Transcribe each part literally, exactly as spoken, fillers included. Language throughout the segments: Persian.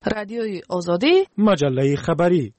رادیوی آزادی، مجله خبری.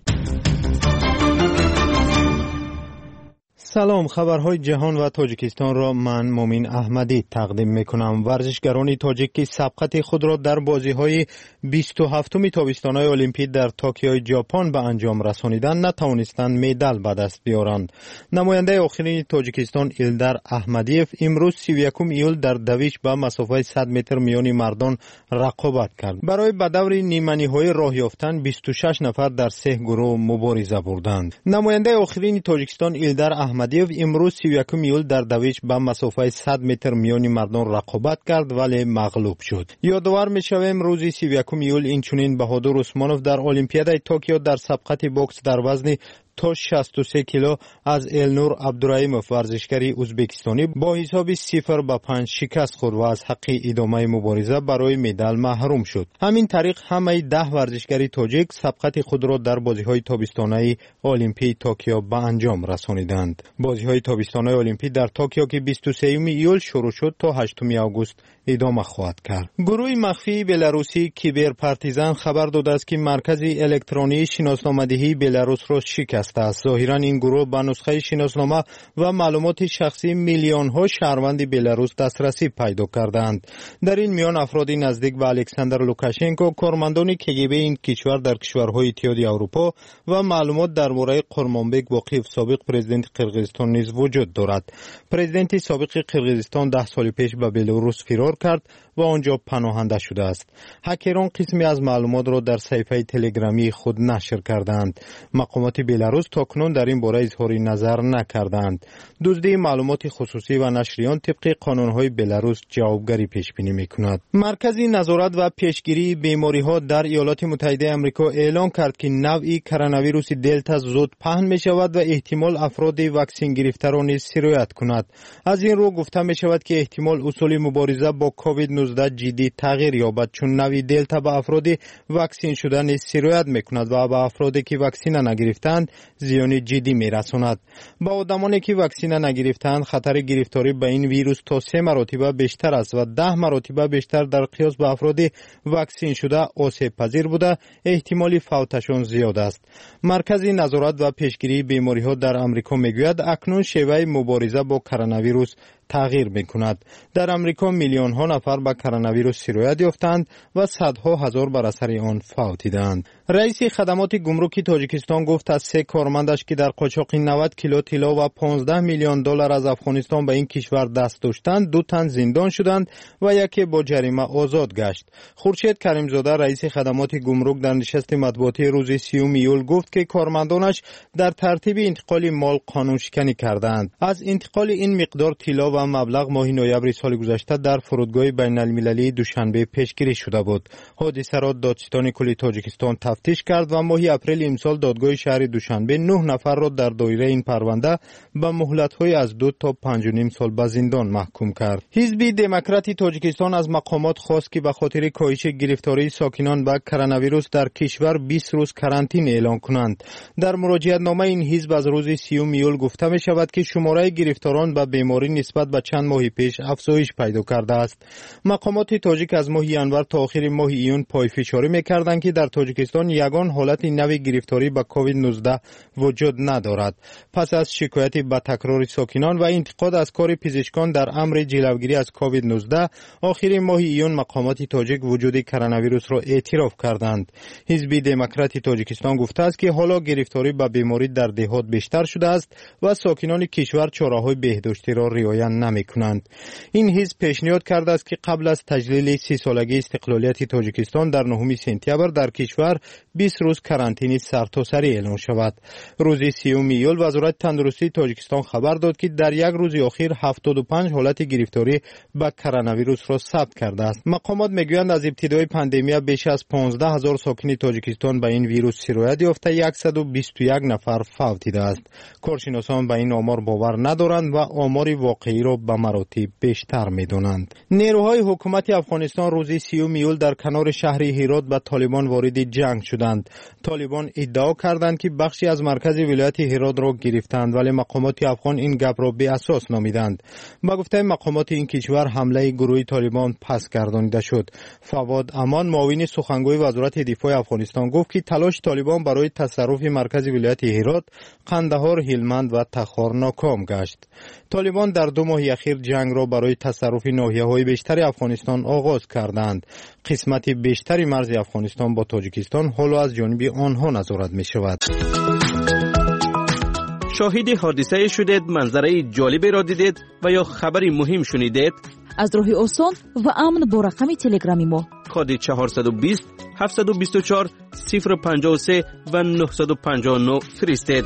سلام، خبرهای جهان و تاجیکستان را من مومین احمدی تقدیم میکنم. ورزشگران تاجیک سبقت خود را در بازی‌های بیست و هفتم تابستان‌های المپیک در توکیو ژاپن به انجام رسانیدند نتوانستند مدال به دست بیارند. نماینده آخرین تاجیکستان ایلدار احمدیف امروز سی و یکم ایول در دویش به مسافت صد متر میان مردان رقابت کرد. برای به دور نیمه‌نهایی راه یافتن بیست و شش نفر در سه گروه مبارزه بردند. نماینده آخرین تاجیکستان ایلدار احمدیف امروز سی و یکم ایول در دویش به مسافت صد متر میان مردان رقابت کرد ولی مغلوب شد. یادآور می‌شویم روز سی و یکم ایول اینچنین بهادر عثمانوف در المپیادای توکیو در سبقت بوکس در وزن تا شصت و سه کیلو از النور عبدالرحیموف ورزشکاری ازبکستانی با حساب صفر به پنج شکست خورد و از حق ادامه مبارزه برای مدال محروم شد. همین طریق همه ده ورزشکاری تاجیک سبقت خود را در بازی‌های تابستانه المپیک توکیو به انجام رسانیدند. بازی‌های تابستانه المپیک در توکیو که بیست و سوم ایول شروع شد تا هشتم آگوست ادامه خواهد کرد. گروه مخفی بلاروسی کیبر پارتیزان خبر داده است که مرکز الکترونی شناسنامه‌دهی بلاروس را شکست است. ظاهراً این گروه به نسخه شناسنامه و معلومات شخصی میلیون ها شهروند بلاروس دسترسی پیدا کردند. در این میان افرادی نزدیک به الکساندر لوکاشنکو، کارمندان کگب این کشور در کشورهای اتحادیه اروپا و معلومات درباره قرمانبک باقیف سابق پرزیدنت قرقیزستان نیز وجود دارد. پرزیدنت سابق قرقیزستان ده سال پیش به بلاروس فرار کرد و آنجا پناهنده شده است. هکران قسمی از معلومات را در صفحه تلگرامی خود نشر کردند. مقامات بلاروس تاکنون در این باره اظهار نظر نکردند. دزدی معلومات خصوصی و نشریان طبق قانون‌های بلاروس جوابگری پیش بینی می‌کند. مرکز نظارت و پیشگیری بیماری‌ها در ایالات متحده آمریکا اعلام کرد که نوعی کرونا ویروس دلتا زود پهن می‌شود و احتمال افراد واکسن گرفته را نیز سرایت کند. از این رو گفته می‌شود که احتمال اصول مبارزه با کووید نوزده جدی تغییر یابد، چون نوعی دلتا به افراد واکسن شده نیز سرایت می‌کند و به افرادی که واکسن نگرفتند زیان جدی می‌رساند. با آدمانی که واکسن نگرفتند خطر گرفتاری به این ویروس تا سه مرتبه بیشتر است و ده مرتبه بیشتر در قیاس به افراد واکسن شده آسیب پذیر بوده، احتمال فوتشان زیاد است. مرکز نظارت و پیشگیری بیماری‌ها در آمریکا میگوید اکنون شیوه مبارزه با کرونا ویروس تغییر می‌کند. در آمریکا میلیون ها نفر به کرونا ویروس سرایت یافتند و صدها هزار بر اثر آن فوتیدند. رئیس خدمات گمرکی تاجیکستان گفت از سه کارمندش که در قاچاق نود کیلو طلا و پانزده میلیون دلار از افغانستان به این کشور دست داشتند، دو تن زندان شدند و یکی با جریمه آزاد گشت. خورشید کریمزاده رئیس خدمات گمرک در نشست مطبوعاتی روز سیوم ایول گفت که کارمندانش در ترتیب انتقال مال قانون شکنی کردند. از انتقال این مقدار طلا و مبلغ ماه نوامبر سال گذشته در فرودگاه بین المللی دوشنبه پیشگیری شده بود. حادثه را دادستان کلی تاجیکستان تفتیش کرد و ماه اپریل امسال دادگاه شهر دوشنبه نه نفر را در دایره این پرونده به مهلت‌های از دو تا پنج و نیم سال به زندان محکوم کرد. حزب دموکرات تاجیکستان از مقامات خواست که به خاطر کاهش گرفتاری ساکنان به کرونا ویروس در کشور بیست روز کرانتین اعلام کنند. در مراجعت نامه این حزب از روز سیوم ایول گفته می شود که شماره گرفتاران به بیماری نسبت به چند ماه پیش افزایش پیدا کرده است. مقامات تاجیک از ماه ینور تا آخر ماه ایون پایفشاری می‌کردند که در تاجیکستان یگان حالت نوی گرفتاری به کووید نوزده وجود ندارد. پس از شکایت به تکرار ساکنان و انتقاد از کار پزشکان در امر جلوگیری از کووید نوزده، آخر ماه ایون مقامات تاجیک وجود کرونا ویروس را اعتراف کردند. حزب دموکرات تاجیکستان گفته است که حالا گرفتاری به بیماری در دهات بیشتر شده است و ساکنان کشور چاره‌های بهداشتی را رعایت نمی‌کنند. این حزب پیشنهاد کرده است که قبل از تجلیل سی سالگی استقلالیت تاجیکستان در نهم سپتامبر در کشور بیست روز کرانتین سرتاسری اعلان شود. روز سیوم ایول وزارت تندرستی تاجیکستان خبر داد که در یک روز اخیر هفتاد و پنج حالت گرفتاری به کرونا ویروس را ثبت کرده است. مقامات میگویند از ابتدای پاندمی بیش از پانزده هزار ساکن تاجیکستان به این ویروس سرایت یافته صد و بیست و یک نفر فوتیده است. کارشناسان به این آمار باور ندارند و آمار واقعی را را به مراتب بیشتر می‌دانند. نیروهای حکومت افغانستان روز سیوم ایول در کنار شهر هرات به طالبان وارد جنگ شدند. طالبان ادعا کردند که بخشی از مرکز ولایت هرات را گرفتند، ولی مقامات افغان این گپ را بی اساس نامیدند. با گفته مقامات این کشور حمله گروه طالبان پس گردانیده شد. فواد امان معاون سخنگوی وزارت دفاع افغانستان گفت که تلاش طالبان برای تصرف مرکز ولایت هرات، قندهار، هلمند و تخار ناکام گشت. طالبان در دو ماه اخیر جنگ را برای تصرف ناحیه‌های بیشتر افغانستان آغاز کردند. قسمت بیشتری مرز افغانستان با تاجیکستان حالا از جانب آنها نظارت می شود. شاهد حادثه شدید، منظره جالبی را دیدید و یا خبری مهم شنیدید؟ از راه آسان و امن با رقم تلگرامی ما کد چهارصد و بیست هفتصد و بیست و چهار صفر پنجاه و سه و نهصد و پنجاه و نه فرستید.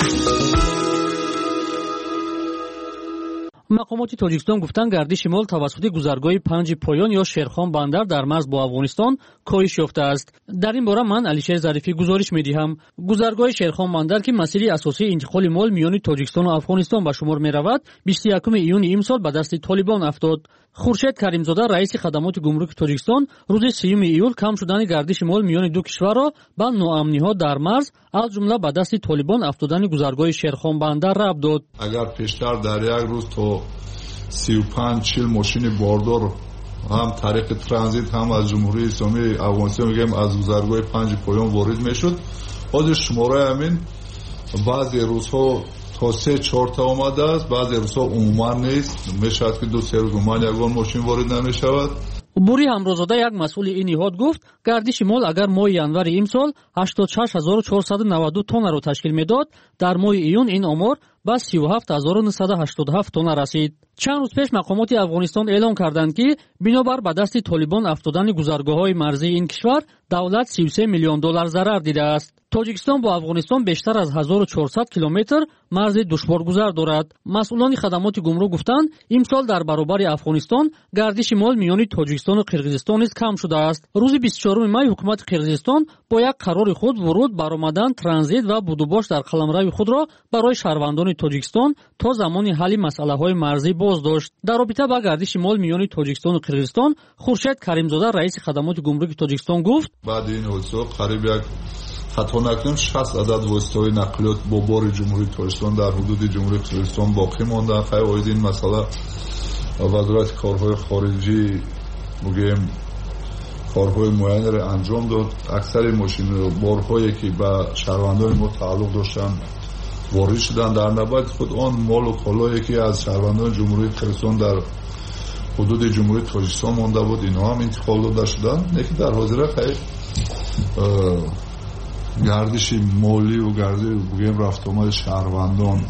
مقامات تاجیکستان گفتند گردش مال توسط گذرگاه پنج پایان یا شیرخان بندر در مرز با افغانستان کاهش یافته است. در این باره من علیشیر ظریفی گزارش می‌دهم. گذرگاه شیرخان بندر که مسئله اساسی انتقال مال میان تاجیکستان و افغانستان به شمار می‌رود، بیست و یکم ایون امسال به دست طالبان افتاد. خورشید کریمزاده رئیس خدمات گمرک تاجیکستان روز سیوم ایول کم شدن گردش مال میان دو کشور را به ناامنی‌ها در مرز از جمله به دست طالبان افتادن گذرگاه شیرخان بندر ربط داد. اگر پیشتر در یک روز تا سی و پنج چهل ماشین باردار هم طریق ترانزیت هم از جمهوری اسلامی افغانستان میگیم از گذرگاه پنج پایان وارد میشد، حاضر شماره همین بعضی روزها تا سه چهار تا آمده است، بعضی روزها عموما نیست، میشود که دو سه روز عموما یگان ماشین وارد نمیشود. بوری همروزاده یک مسئول این نهاد گفت گردش مال اگر ماه ینور امسال هشتاد و شش هزار و چهارصد و نود و دو تن را تشکیل میداد، در ماه ایون این آمار به سی و هفت هزار و نهصد و هشتاد و هفت تن رسید. چند روز پیش مقامات افغانستان اعلام کردند که بنابر به دست طالبان افتادن گذرگاه‌های مرزی این کشور دولت سی و سه میلیون دلار ضرر دیده است. تاجیکستان با افغانستان بیشتر از هزار و چهارصد کیلومتر مرز دشوارگذر دارد. مسئولان خدمات گمرک گفتند امسال در برابر افغانستان گردش مال میان تاجیکستان و قرقیزستان نیز کم شده است. روز بیست و چهارم می حکومت قرقیزستان با یک قرار خود ورود، برآمدن، ترانزیت و بودوباش در قلمرو خود را برای شهروندان تاجیکستان تا زمان حل مسائل‌های مرزی باز داشت. در رابطه با گردش مال میان تاجیکستان و قرقیزستان خورشید کریمزاده رئیس خدمات گمرک تاجیکستان گفت بعد این حادثه قریب یک خطا نکنیم شصت عدد واسطه‌های نقلیات با بار جمهوری تاجیکستان در حدود جمهوری قرقیزستان باقی مانده. خیلی اوید این مسئله وزارت کارهای خارجی میگیم کارهای معین را انجام داد. اکثر ماشین بارهایی که به شهروندان ما تعلق داشتن وارد شدن، در نباید خود آن مال و کالایی که از شهروندان جمهوری قرقیزستان در حدود جمهوری تاجیکستان مانده بود اینها هم انتقال داده شدن. یکی در حاضره خیلی گردش مالی و گردش بگیم رفت آمد شهروندان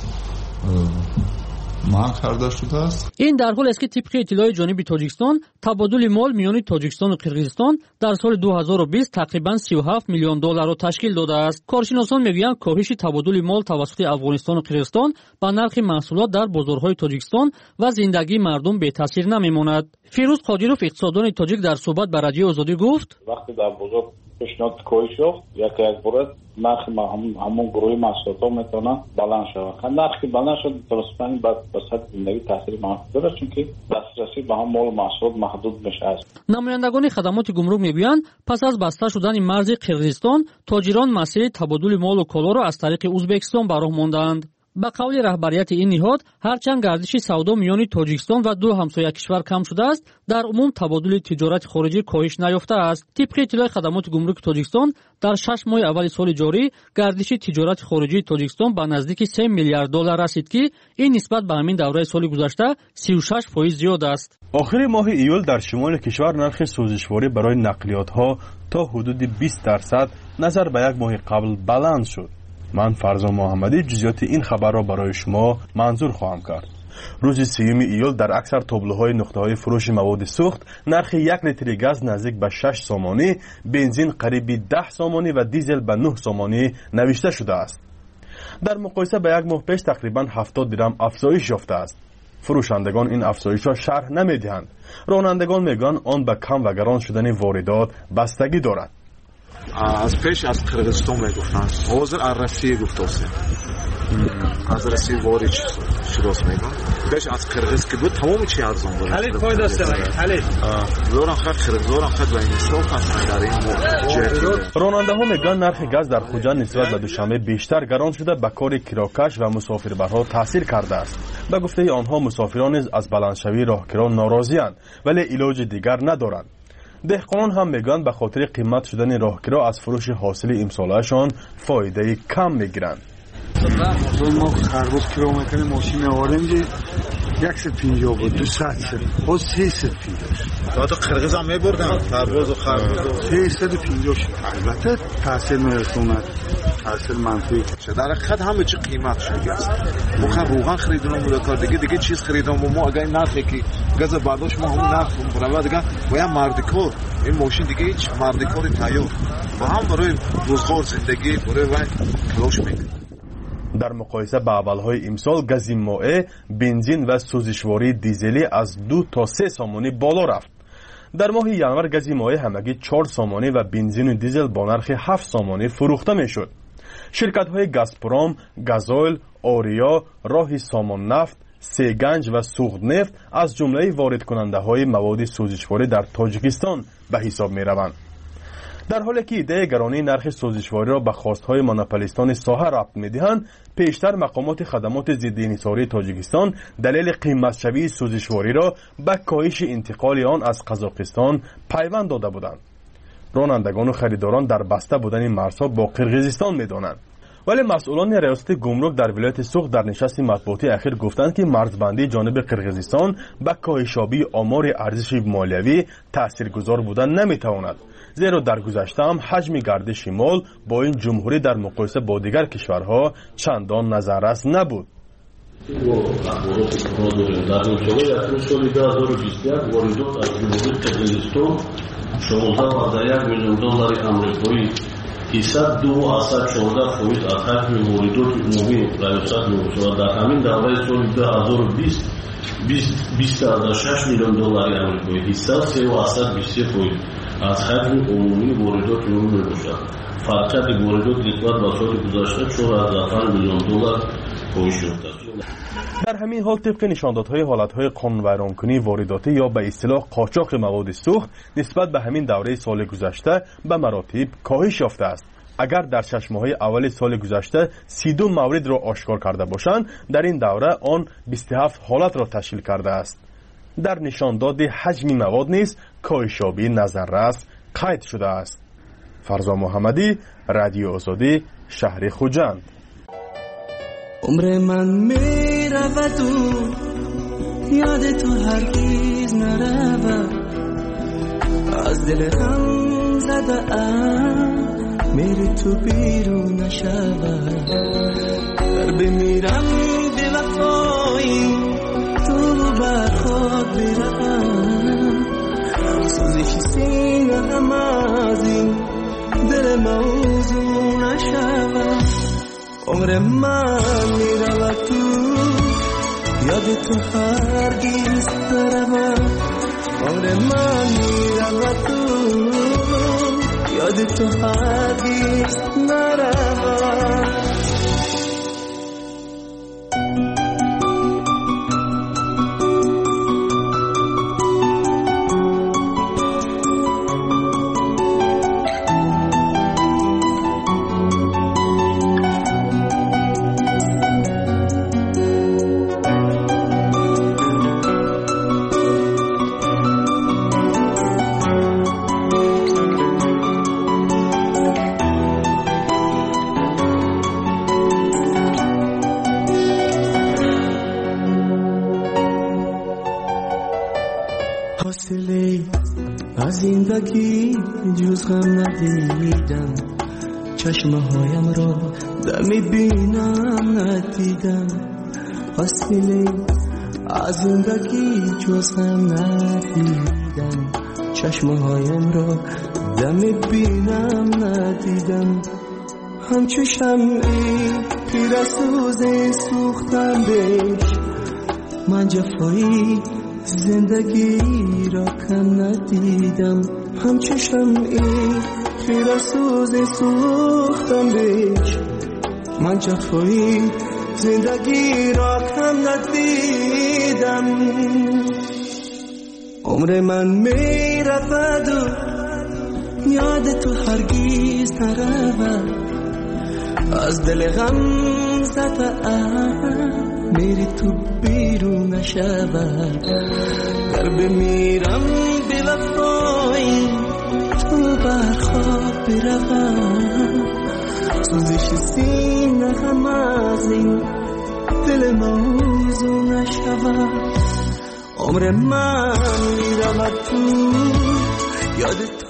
منع کرده شده است. این در حال است که طبق اطلاع جانب تاجیکستان تبادل مال میان تاجیکستان و قرقیزستان در سال دو هزار و بیست تقریبا سی و هفت میلیون دلار را تشکیل داده است. کارشناسان میگویند کاهش تبادل مال توسط افغانستان و قرقیزستان با نرخ محصولات در بازارهای تاجیکستان و زندگی مردم به تاثیر نمیماند. فیروز قادیروف اقتصاددان تاجیک در صحبت با رادیو آزادی گفت وقتی در بازار پیشنهاد کاهش یافت یک یک بار نرخ همون گروه محصولات ها میتونه بلند شود. نرخ که بلند شد درستانی بعد به سطح زندگی تاثیر منفی داره، چون که دسترسی به هم مال و محصولات محدود میشه است. نمایندگان خدمات گمرک میگویند پس از بسته شدن مرز قرقیزستان تاجران مسئله تبادل مال و کالا را از طریق ازبکستان به راه ماندند. با قول رهبریت این نهاد هرچند گردش سودا میان تاجیکستان و دو همسایه کشور کم شده است، در عموم تبادل تجارت خارجی کاهش نیافته است. طبق اطلاع خدمات گمرک تاجیکستان در شش ماه اول سال جاری گردش تجارت خارجی تاجیکستان به نزدیک سه میلیارد دلار رسید که این نسبت به همین دوره سال گذشته سی و شش درصد زیاد است. آخر ماه ایول در شمال کشور نرخ سوزشواری برای نقلیات ها تا حدود بیست درصد نظر به یک ماه قبل بلند شد. من فرزان محمدی جزئیات این خبر را برای شما منظور خواهم کرد. روز سیوم ایول در اکثر تابلوهای نقطه‌های فروش مواد سوخت نرخ یک لیتر گاز نزدیک به شش سامانی، بنزین قریب ده سامانی و دیزل به نه سامانی نوشته شده است. در مقایسه با یک ماه پیش تقریبا هفتاد درم افزایش یافته است. فروشندگان این افزایش را شرح نمی‌دهند. رانندگان میگن آن به کم و گران شدن واردات بستگی دارد. از پیش از قرقیزستان میگفتن، حاضر از روسیه گفته است. از روسیه وارد شده است میگن. پیش از قرغیز که بود تمام چی ارزان بود. خالد پای داشته باید. خالد. زوران خد قرغیز زوران خد و این استوف هستن در این جهتی. راننده ها میگن نرخ گاز در خوجا نسبت به دوشنبه بیشتر گران شده به کار کراکش و مسافربرها تاثیر کرده است. به گفته آنها مسافران از بلندشوی راهکران ناراضی‌اند ولی علاج دیگر ندارند. دهقانان هم میگن به خاطر قیمت شدن راهکرا از فروش حاصل امسالشان فایده کم میگیرند. ما خربوز کیلومتر ماشین می‌آوریم صد و پنجاه بود دویست بود سیصد پنجاه بعد قرغیز هم می‌بردن خربوز و خربوز سیصد و پنجاه شد. البته تاثیر می‌رسوند تاثیر منفی شد. در حقیقت همه چی قیمت شده است. ما روغن خریدیم بود کار دیگه دیگه چیز خریدیم و ما اگه نرخی که گاز برداشت ما همون نرخ برای دیگه باید مردکار این ماشین دیگه هیچ مردکاری تیار و هم برای روزگار زندگی برای وقت تلاش می‌کنه. در مقایسه با اولهای امسال گاز مائع، بنزین و سوزشواری دیزلی از دو تا سه سامانی بالا رفت. در ماه ینور گاز مائع همگی چهار سامانی و بنزین و دیزل با نرخ هفت سامانی فروخته میشد. شرکت های گازپروم، گازوئیل، آریا، راه سامان نفت، سیگنج و سوخت نفت از جمله وارد کننده های مواد سوزشواری در تاجیکستان به حساب می روند. در حالی که ایده گرانی نرخ سوزشواری را به خواستهای مونوپولیستان ساحه ربط می‌دهند، پیشتر مقامات خدمات ضد انحصاری تاجیکستان دلیل قیمت شوی سوزشواری را به کاهش انتقال آن از قزاقستان پیوند داده بودند. رانندگان و خریداران در بسته بودن مرزها با قرغیزستان می‌دانند. ولی مسئولان ریاست گمرک در ولایت سوخت در نشست مطبوعاتی اخیر گفتند که مرزبندی جانب قرغیزستان به کاهش‌یابی آمار ارزش مالیوی تاثیرگذار بودن نمی‌تواند، زیرا در گذشته هم حجم گردش مال با این جمهوری در مقایسه با دیگر کشورها چندان نظررس نبود. هیصد دو هزار چهارده فویز از حجم واردات عمومی ریاست می‌شود. در همین دوره سال دو هزار و بیست بیست و شش میلیون دلار آمریکایی هیصد سه و هزار بیست فویز از حجم عمومی واردات عمومی می‌باشد. فرقیت واردات نسبت به سال گذشته چهار هزار میلیون دلار کاهش یافته است. در همین حال طبق نشاندادهای حالتهای قانون‌ویرانکنی وارداتی یا به اصطلاح قاچاق مواد سوخت نسبت به همین دوره سال گذشته به مراتب کاهش یافته است. اگر در شش ماهه اول سال گذشته سی و دو مورد را آشکار کرده باشند، در این دوره آن بیست و هفت حالت را تشکیل کرده است. در نشانداد حجم مواد نیز کاهش‌یابی نظررس قید شده است. فرزا محمدی، رادیو آزادی، شهر خوجند. عمر من می رود و یاد تو هرگز نرود، از دل غم زده ام میری تو بیرون نشود. در بمیرم به وفایی تو بر خود بروم، سوزش سینه هم از این دل موضوع نشود. عمر من میرود تو یاد تو هرگز نرود، عمر من میرود تو یاد تو هرگز نرود. از زندگی جز غم ندیدم، چشمه هایم را دمی بینم ندیدم. حاصله از زندگی جز غم ندیدم، چشمه هایم را دمی بینم ندیدم. همچو شمعی پیرسوز سوختم بهش، من جفایی زندگی را کم ندیدم. همچو شمعی پیرسوز سوختم بهش، من جفایی زندگی را کم ندیدم. عمر من می رود و یاد تو هرگیز نرود. از دل غم زده‌ام میری تو بیرون نشود. گر بمیرم بی وفایی تو بر خواب بروم. سوزش سینه هم از این دل موضوع نشود. عمر من میرود تو یاد تو.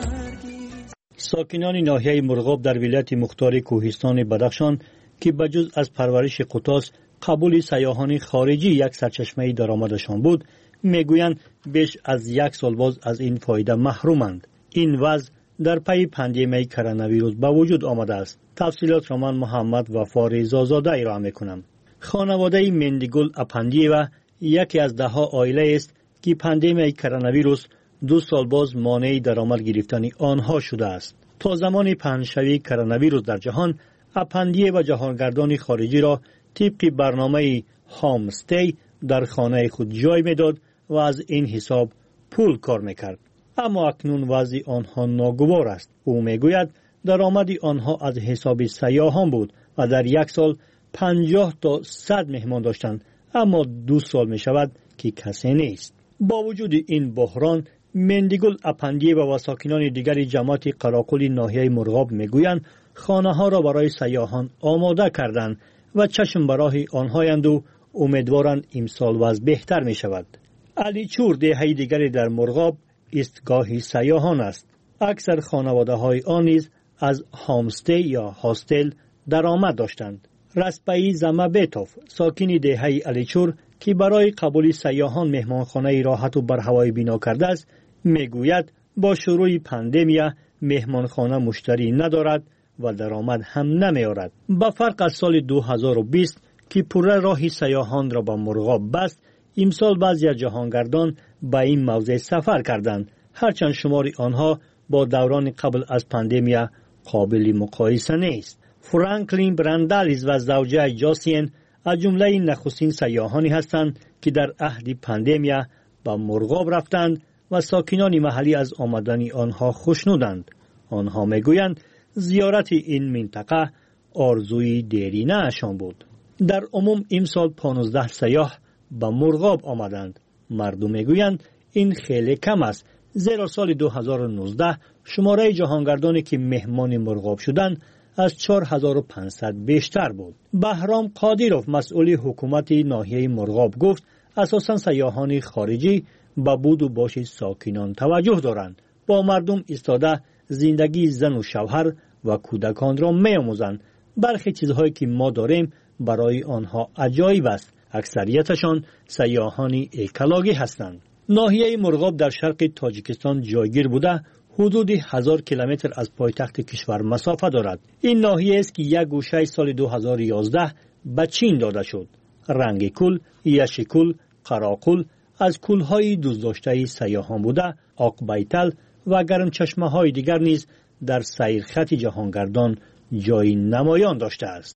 ساکنان ناحیه مرغاب در ولایت مختار کوهستان بدخشان که بجز از پرورش قطاس قبول سیاحان خارجی یک سرچشمه درآمدشان بود، میگویند بیش از یک سال باز از این فایده محرومند. این وضع در پی پاندمی کرونا ویروس به وجود آمده است. تفصیلات را من محمد وفا رضازاده ارائه میکنم. خانواده مندیگل اپندیوا یکی از ده ها عائله است که پاندمی کرونا ویروس دو سال باز مانع درآمد گرفتن آنها شده است. تا زمان پهنشوی کرونا ویروس در جهان، اپندیه و جهانگردان خارجی را طبق برنامه هام استی در خانه خود جای میداد و از این حساب پول کار میکرد. اما اکنون وضع آنها ناگوار است. او میگوید درآمد آنها از حساب سیاحان بود و در یک سال پنجاه تا صد مهمان داشتند، اما دو سال می شود که کسی نیست. با وجود این بحران، مندیگل اپندیه و ساکنان دیگر جماعت قراقل ناحیه مرغاب میگویند خانه ها را برای سیاحان آماده کردند و چشم به راه آنهایند و امیدوارند امسال وضع بهتر می شود. علی چور دهه دیگری در مرغاب ایستگاه سیاحان است. اکثر خانواده های آن نیز از هامستی یا هاستل درآمد داشتند. رسپایی زمبیتوف ساکن دهه علی چور که برای قبول سیاحان مهمانخانه راحت و برهوای بنا کرده است، میگوید با شروع پاندمی مهمانخانه مشتری ندارد و درآمد هم نمیارد. با فرق از سال دو هزار و بیست که پوره راه سیاحان را به مرغاب بست، امسال بعضی از جهانگردان به این موضع سفر کردند، هرچند شمار آنها با دوران قبل از پاندمی قابل مقایسه نیست. فرانکلین براندالیز و زوجه جاسین از جمله نخستین سیاحانی هستند که در عهد پاندمی به مرغاب رفتند و ساکنان محلی از آمدن آنها خوشنودند. آنها میگویند زیارت این منطقه آرزوی دیرینه اشان بود. در عموم امسال پانزده سیاح به مرغاب آمدند. مردم میگویند این خیلی کم است، زیرا سال دو هزار و نوزده شماره جهانگردانی که مهمان مرغاب شدند از چهار هزار و پانصد بیشتر بود. بهرام قادیروف مسئول حکومت ناحیه مرغاب گفت اساساً سیاحان خارجی به بود و باش ساکنان توجه دارند. با مردم ایستاده زندگی زن و شوهر و کودکان را می‌آموزند. برخی چیزهایی که ما داریم برای آنها عجایب است. اکثریتشان سیاحان اکلاگی هستند. ناحیه مرغاب در شرق تاجیکستان جایگیر بوده حدود هزار کیلومتر از پایتخت کشور مسافت دارد. این ناحیه است که یک گوشه سال دو هزار و یازده به چین داده شد. رنگ کل، یشکل، قراقل از کلهای دوزداشته سیاحان بوده. آقبیتل و گرم چشمه های دیگر نیز در سیرخط جهانگردان جای نمایان داشته است.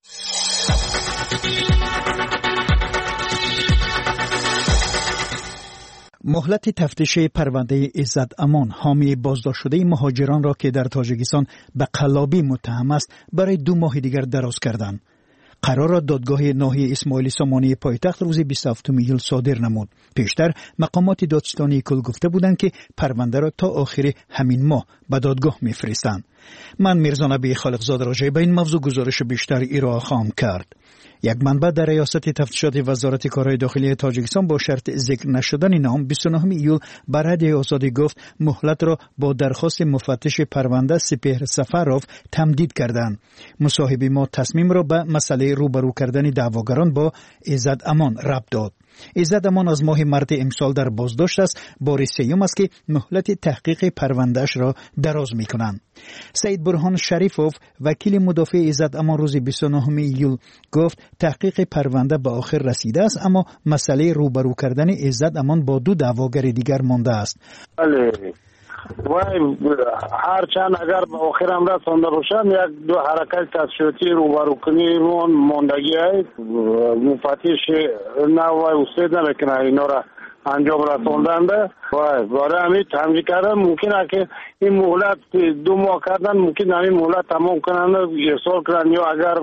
مهلت تفتیش پرونده عزت امان حامی بازداشت شده مهاجران را که در تاجیکستان به قلابی متهم است برای دو ماه دیگر دراز کردند. قرار را دادگاه ناحیه اسماعیلی سامانی پایتخت روز بیست و هفتم ایول صادر نمود. پیشتر مقامات دادستانی کل گفته بودند که پرونده را تا آخر همین ماه به دادگاه می‌فرستند. من میرزا نبی خالقزاده راجع به این موضوع گزارش بیشتر ارائه خواهم کرد. یک منبع در ریاست تفتیشات وزارت کارهای داخلی تاجیکستان با شرط ذکر نشدن نام بیست و نه ایول بر رادیو آزادی گفت مهلت را با درخواست مفتش پرونده سپهر سفروف تمدید کردند. مصاحب ما تصمیم را به مسئله روبرو کردن دعواگران با عزت امان ربط داد. عزت امان از ماه مارس امسال در بازداشت است. بار سیوم است که مهلت تحقیق پروندهش را دراز می‌کنند. سید برهان شریفوف وکیل مدافع عزت امان روز بیست و نه ایول گفت تحقیق پرونده به آخر رسیده است، اما مسئله روبرو کردن عزت امان با دو دعواگر دیگر مانده است. بله، وای هرچند اگر به آخر هم رسانده باشن یک دو حرکت تشریفاتی روبرو کنی اون ماندگی است مفتش نه وای استاد نمیکنه اینا را انجام رساندن وای برای همین تمجید کردن ممکنه که این مهلت دو ماه کردن ممکن همین مهلت تمام کنن ارسال کنن یا اگر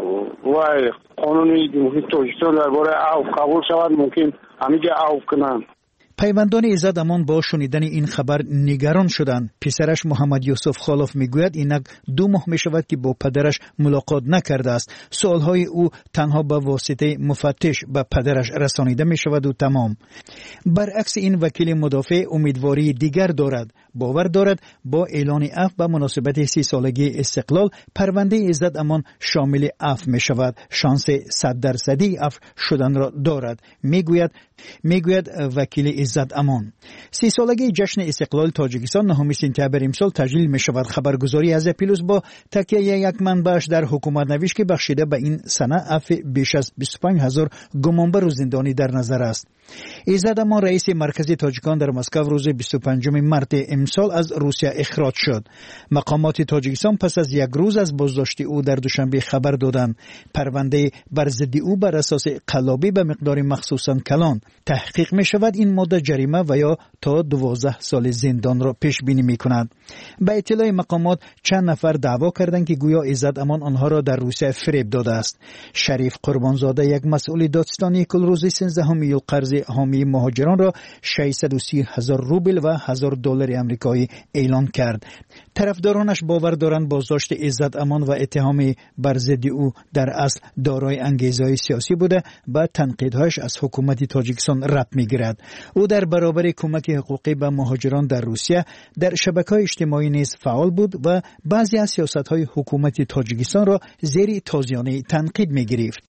وای قانونی توجیهات درباره عفو قبول شود ممکن همیشه عفو کنن. پیوندان ایزد امان با شنیدن این خبر نگران شدند. پسرش محمد یوسف خالف میگوید اینک دو ماه می شود که با پدرش ملاقات نکرده است. سوالهای او تنها به واسطه مفتش به پدرش رسانیده می شود و تمام. برعکس این وکیل مدافع امیدواری دیگر دارد. باور دارد با اعلان عفو به مناسبت سی سالگی استقلال پرونده ایزد امان شامل عفو می شود. شانس صد درصدی عفو شدن را دارد. میگوید میگوید وکیل ایزد امان. سی سالگی جشن استقلال تاجیکستان نهم سپتامبر امسال تجلیل می شود. خبرگزاری از پیروز با تکیه یک منبعش در حکومت نوشت که بخشیده به این سنه عفو بیش از بیست و پنج هزار گمانبر و زندانی در نظر است. ایزد امان رئیس مرکزی تاجیکان در مسکو روز بیست و پنجم مارس امسال از روسیه اخراج شد. مقامات تاجیکستان پس از یک روز از بازداشت او در دوشنبه خبر دادند. پرونده بر ضد او بر اساس قلابی به مقدار مخصوصا کلان تحقیق می شود. این ماده جریمه و یا تا دوازده سال زندان را پیش بینی می کند. به اطلاع مقامات چند نفر دعوا کردند که گویا ایزد امان آنها را در روسیه فریب داده است. شریف قربانزاده یک مسئول دادستانی کل روز سیزدهم ایول قرض حامی مهاجران را ششصد و سی هزار روبل و هزار دلار آمریکایی اعلان کرد. طرفدارانش باور دارند بازداشت ایزد امان و اتهام بر ضد او در اصل دارای انگیزه‌های سیاسی بوده و تنقیدهایش از حکومت تاجیکستان رد می‌گیرد. او در برابر کمک حقوقی به مهاجران در روسیه در شبکه‌های اجتماعی نیز فعال بود و بعضی از سیاست‌های حکومت تاجیکستان را زیر تازیانه تنقید می‌گرفت.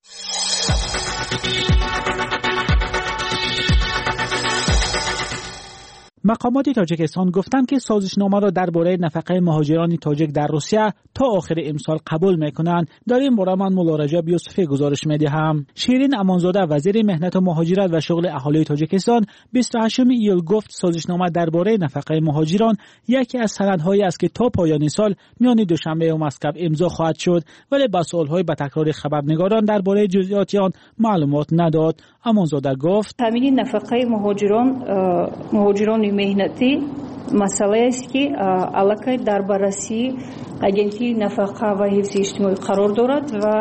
مقامات تاجیکستان گفتند که سازشنامه را درباره نفقه مهاجران تاجیک در روسیه تا آخر امسال قبول میکنند. در این باره من مولا رجب یوسفی گزارش میدهم. شیرین امانزاده وزیر مهنت و مهاجرت و شغل اهالی تاجیکستان بیست و هشتم ایول گفت سازشنامه درباره نفقه مهاجران یکی از سندهایی است که تا پایان سال میان دوشنبه و مسکو امضا خواهد شد، ولی با سوالهای به تکرار خبرنگاران درباره جزئیات آن معلومات نداد. امانزاده گفت تامین نفقه مهاجران مهاجران مهنتی مسئله است که علاقه در بررسی агенти نفقه و حفظ اجتماعی قرار دارد و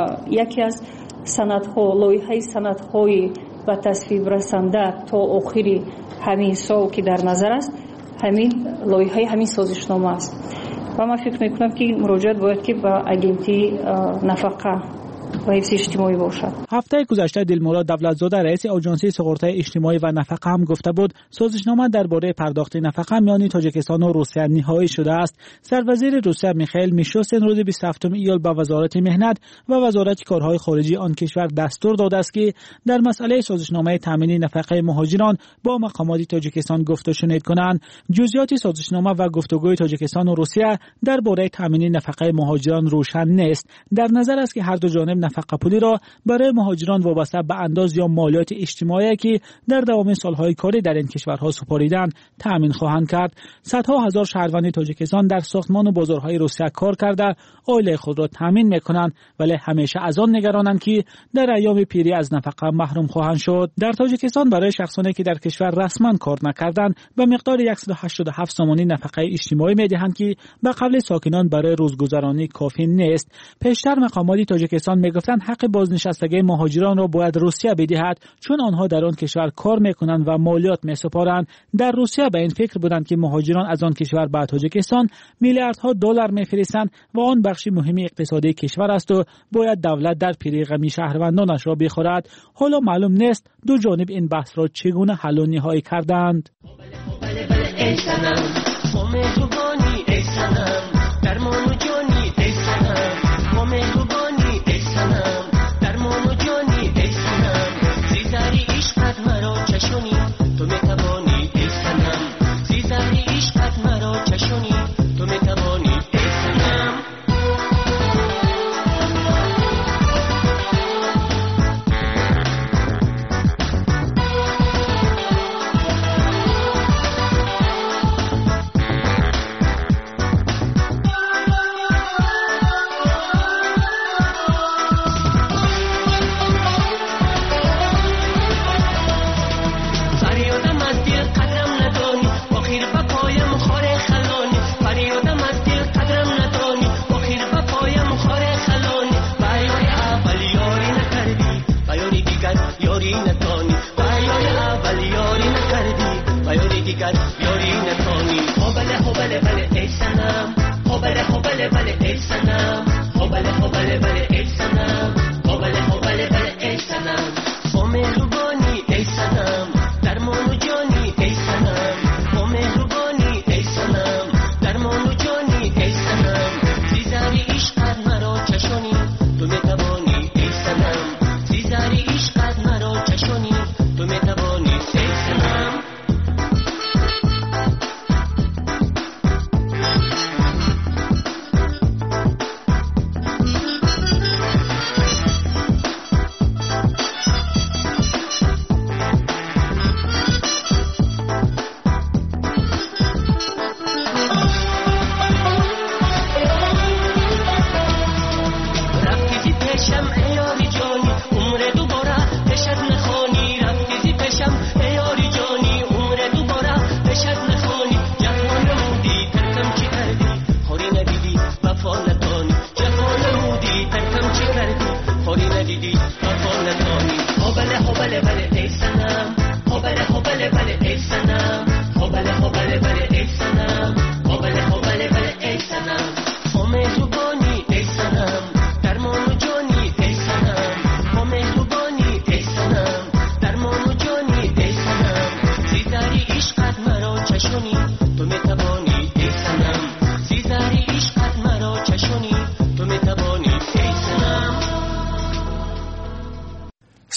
یکی از سندها لایحه سندهای به تصویب رسنده تا آخر همین سال که در نظر است همین لایحه همین سازشنامه است و من فکر میکنم که مراجعت باید که به агенти نفقه و حفظ اجتماعی باشد. هفته گذشته دلمراد دولتزاده رئیس آژانسی سقراطی اجتماعی و نفقه هم گفته بود سازشنامه درباره پرداخت نفقه میان تاجیکستان و روسیه نهایی شده است. سروزیر روسیه میخائیل میشوستین روز بیست و هفتم ایول به وزارت مهنت و وزارت کارهای خارجی آن کشور دستور داده است که در مسئله سازشنامه تامین نفقه مهاجران با مقامات تاجیکستان گفت و شنید کنند. جزئیات سازشنامه و گفتگوی تاجیکستان و روسیه درباره تامین نفقه مهاجران روشن نیست. در نظر است که هر دو جانب نفقه پولی را برای مهاجران وابسته به انداز یا مالیات اجتماعی که در دوام سالهای کاری در این کشورها سپاریدند تأمین خواهند کرد. صدها هزار شهروند تاجیکستان در ساختمان و بازارهای روسیه کار کرده عائله خود را تأمین میکنند، ولی همیشه از آن نگرانند که در ایام پیری از نفقه محروم خواهند شد. در تاجیکستان برای شخصانی که در کشور رسما کار نکردند به مقدار صد و هشتاد و هفت سومانی نفقه اجتماعی میدهند که به قبل ساکنان برای روزگذرانی کافی نیست. پیشتر مقامات تاجیکستان میگفتند حق بازنشستگی مهاجران را باید روسیه بدهد چون آنها در آن کشور کار میکنند و مالیات میسپارند. در روسیه به این فکر بودند که مهاجران از آن کشور به تاجیکستان میلیاردها دلار میفرستند و آن بخشی مهم اقتصادی کشور است و باید دولت در پیری غمی شهروندانش را بخورد. حالا معلوم نیست دو جانب این بحث را چگونه حل و نهایی کردند.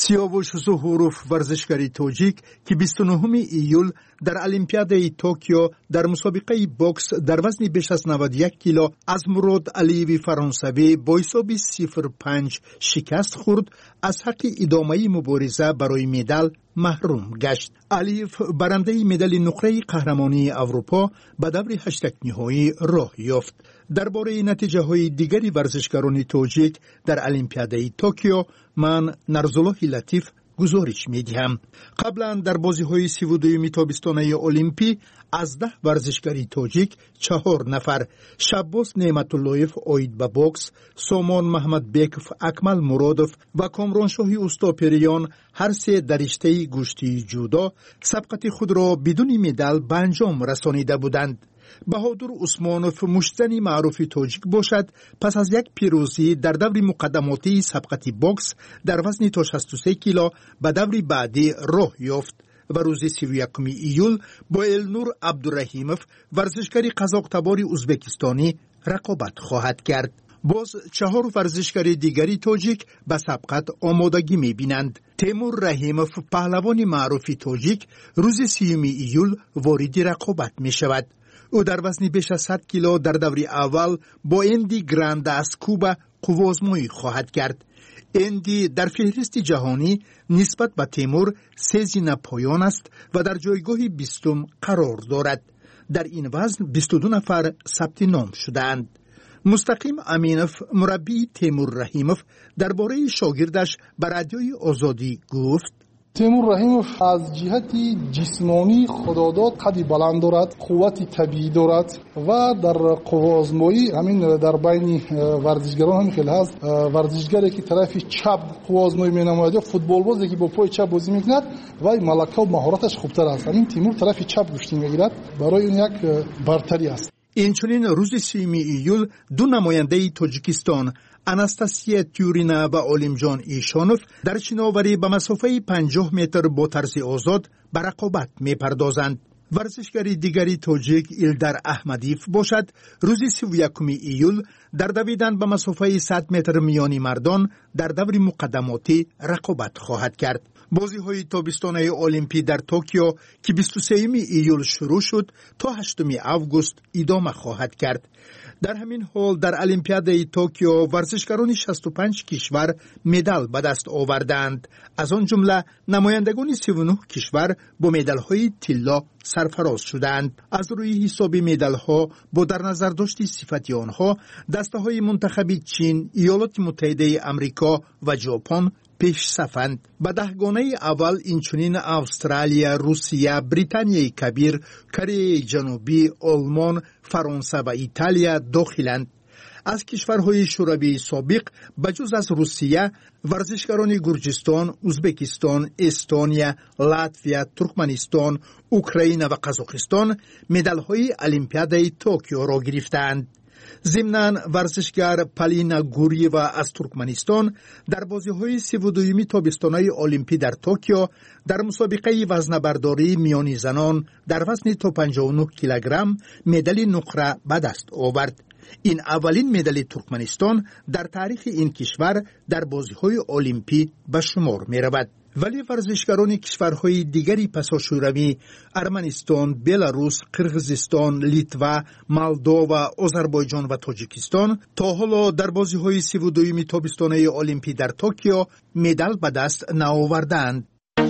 سیاوش ظهوروف ورزشکاری تاجیک که بیست و نهم ایول در المپیادای توکیو در مسابقه بوکس در وزن بیش از نود و یک کیلو از مراد علیوی فرانسوی با حساب صفر پنج شکست خورد، از حق ادامه مبارزه برای مدال محروم گشت. علیف برنده مدال نقره قهرمانی اروپا به دور هشتگ نهایی راه یافت. درباره نتیجه های دیگری ورزشکاران تاجیک در المپیادای توکیو من نرزالله لطیف گزارش می دهم. قبلا در بازی های سی و دوم تابستانه المپی از ده ورزشکاری تاجیک چهار نفر، شباس نعمت اللهیف اوید به بوکس، سامان محمد بیکف اکمل مرادف و کامران شاهی استاپریان هر سه در رشته گشتی جودو سبقت خود را بدون مدال به انجام رسانیده بودند. بهادر عثمانوف مشتزن معروف تاجیک باشد پس از یک پیروزی در دور مقدماتی سبقت بوکس در وزن تا شصت و سه کیلو به دور بعدی راه یافت و روز سی و یکم ایول با النور عبدالرحیموف ورزشکاری قزاق‌تبار ازبکستانی رقابت خواهد کرد. باز چهار ورزشکار دیگری تاجیک به سبقت آمادگی می بینند. تیمور رحیموف پهلوان معروف تاجیک روز سیوم ایول وارد رقابت می شود. او در وزن بیش از صد کیلو در دور اول با اندی گراند از کوبا قوازمایی خواهد کرد. اندی در فهرست جهانی نسبت به تیمور سه زینه پایان است و در جایگاه بیستم قرار دارد. در این وزن بیست و دو نفر ثبت نام شده‌اند. مستقیم امینوف مربی تیمور رحیموف درباره شاگردش به رادیوی آزادی گفت: تیمور رحیموف از جهت جسمانی خداداد قدی بلند دارد، قوت طبیعی دارد و در قوازمایی همین در بین ورزشگران هم خیلی هست. ورزشگری که طرف چپ قوازمایی می‌نماید، فوتبال بازی که با پای چپ بازی می‌کند و ملکه و مهارتش خوبتر است. همین تیمور طرف چپ گشتی می‌گیرد، برای این یک برتری است. اینچنین روز سیوم ایول دو نماینده تاجیکستان اناستاسیا تیورینا و عالمجان ایشانوف در شناوری به مسافه پنجاه متر با طرز آزاد به رقابت می پردازند. ورزشکاری دیگری تاجیک ایلدر احمدیف باشد روز سی و یکم ایول در دویدن به مسافه صد متر میانی مردان در دور مقدماتی رقابت خواهد کرد. بازی های تابستانه المپی در توکیو که بیست و سوم ایول شروع شد تا هشتم آگوست ادامه خواهد کرد. در همین حال در المپیادای توکیو ورزشکاران شصت و پنج کشور مدال به دست آوردند. از آن جمله نمایندگان سی و نه کشور با مدال های طلا سرفراز شدند. از روی حساب مدال ها با در نظر داشت صفت آنها دسته های منتخبی چین، ایالات متحده آمریکا و ژاپن پیش صفند. به دهگانه اول اینچنین استرالیا، روسیه، بریتانیای کبیر، کره جنوبی، آلمان، فرانسه و ایتالیا داخلند. از کشورهای شوروی سابق بجز از روسیه ورزشکاران گرجستان، ازبکستان، استونیا، لاتویا، ترکمنستان، اوکراین و قزاقستان مدال‌های المپیادای توکیو را گرفتند. ضمناً ورزشگر پالینا گوریوا از ترکمنستان در بازی‌های سی و دوم تابستانه المپی در توکیو در مسابقه وزنه‌برداری میان زنان در وزن تا پنجاه و نه کیلوگرم مدال نقره به دست آورد. این اولین مدال ترکمنستان در تاریخ این کشور در بازی‌های المپی به شمار می‌رود. ولی ورزشکاران کشورهای دیگری پسا شوروی، ارمنستان، بلاروس، قرغیزستان، لیتوا، مولدووا، آذربایجان و تاجیکستان تا حالا در بازی‌های سی و دوم تابستانه المپی در توکیو مدال به دست نآوردند.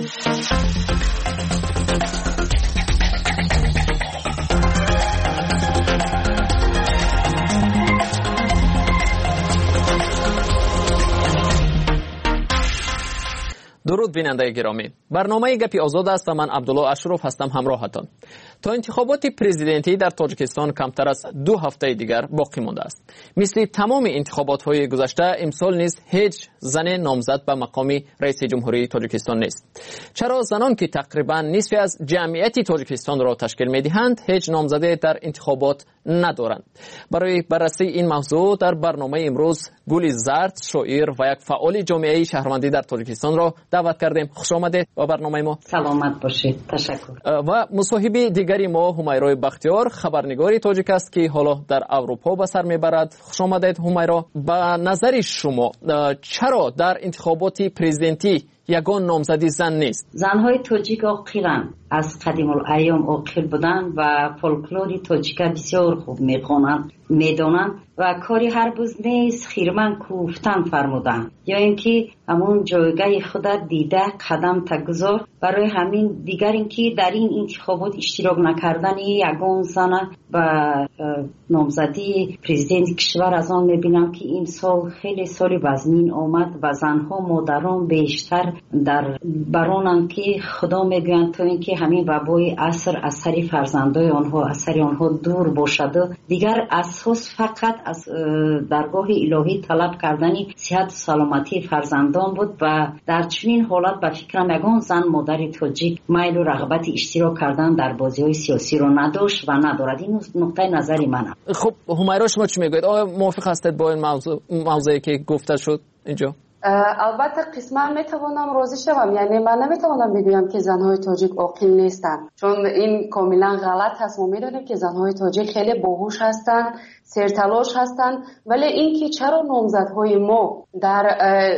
درود بیننده گرامی، برنامه گپی آزاد است و من عبدالله اشرف هستم همراهتان. تا انتخابات پرزیدنتی در تاجیکستان کمتر از دو هفته دیگر باقی مانده است. مثل تمام انتخابات های گذشته امسال نیز هیچ زن نامزد به مقام رئیس جمهوری تاجیکستان نیست. چرا زنان که تقریبا نصف از جمعیت تاجیکستان را تشکیل می‌دهند هیچ نامزده در انتخابات ندارند؟ برای بررسی این موضوع در برنامه امروز گل زرد، شاعر و یک فعال جامعه شهروندی در تاجیکستان را دعوت کردیم. خوش آمدید به برنامه ما. سلامت باشید. تشکر. و مصاحبه دیگر دیگری ما همیرا بختیار، خبرنگاری تاجیک است که حالا در اروپا به سر میبرد. خوش آمدید همیرا. به نظر شما چرا در انتخابات پرزیدنتی یگان نامزدی زن نیست؟ زنهای تاجیک عاقلند، از قدیم الایام عاقل بودند و فولکلوری تاجیک بسیار خوب میخوانند، میدانند و کاری هر روز نیست خیرمن کوفتن فرمودند، یا اینکه همون جایگاه خود دیده قدم تگذار. برای همین دیگر اینکه در این انتخابات اشتراک نکردن یگان زن و نامزدی پرزیدنت کشور از آن میبینم که این سال خیلی سالی وزنین آمد و زنها مادران بیشتر در برانند که خدا میگویند تا اینکه همین وبای عصر از سر فرزندای آنها از سر آنها دور باشد. دیگر اساس فقط از درگاه الهی طلب کردنی صحت سلامتی فرزندان بود و در چنین حالت به فکرم یگان زن مادر تاجیک میل و رغبت اشتراک کردن در بازی‌های سیاسی رو نداشت و ندارد. این نقطه نظری منه. خب همیرا شما چی میگوید؟ آیا موافق هستید با این موضوع موضوعی که گفته شد اینجا؟ البته قسما میتوانم راضی شوم، یعنی من نمیتوانم بگویم که زنهای تاجیک عاقل نیستند، چون این کاملا غلط هست. ما میدونیم که زنهای تاجیک خیلی باهوش هستند، سرتلاش هستند، ولی این که چرا نامزدهای ما در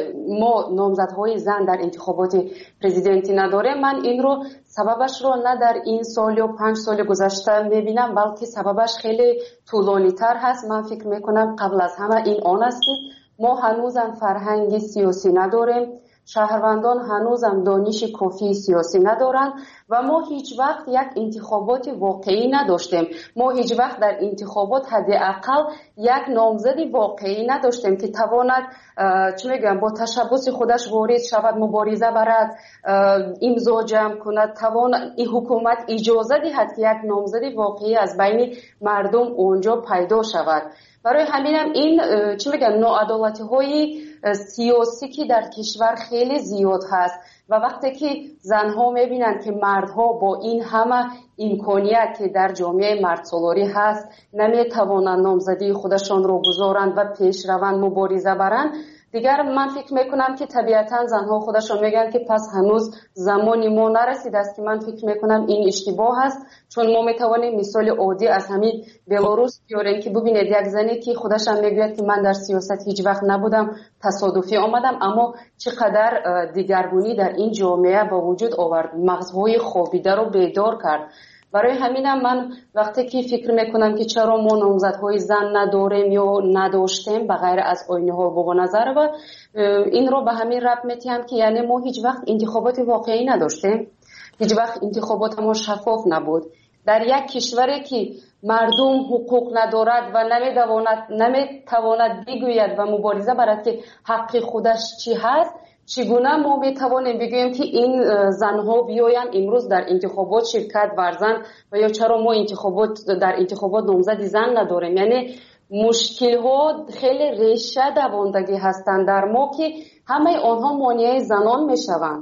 ما نامزدهای زن در انتخابات پرزیدنتی نداره، من این رو سببش رو نه در این سال یا پنج سال گذشته میبینم، بلکه سببش خیلی طولانی تر هست. من فکر میکنم قبل از همه این آن است که ما هنوزم فرهنگ سیاسی نداریم، شهروندان هنوزم دانش کافی سیاسی ندارن و ما هیچ وقت یک انتخابات واقعی نداشتیم. ما هیچ وقت در انتخابات حداقل یک نامزدی واقعی نداشتیم که تواند چه میگم با تشبث خودش وارد شود، مبارزه برد، امضا جمع کند، توان این حکومت اجازه دهد که یک نامزدی واقعی از بین مردم اونجا پیدا شود. برای همینم این چه میگن ناعدالتی های سیاسی که در کشور خیلی زیاد هست و وقتی که زنها میبینن که مردها با این همه امکانیت که در جامعه مردسالاری هست نمیتوانند نامزدی خودشان رو گذارند و پیش روند مبارزه برند، دیگر من فکر میکنم که طبیعتا زنها خودشون میگن که پس هنوز زمانی ما نرسیده است که من فکر میکنم این اشتباه است، چون ما میتوانیم مثال عادی از همین بلاروس بیاریم که ببینید یک زنی که خودش هم میگوید که من در سیاست هیچ وقت نبودم، تصادفی آمدم، اما چقدر دیگرگونی در این جامعه با وجود آورد، مغزهای خوابیده رو بیدار کرد. برای همینم من وقتی که فکر میکنم که چرا ما نامزدهای زن نداریم یا نداشتیم بغیر از آینه ها و نظر و این رو به همین ربط میتیم که یعنی ما هیچ وقت انتخابات واقعی نداشتیم، هیچ وقت انتخابات ما شفاف نبود. در یک کشوری که مردم حقوق ندارد و نمیتواند نمیتواند بگوید و مبارزه برد که حق خودش چی هست، چگونه ما میتوانیم بگوییم که این زنها بیاین امروز در انتخابات شرکت ورزن و یا چرا ما انتخابات در انتخابات نامزد زن نداریم؟ یعنی مشکل ها خیلی ریشه دواندگی هستند در ما که همه آنها مانع زنان میشوند.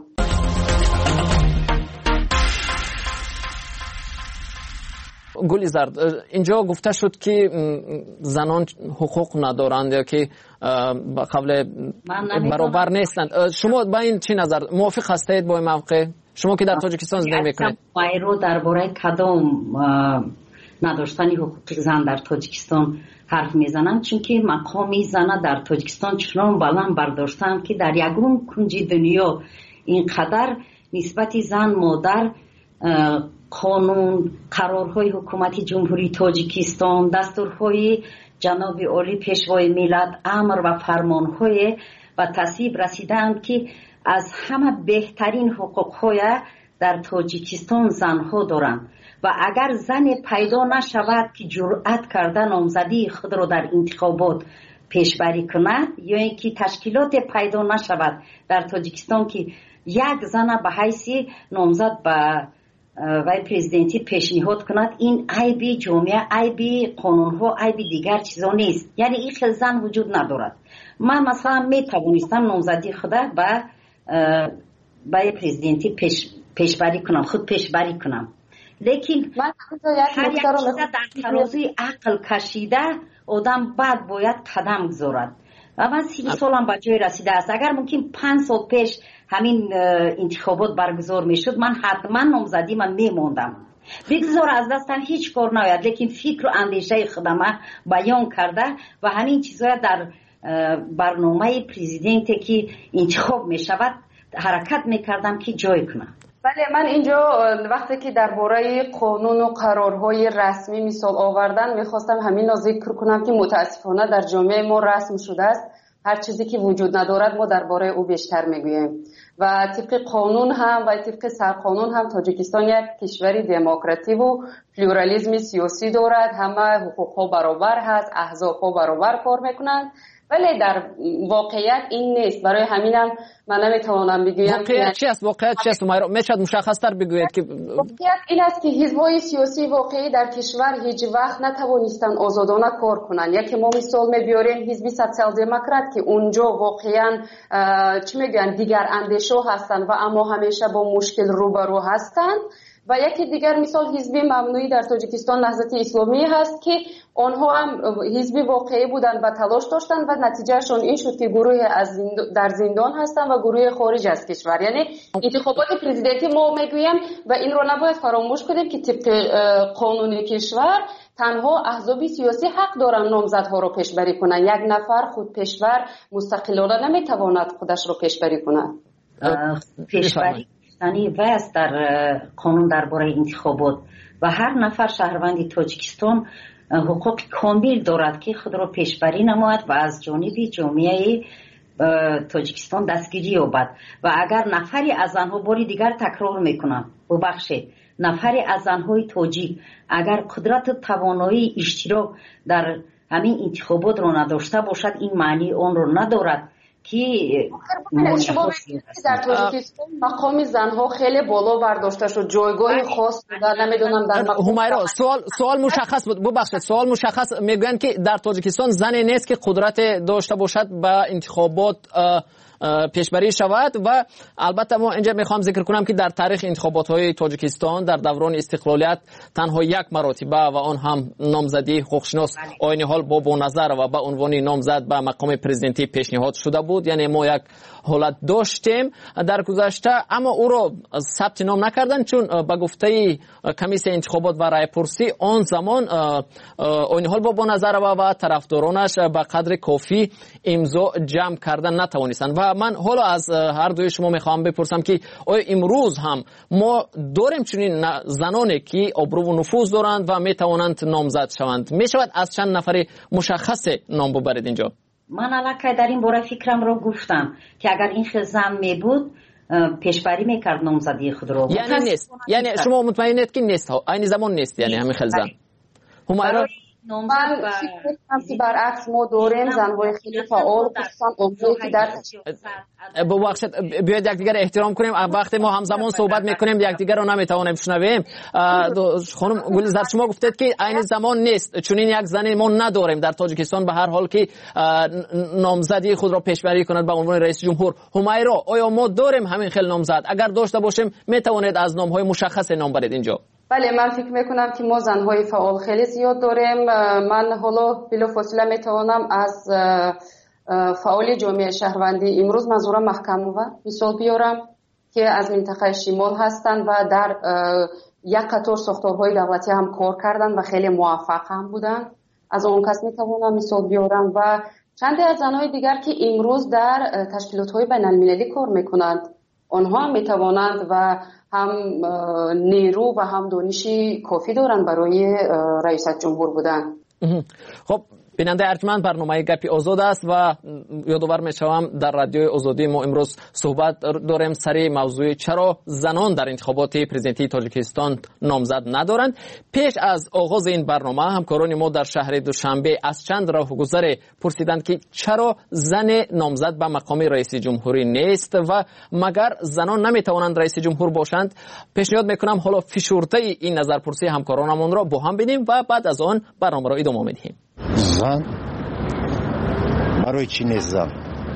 گلی زرد، اینجا گفته شد که زنان حقوق ندارند یا که قبل برابر نیستند. شما با این چی نظر موافق هستید با این موقع؟ شما که در تاجیکستان زندگی میکنید. من رو درباره کدام نداشتن حقوق زن در تاجیکستان حرف میزنم، چون که مقامی زن در تاجیکستان چنان بلند برداشتم که در یگون کنج دنیا اینقدر نسبت زن مادر قانون، قرارهای حکومت جمهوری تاجیکستان، دستورهای جناب عالی پیشوای ملت، امر و فرمانهای و تصویب رسیدند که از همه بهترین حقوقهای در تاجیکستان زنها دارند و اگر زن پیدا نشود که جرأت کرده نامزدی خود را در انتخابات پیشبری کند یا اینکه تشکیلات پیدا نشود در تاجیکستان که یک زن به حیث نامزد به وای پرزیدنتی پیشنهاد کند، این عیبی جامعه، عیبی قانونها، عیبی دیگر چیزا نیست. یعنی این خیلی زن وجود ندارد. من مثلا می توانستم نامزدی خدا به وای پرزیدنتی پیش پیشبری کنم، خود پیشبری کنم، لیکن هر یک چیز در ترازوی عقل کشیده آدم بعد باید قدم گذارد و من سی سالم به جای رسیده است. اگر ممکن پنج سال پیش همین انتخابات برگزار می شد من حتما نامزدی من می موندم، بگذار از دستم هیچ کار نیاید، لیکن فکر و اندیشه خودم بیان کرده و همین چیزها در برنامه پرزیدنتی که انتخاب می شود حرکت می کردم که جای کنم. بله، من اینجا وقتی که درباره قانون و قرارهای رسمی مثال آوردن میخواستم همین را ذکر کنم که متاسفانه در جامعه ما رسم شده است هر چیزی که وجود ندارد ما درباره او بیشتر میگوییم و طبق قانون هم و طبق سرقانون هم تاجیکستان یک کشوری دموکراتیک و پلورالیسم سیاسی دارد، همه حقوقها برابر هست، احزابها برابر کار میکنند، ولی در واقعیت این نیست. برای همینم من نمیتوانم بگویم واقعیت چی است. واقعیت چی است؟ میشد مشخص تر بگویید که واقعیت این است که حزب‌های سیاسی واقعی در کشور هیچ وقت نتوانستند آزادانه کار کنند. یکی ما مثال میبریم حزب سوسیال دموکرات که اونجا واقعا چی میگن دیگر اندیشه هستند و اما همیشه با مشکل روبرو هستند و یکی دیگر مثال حزب ممنوعی در تاجیکستان نهضت اسلامی هست که آنها هم حزب واقعی بودند و تلاش داشتند و نتیجهشون این شد که گروه از زندان در زندان هستند و گروه خارج از کشور. یعنی انتخابات پرزیدنتی ما میگویم و این رو نباید فراموش کنیم که طبق قانون کشور تنها احزاب سیاسی حق دارن نامزدها رو پیشبری کنن. یک نفر خود پیشور مستقلانه نمیتواند خودش رو پیشبری کند. پیشبری یعنی وست در قانون درباره انتخابات و هر نفر شهروند تاجیکستان حقوق کامل دارد که خود را پیشبری نماید و از جانب جامعه تاجیکستان دستگیری یابد و اگر نفری از آنها باری دیگر تکرار میکنم ببخشید نفری از آنهای تاجیک اگر قدرت توانایی اشتراک در همین انتخابات را نداشته باشد این معنی آن را ندارد که در تاجیکستان مقام زنها خیلی بالا برداشته شد، جایگاه خاص بوده. نمیدونم در همیرا سوال سوال مشخص بود. ببخشید سوال مشخص میگن که در تاجیکستان زنی نیست که قدرت داشته باشد با انتخابات پیشبری شود و البته ما اینجا میخوام ذکر کنم که در تاریخ انتخابات های تاجیکستان در دوران استقلالیت تنها یک مرتبه و آن هم نامزدی حقوقشناس آینی حال با بونظر و به عنوان نامزد به مقام پرزیدنتی پیشنهاد شده بود. یعنی ما یک حالت داشتیم در گذشته اما او را ثبت نام نکردن چون به گفته کمیسیون انتخابات و رای پرسی آن زمان آینی حال با بونظر و, و طرفدارانش به قدر کافی امضا جمع کردن نتوانستند. و من حالا از هر دوی شما میخوام بپرسم که آیا امروز هم ما داریم چنین زنانی که ابرو و نفوذ دارند و میتوانند نامزد شوند؟ میشود از چند نفر مشخص نام ببرید اینجا؟ من علاقه در این باره فکرم رو گفتم که اگر این خیل زن می بود پیشبری میکرد نامزدی خود رو. یعنی نیست، یعنی شما مطمئنید که نیست، این زمان نیست، یعنی همین خیل زن همیرا من فکر کنم که برعکس ما داریم زنهای خیلی فعال خصوصا اونجایی که در ببخشید بیاید یکدیگر احترام کنیم. وقتی ما همزمان صحبت میکنیم یکدیگر رو نمیتوانیم بشنویم. خانم گلزار شما گفتید که این زمان نیست چون این یک زنی ما نداریم در تاجیکستان به هر حال که نامزدی خود را پیشبری کند به عنوان رئیس جمهور. همیرا آیا ما داریم همین خیل نامزد؟ اگر داشته باشیم میتوانید از نامهای مشخص نام برید اینجا؟ بله من فکر میکنم که ما زنهای فعال خیلی زیاد داریم. من حالا بلافاصله میتوانم از فعال جامعه شهروندی امروز منظورم محکم و مثال بیارم که از منطقه شمال هستند و در یک قطار ساختارهای دولتی هم کار کردن و خیلی موفق هم بودن. از اون کس میتوانم مثال بیارم و چند از زنهای دیگر که امروز در تشکیلات‌های بین‌المللی کار میکنند آنها هم میتوانند و هم نیرو و هم دانشی کافی دارن برای رئیس جمهور بودن. خب بیننده ارجمند برنامه گپی آزاد است و یادآور میشوم در رادیوی آزادی ما امروز صحبت داریم سر موضوع چرا زنان در انتخابات پرزیدنتی تاجیکستان نامزد ندارند. پیش از آغاز این برنامه همکاران ما در شهر دوشنبه از چند راهگذر پرسیدند که چرا زن نامزد به مقام رئیس جمهوری نیست و مگر زنان نمیتوانند رئیس جمهور باشند. پیشنهاد میکنم حالا فشرده این نظرپرسی همکارانمون را با هم ببینیم و بعد از آن برنامه را ادامه میدیم. زن برای چی نیست زن؟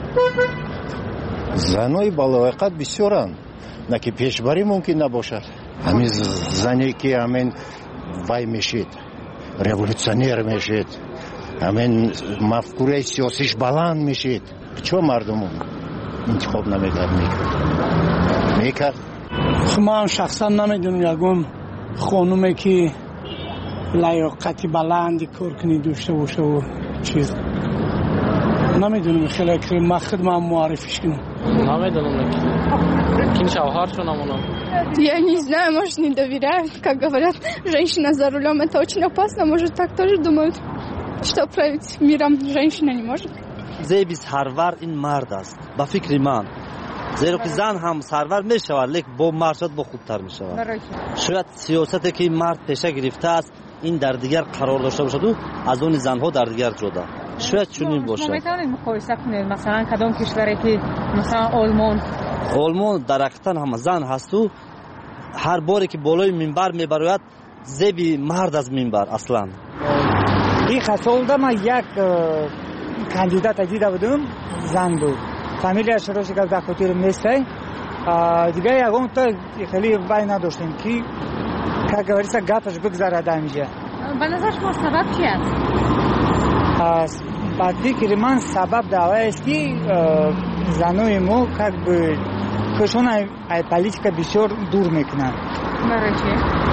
زنای بالایقت بسیارند نه که پیشبری ممکن نباشد. همین زنی که همین وای میشید رеволюционер میشید همین مفکوره سیاسیش بلند میشید چون مردم انتخاب نمیکرد میکرد میکرد ما هم شخصا نمیدونیم یگون خانومه که لیاقتی بلندی کار کنی داشته باشه و چیز نمیدونم خیلی کریم من خودم معرفیش کنم نمیدونم кин шавҳаршон амонам. Я не знаю, может, не доверяю. Как говорят, женщина за рулем это очень опасно. Может, так тоже думают, что править миром женщина не может. زیبی سرور این مرد است با فکر من زیرا که زن هم سرور می شود لیکن با مرد شد با خوبتر می شود. شاید سیاستی که این مرد پیشه گرفته است این در دیگر قرار داشته باشد و از اون زنها در دیگر جدا شاید چنین باشد. میتونید مقایسه کنید مثلا کدام کشوری که مثلا آلمان آلمان در حقیقت هم زن هست و هر باری که بالای منبر میبراید زیبی مرد از منبر اصلا. این خسالده من یک کاندیدات دیده بودم زن بود فامیلیش رو شکل در خاطر میسته دیگه یکم تا خیلی وای نداشتیم که که گوریسه گپش بگذاره دمیجه. به نظر شما سبب چی است؟ با فکر من سبب دعوی است که زنای ما که به کشون ای پالیتیکا بسیار دور میکنن. برای چی؟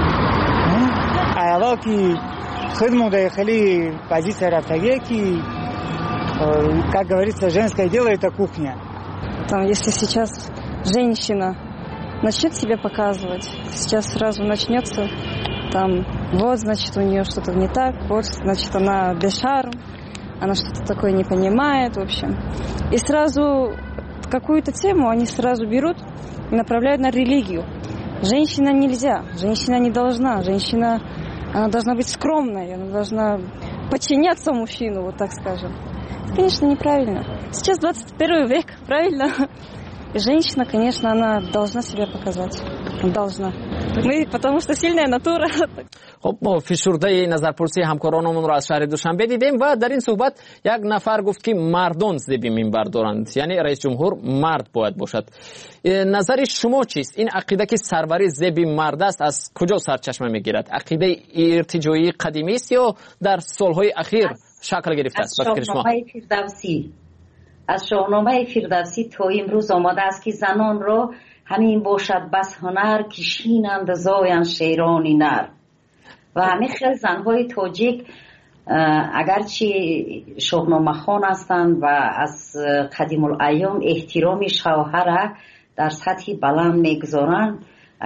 ایالا که خدمت خیلی позиция رفتگی که как говорится, женское дело это кухня. Там, если сейчас женщина начнет себя показывать, сейчас сразу начнется там, вот, значит, у нее что-то не так, вот, значит, она без шарм, она что-то такое не понимает, в общем. И сразу какую-то тему они сразу берут и направляют на религию. Женщина нельзя, женщина не должна, женщина, она должна быть скромной, она должна подчиняться мужчину, вот так скажем. Конечно, неправильно. Сейчас двадцать первый век, правильно? И женщина, конечно, она должна себя показать. Должна. Мы, потому что сильная натура. خب ما فشرده نظرپرسی همکارانمون رو از شهر دوشنبه دیدیم و در این صحبت یک نفر گفت که مردان زیبی منبر دارند، یعنی رئیس جمهور مرد باید باشد. نظر شما چیست؟ این عقیده که سروری زیبی مرد است از کجا سرچشمه میگیرد؟ عقیده ارتجاعی قدیمی است یا در سالهای اخیر شکل گرفته است؟ از شاهنامه فردوسی از شاهنامه فردوسی تا امروز آماده است که زنان را همین باشد بس هنر که شینند زاین شیرانی نر. و همه خیلی زنهای تاجیک اگرچه شاهنامه خوان هستند و از قدیم الایام احترام شوهر در سطح بلند میگذارند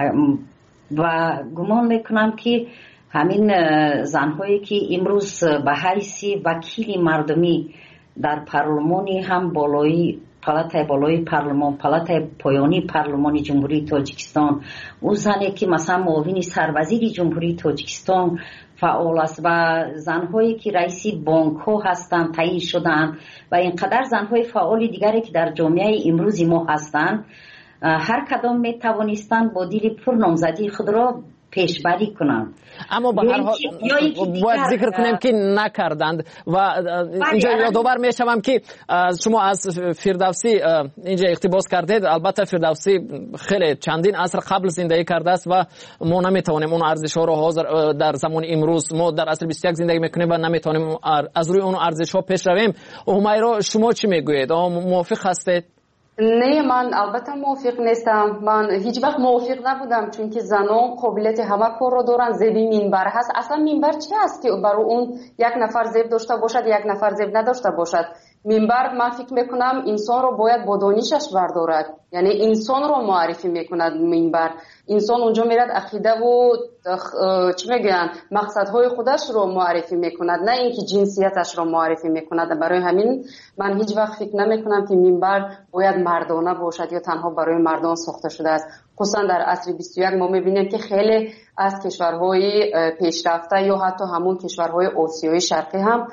و گمان میکنم که همین زنهایی که امروز به حیث وکیل مردمی در پارلمانی هم بالایی پالاتای بالای پارلمان پالاتای پایانی پارلمان جمهوری تاجیکستان او زنی که مثلا معاون سروزیر جمهوری تاجیکستان فعال است و زنهایی که رئیس بانک ها هستند تعیین شدند و اینقدر زنهای فعال دیگری که در جامعه امروز ما هستند هر کدام می توانستند با دل پر نامزدی خود را پیشبری کنند. اما به هر حال باید ذکر کنیم که نکردند و اینجا یادآور میشوم که شما از فردوسی اینجا اقتباس کردید. البته فردوسی خیلی چندین عصر قبل زندگی کرده است و ما نمیتوانیم اون ارزش ها رو حاضر در زمان امروز ما در عصر بیست و یک زندگی میکنیم و نمیتوانیم از روی اون ارزش ها پیش رویم. همیرا شما چی میگویید؟ موافق هستید؟ نه من البته موافق نیستم. من هیچ وقت موافق نبودم چون که زنان قابلیت همه کار رو دارن. زیبی منبر هست. اصلا منبر چی است که برای اون یک نفر زیب داشته باشد یک نفر زیب نداشته باشد؟ منبر من فکر میکنم انسان رو باید با دانشش بردارد، یعنی انسان رو معرفی میکند. منبر انسان اونجا میرد عقیده و چی میگن مقصدهای خودش رو معرفی میکند، نه اینکه جنسیتش رو معرفی میکند. برای همین من هیچ وقت فکر نمیکنم که منبر باید مردانه باشد یا تنها برای مردان ساخته شده است. خصوصا در عصر بیست و یک ما میبینیم که خیلی از کشورهای پیشرفته یا حتی همون کشورهای آسیای شرقی هم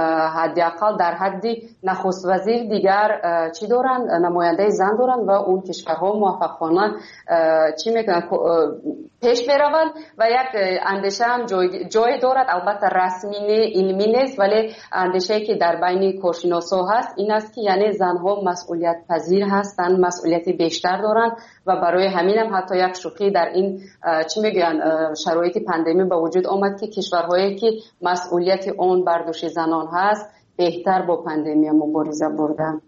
حداقل در حد نخست وزیر دیگر چی دارن نماینده زن دارن و اون کشورها موفقانه چی میکنن پیش میروند و یک اندیشه هم جای, جای دارد. البته رسمی علمی نیست ولی اندیشه که در بین کارشناسا هست این است که یعنی زنها مسئولیت پذیر هستند، مسئولیت بیشتر دارند و برای همین هم حتی یک شوخی در این چی میگن شرایط پاندمی به وجود آمد که کشورهایی که مسئولیت اون بر دوش زنان هست بهتر با پاندمی مبارزه بردن.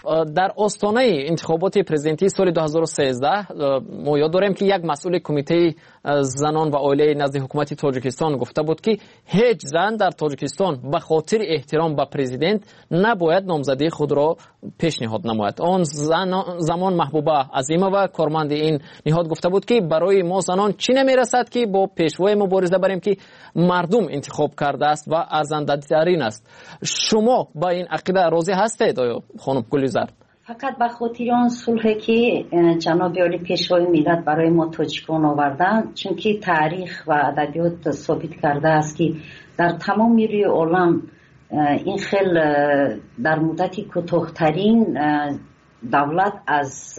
در آستانه انتخابات پرزیدنتی سال دو هزار و سیزده ما یاد داریم که یک مسئول کمیته زنان و عائله نزد حکومت تاجیکستان گفته بود که هیچ زن در تاجیکستان به خاطر احترام به پرزیدنت نباید نامزدی خود را پیشنهاد نماید. آن زمان محبوبه عظیمова کارمند این نهاد گفته بود که برای ما زنان چی نمیرسد که با پیشوای مبارزه بریم که مردم انتخاب کرده است و ارزنده ترین است. شما با این عقیده راضی هستید آیا خانم گلزار؟ فقط به خاطر آن صلحی که جناب عالی پیشوای ملت برای ما تاجیکان آوردن، چون که تاریخ و ادبیات ثابت کرده است که در تمام روی عالم این خیل در مدت کوتاه‌ترین دولت از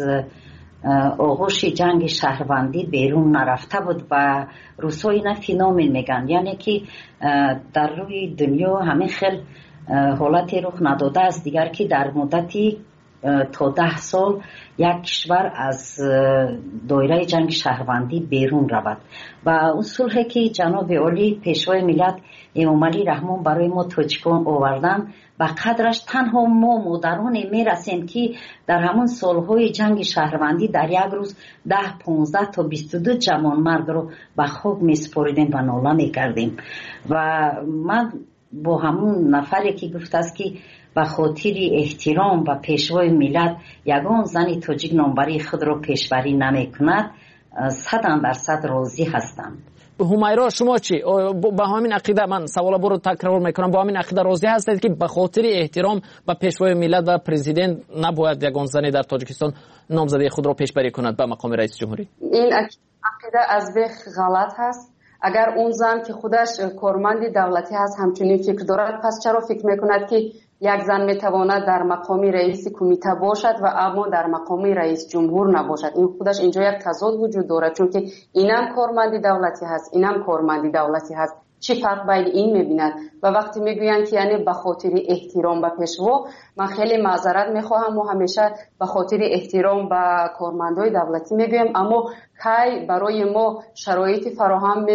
آغوش جنگ شهروندی بیرون نرفته بود و روسا اینا فینومن میگن، یعنی که در روی دنیا همه خیل حالتی رخ نداده است دیگر که در مدتی تا ده سال یک کشور از دایره جنگ شهروندی بیرون رود. و اون صلحی که جناب عالی پیشوای ملت امام علی رحمان برای ما تاجیکان آوردن و قدرش تنها ما مادران میرسیم که در همون سالهای جنگ شهروندی در یک روز ده پونزده تا بیست و دو جوان مرد رو به خواب میسپاریدیم و ناله میکردیم. و من با همون نفری که گفت است که به خاطر احترام و پیشوای ملت یگان زن تاجیک نامبری خود را پیشبری نمی کند، صد درصد راضی هستم. همیرا شما چی؟ با همین عقیده من سوال برو تکرار میکنم، با همین عقیده راضی هستید که به خاطر احترام به پیشوای ملت و پرزیدنت نباید یگان زن در تاجیکستان نامزدی خود را پیشبری کند به مقام رئیس جمهوری؟ این عقیده از بیخ غلط هست. اگر اون زن که خودش کارمند دولتی هست همچنین فکر دارد، پس چرا فکر میکند که یک زن میتواند در مقام رئیس کمیته باشد و اما در مقام رئیس جمهور نباشد؟ این خودش اینجا یک تضاد وجود دارد، چون که اینم کارمند دولتی هست اینم کارمند دولتی هست. چی فرق بین این میبیند؟ و وقتی میگویند که یعنی به خاطر احترام به پیشوا، من خیلی معذرت میخواهم و همیشه به خاطر احترام به کارمندای دولتی میگویم، اما کی برای ما شرایطی فراهم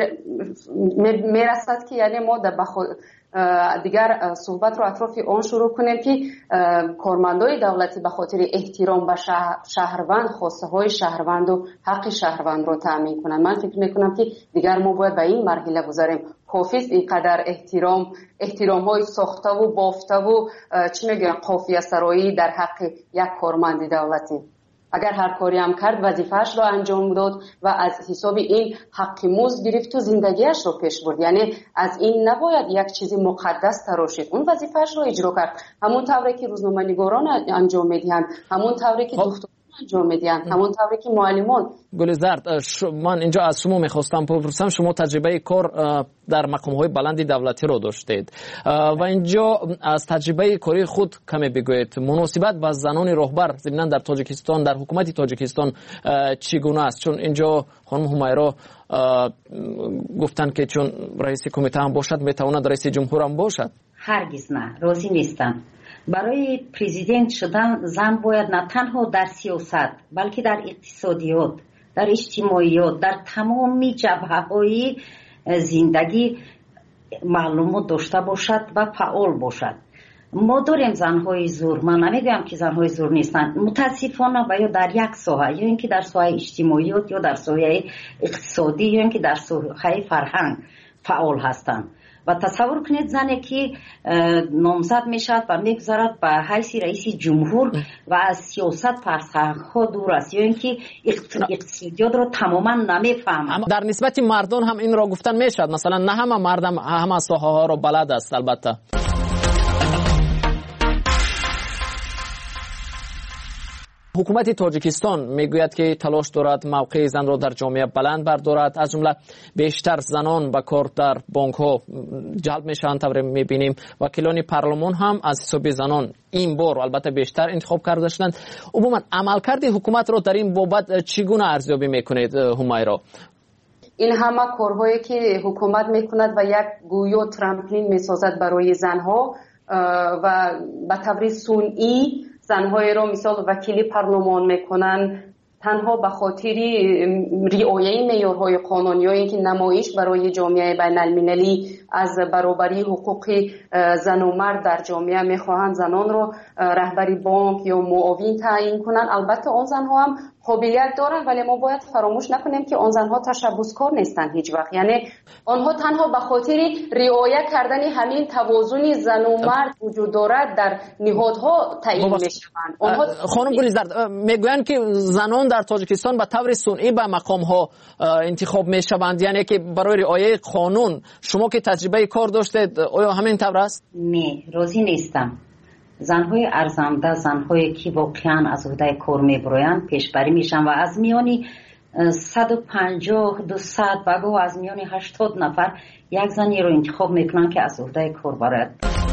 میرسد که یعنی ما در دیگر صحبت رو اطراف آن شروع کنیم که کارمندای دولتی به خاطر احترام به شهروند خواسته های شهروند و حق شهروند رو تامین کنند. من فکر میکنم که دیگر ما باید به این مرحله گذاریم. کافی است اینقدر احترام احترام های ساخته و بافته و چی میگن قافیه سرایی در حق یک کارمند دولتی. اگر هر کاری هم کرد وظیفه‌اش رو انجام داد و از حساب این حق مزد گرفت و زندگیش رو پیش برد، یعنی از این نباید یک چیزی مقدس تراشید. اون وظیفه‌اش رو اجرا کرد، همون طوری که روزنامه‌نگاران انجام میدهند، همون طوری که دکتران انجام میدهند، همون طوری که معلمان. گلزار، من اینجا از شما میخواستم بپرسم، شما تجربه کار در مقام‌های بلند دولتی رو داشتید و اینجا از تجربه کاری خود کمی بگویید. مناسبت با زنان راهبر ضمناً در تاجیکستان، در حکومت تاجیکستان چگونه است؟ چون اینجا خانم همیرا گفتن که چون رئیس کمیته هم باشد میتواند رئیس جمهور هم باشد. هرگز نه، راضی نیستم. برای پرزیدنت شدن زن باید نه تنها در سیاست بلکه در اقتصادیات، در اجتماعیات، در تمامی جبهه‌های زندگی معلومات داشته باشد و فعال باشد. ما داریم زنهای زور، من نمیگم که زنهای زور نیستن، متاسفانه و یا در یک ساحه، یا اینکه در ساحه اجتماعیات یا در ساحه اقتصادی یا اینکه در ساحه فرهنگ فعال هستند. و تصور کنید زنی که نامزد میشد و میگذارد به حیث رئیس جمهور و از سیاست فرسخها دور است، یا اینکه اقتصادیات رو تماما نمیفهمد. در نسبت مردان هم این را گفتن میشد، مثلا نه همه مردم همه ساحه ها رو بلد است. البته حکومت تاجیکستان میگوید که تلاش دارد موقع زن را در جامعه بلند بردارد، از جمله بیشتر زنان به کار در بانک ها جلب میشن. طوری میبینیم وکیلان پارلمان هم از حساب زنان این بار البته بیشتر انتخاب کرده شدند. عموما عملکرد حکومت را در این بابت چگونه ارزیابی میکنید همیرا؟ این همه کارهایی که حکومت میکند و یک گویا ترامپلین میسازد برای زنها و به طور صنعی زنهای رو مثال وکیلی پارلمان میکنن، تنها به خاطر رعایت معیارهای قانونی و اینکه نمایش برای جامعه بین المللی از برابری حقوق زن و مرد در جامعه میخواهند زنان رو رهبری بانک یا معاون تعیین کنند. البته اون زنها هم قابلیت دارن، ولی ما باید فراموش نکنیم که اون زنها تشبثکار نیستن هیچ وقت. یعنی آنها تنها به خاطر رعایت کردن همین توازن زن و مرد وجود دارد در نهادها تعیین میشوند. آنها خانم گلیزرد میگویند که زنان در تاجیکستان به طور سنئی به مقام ها انتخاب میشوند، یعنی که برای رعایت قانون. شما که تجربه کار داشتید آیا همین طور است؟ نه، راضی نیستم. زنهای ارزنده، زنهایی که واقعا از عهده کار میبرویند پیشبری میشن و از میانی صد و پنجاه دویست و گو از میانی هشتاد نفر یک زنی رو انتخاب میکنن که از عهده کار برد.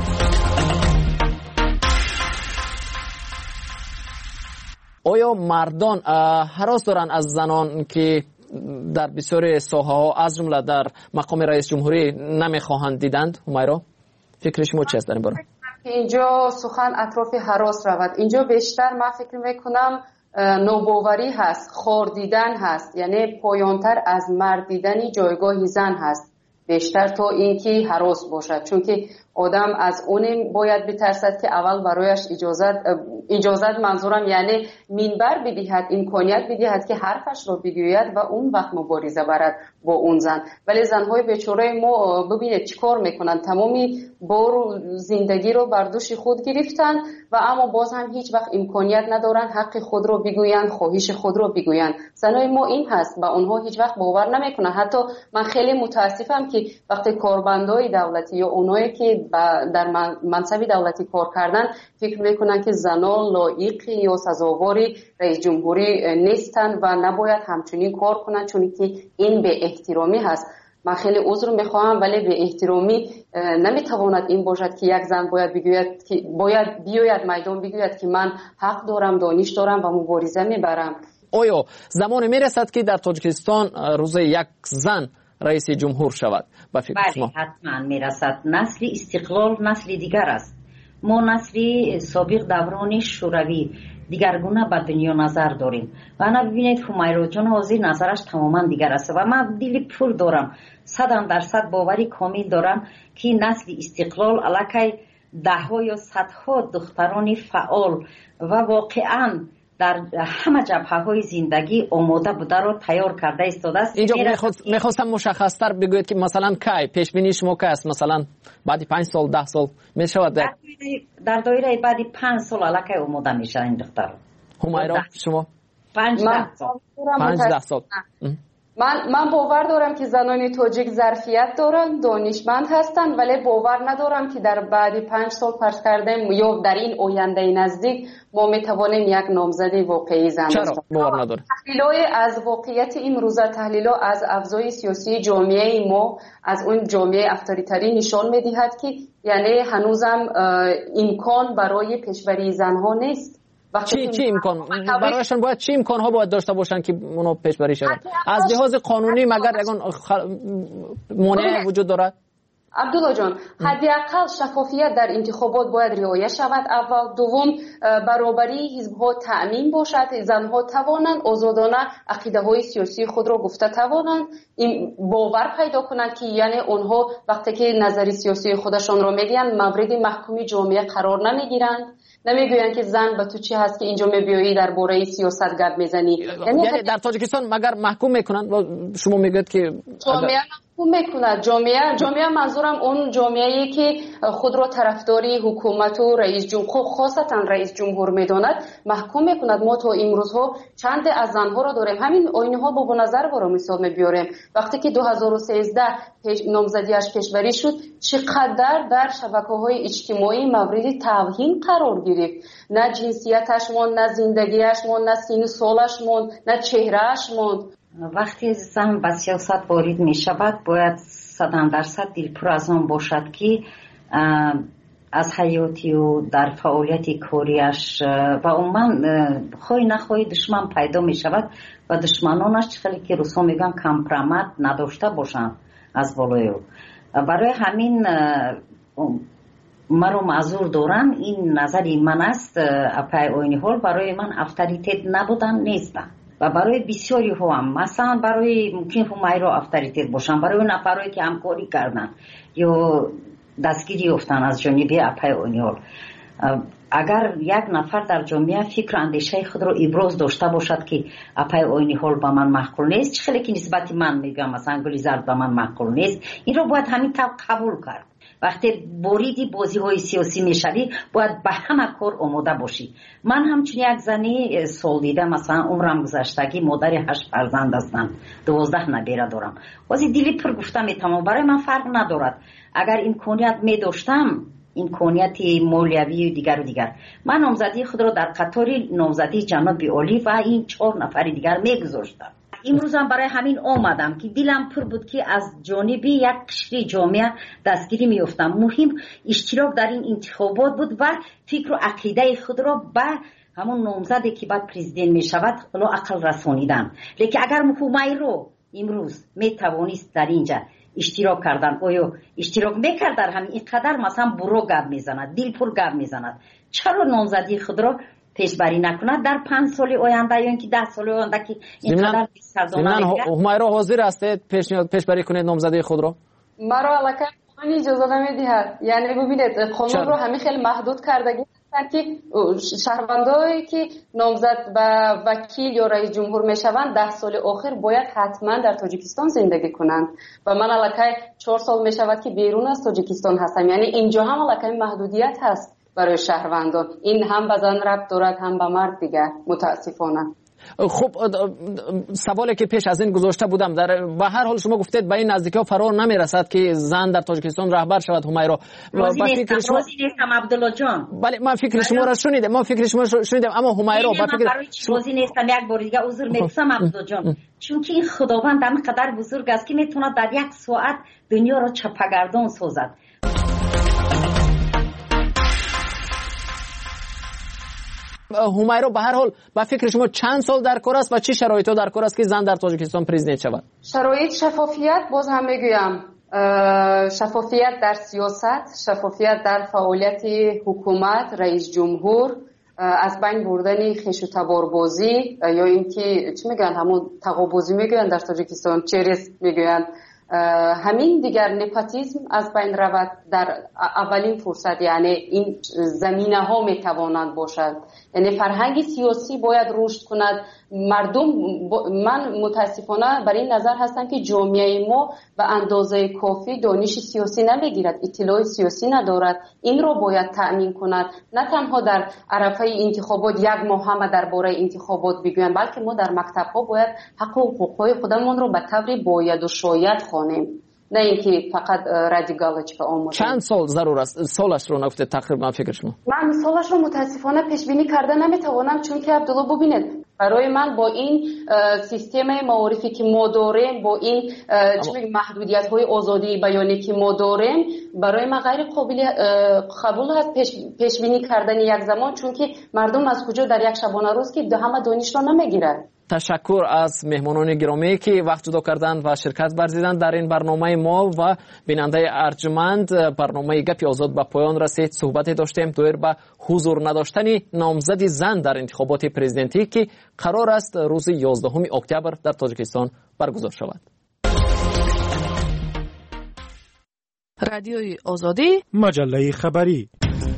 آیا مردان هراس دارن از زنان که در بسیار ساحه ها از جمله در مقام رئیس جمهوری نمیخواهند دیدند؟ همیرا فکر شما چی است در این باره؟ اینجا سخن اطراف هراس رود. اینجا بیشتر من فکر میکنم نوباوری هست، خور دیدن هست، یعنی پایانتر از مرد دیدنی جایگاه زن هست بیشتر تا اینکه هراس باشد. چون که آدم از اون باید بترسد که اول برایش اجازت اجازت منظورم یعنی منبر بدهد، امکانیت بدهد که حرفش رو بگوید و اون وقت مبارزه برد با اون زن. ولی زنهای بیچاره ما ببینید چیکار میکنن، تمامی بار زندگی رو بر دوش خود گرفتن و اما باز هم هیچ وقت امکانیت ندارن حق خود رو بگویند، خواهش خود رو بگویند. زنای ما این هست و اونها هیچ وقت باور نمیکنن. حتی من خیلی متاسفم که وقتی کارمندای دولتی یا اونایی که در منصب دولتی کار کردن فکر میکنن که زنان لایق یا سزاوار رئیس جمهوری نیستن و نباید همچنین کار کنن، چون که این به احترامی هست. من خیلی عذر میخواهم ولی به احترامی نمیتواند این باشد که یک زن باید بگوید که باید بیاید میدان بگوید که من حق دارم، دانش دارم و مبارزه میبرم. آیا زمان میرسد که در تاجیکستان روز یک زن رئیس جمهور شود؟ بله حتما میرسد. نسل استقلال نسل دیگر است. ما نسل سابق دوران شوروی دیگرگونه به دنیا نظر داریم و انا ببینید همیرا جان حاضر نظرش تماما دیگر است و من دل پر دارم، صد درصد باوری کامل دارم که نسل استقلال علاکه ده ها یا صدها دختران فعال و واقعا در همه جبهه های زندگی آماده بوده رو تیار کرده ایستاده است. اینجا میخواستم مشخصتر بگوید که مثلا کی پیش بینی شما که است، مثلا بعد پنج سال ده سال میشود در در دایره بعد پنج سال علاقه آماده میشه این دختر. همیرا شما پنج ده سال پنج ده سال من من باور دارم که زنان تاجیک ظرفیت دارن، دانشمند هستن، ولی باور ندارم که در بعد پنج سال فرض کردیم یا در این آینده نزدیک ما میتوانیم یک نامزد واقعی زن چرا باور ندارم؟ تحلیل‌های از واقعیت امروز، تحلیل از ابزار سیاسی جامعه ما از اون جامعه افطاریتری نشان میدهد که یعنی هنوزم امکان برای پیشبری زنها نیست. چی چی امکان برایشان باید چی امکان ها باید داشته باشن که اونو پیشبری شود؟ از لحاظ قانونی مگر اگه مانع وجود دارد؟ عبدالله جان، حداقل شفافیت در انتخابات باید رعایت شود. اول، دوم برابری حزب‌ها تأمین باشد، زنها توانند آزادانه عقیده‌های سیاسی خود را گفته توانند، این باور پیدا کنند که یعنی اونها وقتی که نظری سیاسی خودشان را میگن مورد محکومی جامعه قرار نمیگیرند، نمیگویند که زن به تو چی هست که اینجا میبیایی در باره سیاست گپ میزنی. یعنی, یعنی در تاجیکستان مگر محکوم میکنن؟ شما میگید که جامعه محکوم میکند. جامعه جامعه منظورم اون جامعه‌ای که خود را طرفداری حکومت و رئیس جمهور خاصتا رئیس جمهور میداند محکوم میکند. ما تا امروزها چند از زنها را داریم، همین آینه ها با نظر برای مثال میبیاریم. وقتی که دو هزار و سیزده نامزدیش کشوری شد چقدر در شبکه‌های اجتماعی مورد توهین قرار گرفت. نه جنسیتش مون، نه زندگیش مون، نه سن سالش مون، نه چهرهش مون. وقتی زن به سیاست وارد می شود باید صد درصد دلپر از آن باشد که از حیاتی و در فعالیت کاریش و عموما خواهی نخواهی دشمن پیدا می شود و دشمنانش چخلی که روسا میگن کمپرامت نداشته باشند از بالای او. برای همین مرا معذور دارم، این نظری من است. اپای آینی حال برای من افطاریتت نبودن نیستن. و برای بسیاری ها هم مثلا برای ممکن همیرا افطاریتر باشن، برای نفرایی که همکاری کردن یا دستگیری یافتن از جانب اپای اونیول، اگر یک نفر در جامعه فکر اندیشه خود رو ابراز داشته باشد که اپای اونیول با من معقول نیست، چه خیلی که نسبت من میگم مثلا گلیزارد با من معقول نیست، این رو باید همین طور قبول کرد. وقتی بریدی بازی های سیاسی میشوی باید به همه کار آماده باشی. من همچون یک زنی سال دیده مثلا عمرم گذشتگی مادر هشت فرزند هستم، دوازده نبیره دارم، بازی دیلی پر گفتم میتونم برای من فرق ندارد. اگر امکانیت می داشتم، امکانیت مالیوی و دیگر و دیگر، من نامزدی خود را در قطار نامزدی جناب عالی و این چهار نفر دیگر میگذاشتم. امروز هم برای همین آمدم که دلم پر بود که از جانب یک قشر جامعه دستگیری میافتم. مهم اشتراک در این انتخابات بود و فکر و عقیده خود را به همون نامزدی که بعد پرزیدنت می شود حالا عقل رسانیدن. لیکن اگر مهمی رو امروز می توانست در اینجا اشتراک کردن، آیا اشتراک میکرد در همین اینقدر مثلا برو گپ میزند، دل پر گپ میزند، چرا نامزدی خود را پیشبری نکند در پنج سال آینده یا اینکه ده سال آینده که اینقدر سردانه میگه؟ همیرا حاضر هستید پیش پیشبری کنید نامزدی خود را؟ مرا علاقه من اجازه نمیدهد. یعنی ببینید قانون رو همین خیلی محدود کردگی هستند که شهروندایی که نامزد به وکیل یا رئیس جمهور میشوند ده سال آخر باید حتما در تاجیکستان زندگی کنند و من علاقه چهار سال میشود که بیرون از تاجیکستان هستم. یعنی اینجا هم علاقه محدودیت هست برای شهروندان. این هم به زن ربط دارد هم به مرد دیگر متاسفانه. خب سوالی که پیش از این گذاشته بودم، در به هر حال شما گفتید به این نزدیکی ها فرار نمیرسد که زن در تاجیکستان رهبر شود. همیرا راضی نیستم راضی نیستم عبدالله جان. بله من فکر شما را شنیدم، ما فکر شما را شنیدم، اما همیرا با فکر راضی نیستم. یک بار دیگه عذر میخوام عبدالله جان، چون که این خداوند همینقدر بزرگ است که میتونه در یک ساعت دنیا را چپگردان سازد. همیرا به هر حال با فکر شما چند سال در کار است و چه شرایطی در کار است که زن در تاجیکستان پرزیدنت شود؟ شرایط شفافیت، باز هم میگویم شفافیت در سیاست، شفافیت در فعالیت حکومت، رئیس جمهور، از بین بردن خیش و تباربازی یا اینکه چی میگن همون تقابازی میگن در تاجیکستان، چریس میگن، همین دیگر نپاتیزم از بین رود در اولین فرصت. یعنی این زمینه ها میتوانند باشد. یعنی فرهنگ سیاسی باید رشد کند. مردم ب... من متاسفانه برای این نظر هستم که جامعه ما به اندازه کافی دانش سیاسی نمیگیرد، اطلاع سیاسی ندارد. این رو باید تأمین کند، نه تنها در عرفه انتخابات یک ماه هم درباره انتخابات بگویند، بلکه ما در مکتب ها باید حق و حقوقهای خودمون رو به طور باید و شاید خوانیم، نه اینکه فقط رادیکالش به آموزش. چند سال ضرور است؟ سالش رو نگفته تقریبا فکر شما؟ من سالش رو متاسفانه پیش بینی کرده نمیتوانم، چون که عبدالله ببینید برای من با این سیستم معارفی که ما داریم، با این محدودیت های آزادی بیانی که ما داریم، برای من غیر قابل قبول هست پیش, پیش بینی کردن یک زمان، چون که مردم از کجا در یک شبانه روز که همه دانش رو نمیگیرن. تشکر از مهمانان گرامی که وقت جدا کردند و شرکت ورزیدند در این برنامه ما و بیننده ارجمند. برنامه گپی آزاد به پایان رسید. صحبت داشتیم دویر به حضور نداشتن نامزد زن در انتخابات پرزیدنتی که قرار است روز یازدهم اکتبر در تاجیکستان برگزار شود. رادیوی آزادی، مجله خبری.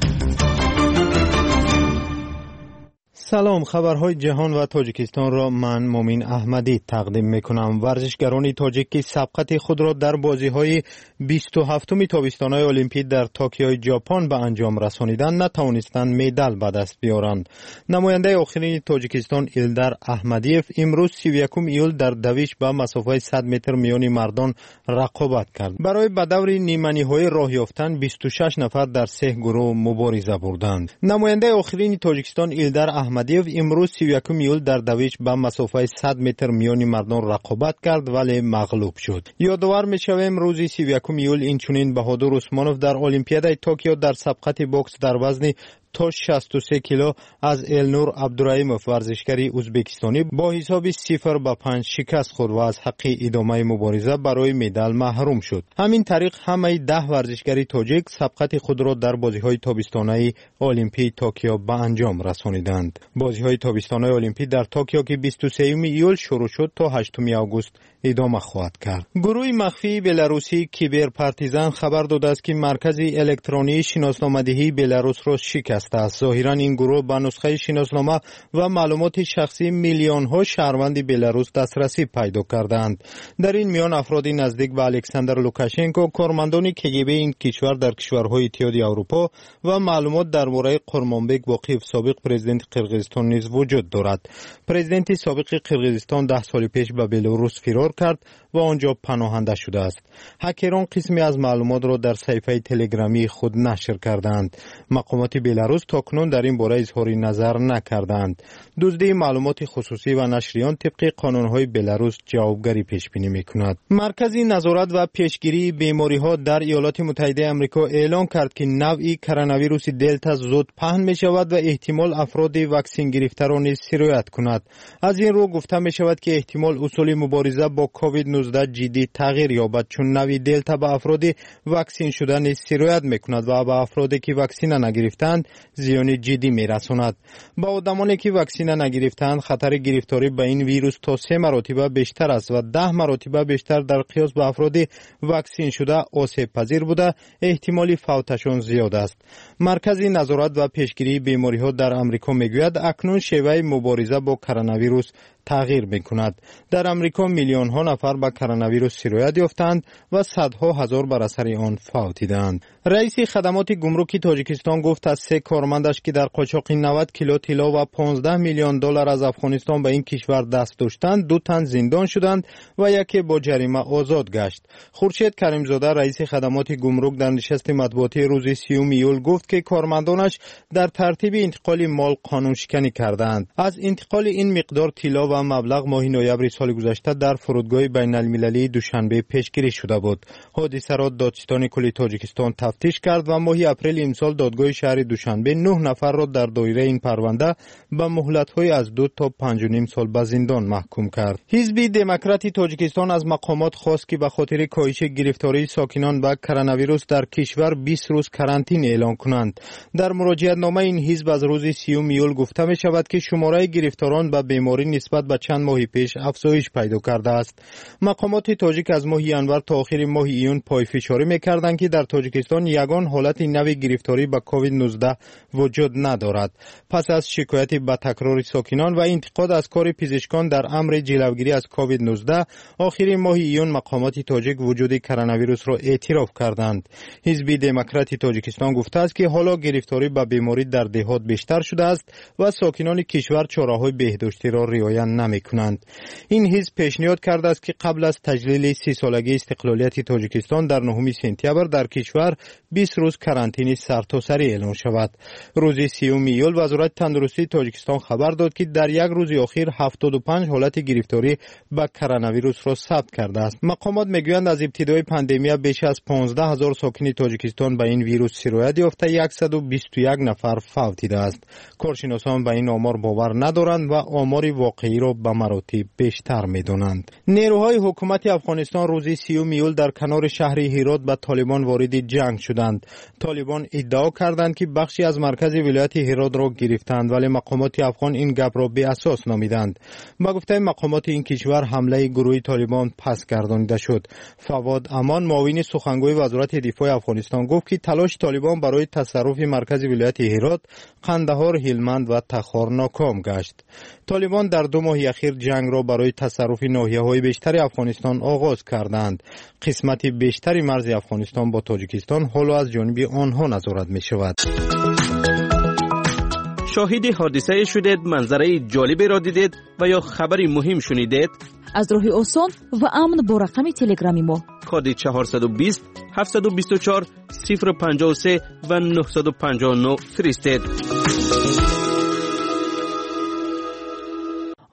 سلام، خبرهای جهان و تاجیکستان را من مومین احمدی تقدیم میکنم. ورزشگران تاجیک که سبقت خود را در بازی‌های بیست و هفتم تابستان‌های المپیک در توکیو ژاپن به انجام رسانیدند نتوانستند مدال به دست بیارند. نماینده آخرین تاجیکستان ایلدار احمدیف امروز سی و یکم ایول در دویش به مسافت صد متر میان مردان رقابت کرد. برای به دور نیمه‌نهایی راه یافتن بیست و شش نفر در سه گروه مبارزه بردند. نماینده آخرین تاجیکستان ایلدار احمدیف امروز سی و یکم ایول در دویچ به مسافت صد متر میان مردان رقابت کرد ولی مغلوب شد. یادآور میشویم روز سی و یکم ایول اینچنین بهادر عثمانوف در المپیاد توکیو در سبقت بوکس در وزن تا شصت و سه کیلو از النور عبدالرحیموف ورزشکاری ازبکستانی با حساب صفر به پنج شکست خورد و از حق ادامه مبارزه برای مدال محروم شد. همین طریق همه ده ورزشکاری تاجیک سبقت خود را در بازی‌های تابستانه المپیک توکیو به انجام رسانیدند. بازی‌های تابستانه المپیک در توکیو که بیست و سوم ایول شروع شد تا هشتم آگوست ادامه خواهد کرد. گروه مخفی بلاروسی کیبر پارتیزان خبر داده است که مرکز الکترونی شناسنامه‌دهی بلاروس را شکسته است. ظاهراً این گروه به نسخه شناسنامه و معلومات شخصی میلیون‌ها شهروند بلاروس دسترسی پیدا کردند. در این میان افرادی نزدیک به الکساندر لوکاشنکو، کارمندان کگب این کشور در کشورهای اتحادیه اروپا و معلومات درباره قرمانبک باقیف سابق پرزیدنت قرقیزستان نیز وجود دارد. پرزیدنت سابق قرقیزستان ده سال پیش به بلاروس فرار کرد و آنجا پناهنده شده است. هکران قسمی از معلومات را در صفحه تلگرامی خود نشر کردند. مقامات بلاروس تاکنون در این باره اظهار نظر نکردند. دزدی معلومات خصوصی و نشریان طبق قانون‌های بلاروس جوابگری پیش بینی می‌کند. مرکز نظارت و پیشگیری بیماری‌ها در ایالات متحده آمریکا اعلام کرد که نوعی کرونا ویروس دلتا زود پهن می‌شود و احتمال افراد واکسن گرفته را نیز سرایت کند. از این رو گفته می‌شود که احتمال اصول مبارزه با کووید نوزده جدی تغییر یابد، چون نوع دلتا به افراد واکسن شده نیز سرایت می‌کند و به افرادی که واکسن نگرفتند زیان جدی می‌رساند. با آدمانی که واکسن نگرفتند خطر گرفتاری به این ویروس تا سه مرتبه بیشتر است و ده مرتبه بیشتر در قیاس به افراد واکسن شده آسیب پذیر بوده، احتمال فوتشان زیاد است. مرکز نظارت و پیشگیری بیماری‌ها در آمریکا میگوید اکنون شیوه مبارزه با کرونا ویروس تغییر می‌کند. در آمریکا میلیون ها نفر به کرونا ویروس سرایت یافتند و صدها هزار بر اثر آن فوتیدند. رئیس خدمات گمرکی تاجیکستان گفت از سه کارمندش که در قاچاق نود کیلو طلا و پانزده میلیون دلار از افغانستان به این کشور دست داشتند، دو تن زندان شدند و یکی با جریمه آزاد گشت. خورشید کریمزاده رئیس خدمات گمرک در نشست مطبوعاتی روز سیوم ایول گفت که کارمندانش در ترتیب انتقال مال قانون شکنی کردند. از انتقال این مقدار طلا و مبلغ ماه نوامبر سال گذشته در فرودگاه بین المللی دوشنبه پیشگیری شده بود. حادثه را دادستان کلی تاجیکستان تفتیش کرد و ماه اپریل امسال دادگاه شهر دوشنبه نه نفر را در دایره این پرونده به مهلت‌های از دو تا پنج و نیم سال به زندان محکوم کرد. حزب دموکراتی تاجیکستان از مقامات خواست که به خاطر کاهش گرفتاری ساکنان به کرونا ویروس در کشور بیست روز کرانتین اعلان کنند. در مراجعت نامه این حزب از روز سیوم ایول گفته می شود که شماره گرفتاران به بیماری نسبت به چند ماه پیش افزایش پیدا کرده است. مقامات تاجیک از ماه ینور تا آخر ماه ایون پای فشاری می‌کردند که در تاجیکستان یگان حالت نوی گرفتاری به کووید نوزده وجود ندارد. پس از شکایت به تکرار ساکنان و انتقاد از کار پزشکان در امر جلوگیری از کووید نوزده، آخر ماه ایون مقامات تاجیک وجود کرونا ویروس را اعتراف کردند. حزب دموکراتی تاجیکستان گفته است که حالا گرفتاری به بیماری در دهات بیشتر شده است و ساکنان کشور چاره‌های بهداشتی را رعایت نمی‌کنند. این حزب پیشنهاد کرده است که قبل از تجلیل سی سالگی استقلالیت تاجیکستان در نهم سپتامبر در کشور بیست روز کرانتین سرتاسری اعلان شود. روز سیوم ایول وزارت تندرستی تاجیکستان خبر داد که در یک روز اخیر هفتاد و پنج حالت گرفتاری به کرونا ویروس را ثبت کرده است. مقامات میگویند از ابتدای پاندمی بیش از پانزده هزار ساکن تاجیکستان به این ویروس سرایت یافته، صد و بیست و یک نفر فوتیده است. کارشناسان به این آمار باور ندارند و آمار واقعی را به مراتب بیشتر می‌دانند. نیروهای حکومت افغانستان روز سیوم ایول در کنار شهر هرات به طالبان وارد جنگ شدند. طالبان ادعا کردند که بخشی از مرکز ولایت هرات را گرفتند، ولی مقامات افغان این گپ را بی اساس نامیدند. با گفته مقامات این کشور حمله گروه طالبان پس گردانیده شد. فواد امان معاون سخنگوی وزارت دفاع افغانستان گفت که تلاش طالبان برای تصرف مرکز ولایت هرات، قندهار، هلمند و تخار ناکام گشت. طالبان در دو ماه اخیر جنگ را برای تصرف ناحیه‌های بیشتر افغانستان آغاز کردند. قسمت بیشتری مرز افغانستان با تاجیکستان حالا از جانب آنها نظارت می شود. شاهد حادثه شدید، منظره جالبی را دیدید و یا خبری مهم شنیدید؟ از راه آسان و امن با رقم تلگرامی ما کد چهارصد و بیست هفتصد و بیست و چهار صفر پنجاه و سه و نهصد و پنجاه و نه فرستید.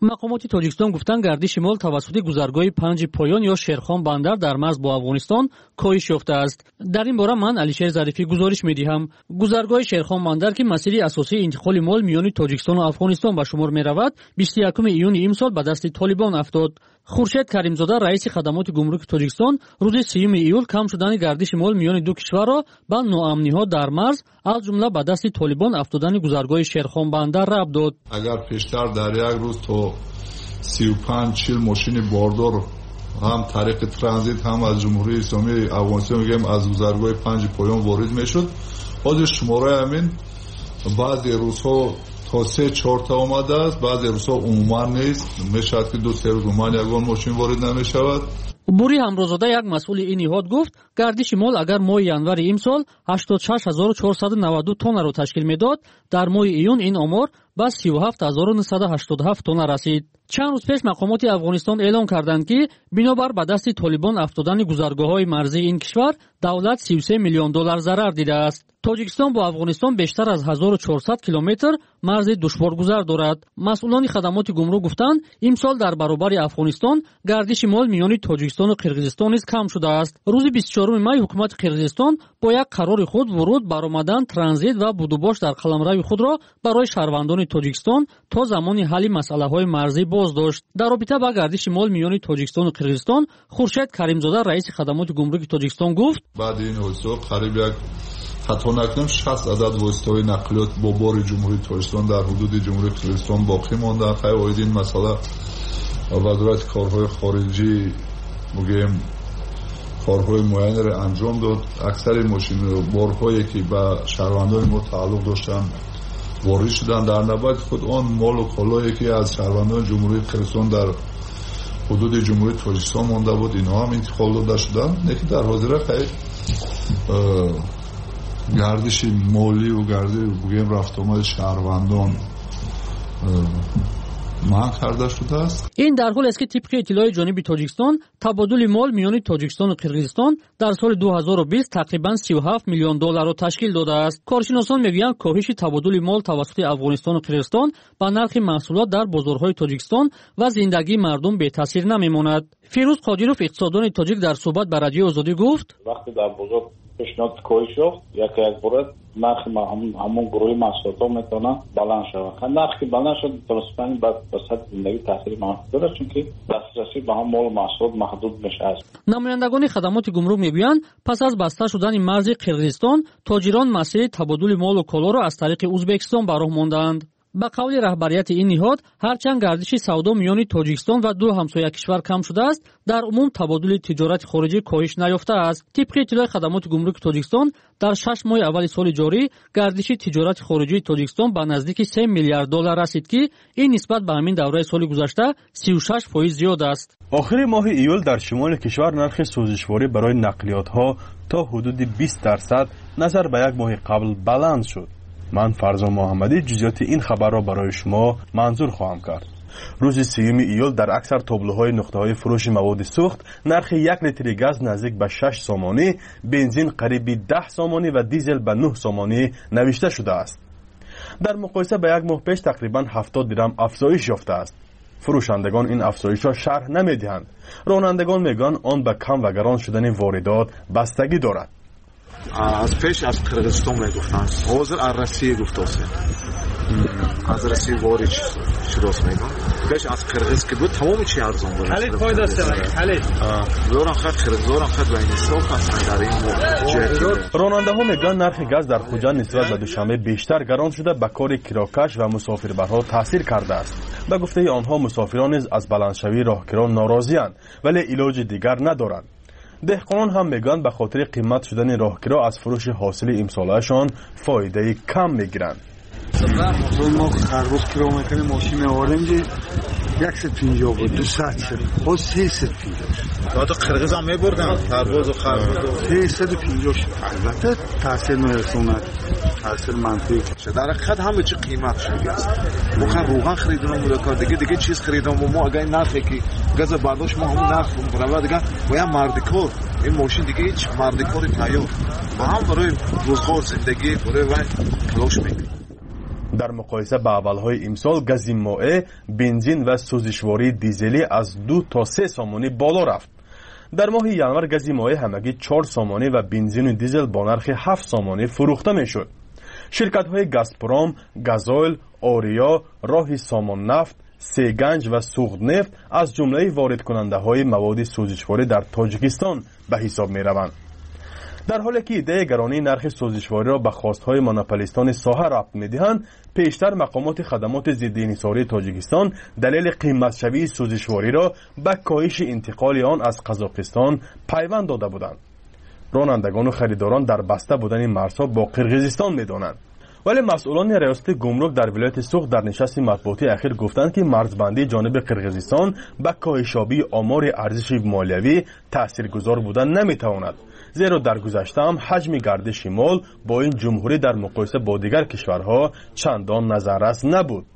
мақомоти тоҷикистон гуфтанд гарди шимол тавассути гузаргоҳи панҷи поён ё шерхон бандар дар марз бо афғонистон коҳиш ёфтааст. дар ин бора ман алишер зарифӣ гузориш медиҳам. гузаргоҳи шерхон бандар ки масири асосии интиқоли мол миёни тоҷикистону афғонистон ба шумор меравад, бисту якуми июни имсол ба дасти толибон афтод. хуршед каримзода раиси хадамоти гумруки тоҷикистон рӯзи сеюми июл кам шудани гардиши мол миёни ду кишварро ба ноамниҳо дар марз аз ҷумла ба дасти толибон афтодани гузаргоҳи шерхон бандар рабт дод. агар пештар дар як рӯз то сию панҷ чил мошини бордор ҳам тариқи транзит ҳам аз ҷумҳурии исломии афғонистон мегӯем аз гузаргоҳи панҷи поён ворид мешуд, ҳозир шумораи ҳамин баъзе рӯзҳо то се чорта омадааст, баъзе рӯзҳо умуман нест, мешавад ки ду се рӯз умуман ягон мошин ворид намешавад. бури ҳамрӯзода як масъули ин ниҳод гуфт гардиши мол агар моҳи январи имсол ҳаштод и шаш ҳазору чорсаду наваду тоннаро ташкил медод, дар моҳи июн ин омор ба сию ҳафт ҳазору нӯҳсаду ҳаштоду ҳафт тонна расид. чанд рӯз пеш мақомоти афғонистон эълон карданд ки бинобар ба дасти толибон афтодани гузаргоҳҳои марзии ин кишвар давлат сию се миллион доллар зарар дидааст. тоҷикистон бо афғонистон бештар аз ҳазору чорсад километр марзи душворгузар дорад. масъулони хадамоти гумрук гуфтанд имсол дар баробари афғонистон гардиши мол миёни тоҷикистону қирғизистон низ кам шудааст. рӯзи бисту чорум май ҳукумати қирғизистон бо як қарори худ вуруд, баромадан, транзит ва будубош дар қаламрави худро барои шаҳрвандони тоҷикистон то замони ҳалли масъалаҳои марзӣ боз дошт. дар робита ба гардиши мол миёни тоҷикистону қирғизистон хуршед каримзода раиси хадамоти гумруки тоҷикистон гуфт баъди ин ҳодисаҳо қариб як ҳатто накунем шаст адад воситаҳои нақлиёт бо бори ҷумҳурии тоҷикистон дар ҳудуди ҷумҳурии қирғизистон боқӣ мондаанд. хай оиди ин масъала вазорати корҳои хориҷӣ мегӯем корҳои муайянеро анҷом дод. аксари мошинборҳое ки ба шаҳрвандони мо тааллуқ доштанд ворид шуданд. дар навбати худ он молу колое ки аз шаҳрвандони ҷумҳурии қирғизистон дар ҳудуди ҷумҳурии тоҷикистон монда буд, инҳо ҳам интиқол дода шуданд. лекин дар ҳозира хай гардиши молию гарди бугем рафтомади шаҳрвандон манъ карда шудааст. ин дар ҳолест ки тибқи иттилои ҷониби тоҷикистон табодули мол миёни тоҷикистону қирғизистон дар соли ду ҳазору бист тақрибан сию ҳафт миллион долларро ташкил додааст. коршиносон мегӯянд коҳиши табодули мол тавассути афғонистону қирғизистон ба нархи маҳсулот дар бозорҳои тоҷикистон ва зиндагии мардум бетаъсир намемонад. фирӯз қодиров иқтисоддони тоҷик дар суҳбат ба радиои озодӣ гуфт вақте дар бозор пешниҳод коҳиш ёфт як як бора нархи ҳамон гурӯҳи маҳсулотҳо метавонад баланд шавад. нархи ки баланд шуд мутавасситан ба сатҳи зиндагӣ таъсири манфӣ дорад, чунки дастрасӣ ба ҳам молу маҳсулот маҳдуд мешавад. намояндагони хадамоти гумрук мегӯянд пас аз баста шудани марзи қирғизистон тоҷирон масъалаи табодули молу колоро аз тариқи узбекистон ба роҳ мондаанд. ба қавли раҳбарияти ин ниҳод ҳарчанд гардиши савдо миёни тоҷикистон ва ду ҳамсоя кишвар кам шудааст, дар умум табодули тиҷорати хориҷӣ коҳиш наёфтааст. тибқи иттилои хадамоти гумруки тоҷикистон дар шаш моҳи аввали соли ҷорӣ гардиши тиҷорати хориҷии тоҷикистон ба наздики се миллиард доллар расид ки ин нисбат ба ҳамин давраи соли гузашта сию шаш фоиз зиёд аст. охири моҳи июл дар шимоли кишвар нархи сӯзишворӣ барои нақлиётҳо то ҳудуди бист дарсад назар ба як моҳи қабл баланд шуд. ман фарзон муҳаммадӣ ҷузъиёти ин хабарро барои шумо манзур хоҳам кард. рӯзи сеюми июл дар аксар таблоҳои нуқтаҳои фурӯши маводи сӯхт нархи як литри газ наздик ба шаш сомонӣ, бензин қариби даҳ сомонӣ ва дизел ба нӯҳ сомонӣ навишта шудааст. дар муқоиса ба як моҳ пеш тақрибан ҳафтод дирам афзоиш ёфтааст. фурӯшандагон ин афзоишро шарҳ намедиҳанд. ронандагон мегӯянд он ба кам ва гарон шудани воридот бастагӣ дорад. аз пеш аз қирғизистон мегуфтанд, ҳозир аз Россия гуфтосе. аз Россия ворид шудост мегӯянд. пеш аз қирғиз ки буд тамоми чи арзон буд. Халид фойдаст Халид. зоран хат қирғиз зоран хат ба инсоф аст дар ин ҷои. ронандаҳо мегӯянд нархи газ дар Хуҷанд нисбат ба душанбе бештар гарон шуда ба кори кирокаш ва мусофирбарҳо таъсир кардааст. ба гуфтаи онҳо мусофирон низ аз баландшавии роҳгирон норозиянд, вале илоҷи дигар надоранд. деҳқонон ҳам мегӯянд ба хотири қимат шудани роҳгиро аз фурӯши ҳосили имсолаашон фоидаи кам мегиранд. мо харбуз киро мекунем, мошин меорем ки яксад пинҷоҳ буд, дусад шуд, ҳоз сесад пинҷоҳ шуд. ҳатто қирғиз ҳам мебурдам харбузу харбузу сесаду пинҷоҳ шуд. албатта таъсир мерасонад, таъсир манфӣ. дар ҳақиқат ҳама чӣ қимат шудааст. мо хан рӯған харидонам буда кар дига дига чиз харидам мо агар ин нархе ки газа бардошт мо ҳамун нарх рава дига бояд мардикор ин мошин дига ҳеҷ мардикори тайёр ба ҳам барои рӯзгор зиндагӣ барои вай талош мекунад. در مقایسه با اولهای امسال گاز مائع، بنزین و سوزشواری دیزلی از دو تا سه سامانی بالا رفت. در ماه ینور گاز مائع همگی چهار سامانی و بنزین و دیزل با نرخ هفت سامانی فروخته میشد. شرکت های گازپروم، گازوئیل، آریا، راه سامان نفت، سیگنج و سوخت نفت از جمله وارد کننده های مواد سوزشواری در تاجیکستان به حساب می روند. در حالی که ایده گرانی نرخ سوزشواری را به خواستهای مونوپولیستان ساحه ربط می‌دهند، پیشتر مقامات خدمات ضد انحصاری تاجیکستان دلیل قیمت شوی سوزشواری را به کاهش انتقال آن از قزاقستان پیوند داده بودند. رانندگان و خریداران در بسته بودن مرزها با قرقیزستان می‌دانند. ولی مسئولان ریاست گمرک در ولایت سوخت در نشست مطبوعاتی اخیر گفتند که مرزبندی جانب قرقیزستان به کاهش‌یابی آمار ارزش مالیوی تاثیرگذار بودن نمی‌تواند، زیرا در گذشته هم حجم گردش مال با این جمهوری در مقایسه با دیگر کشورها چندان نظررس نبود.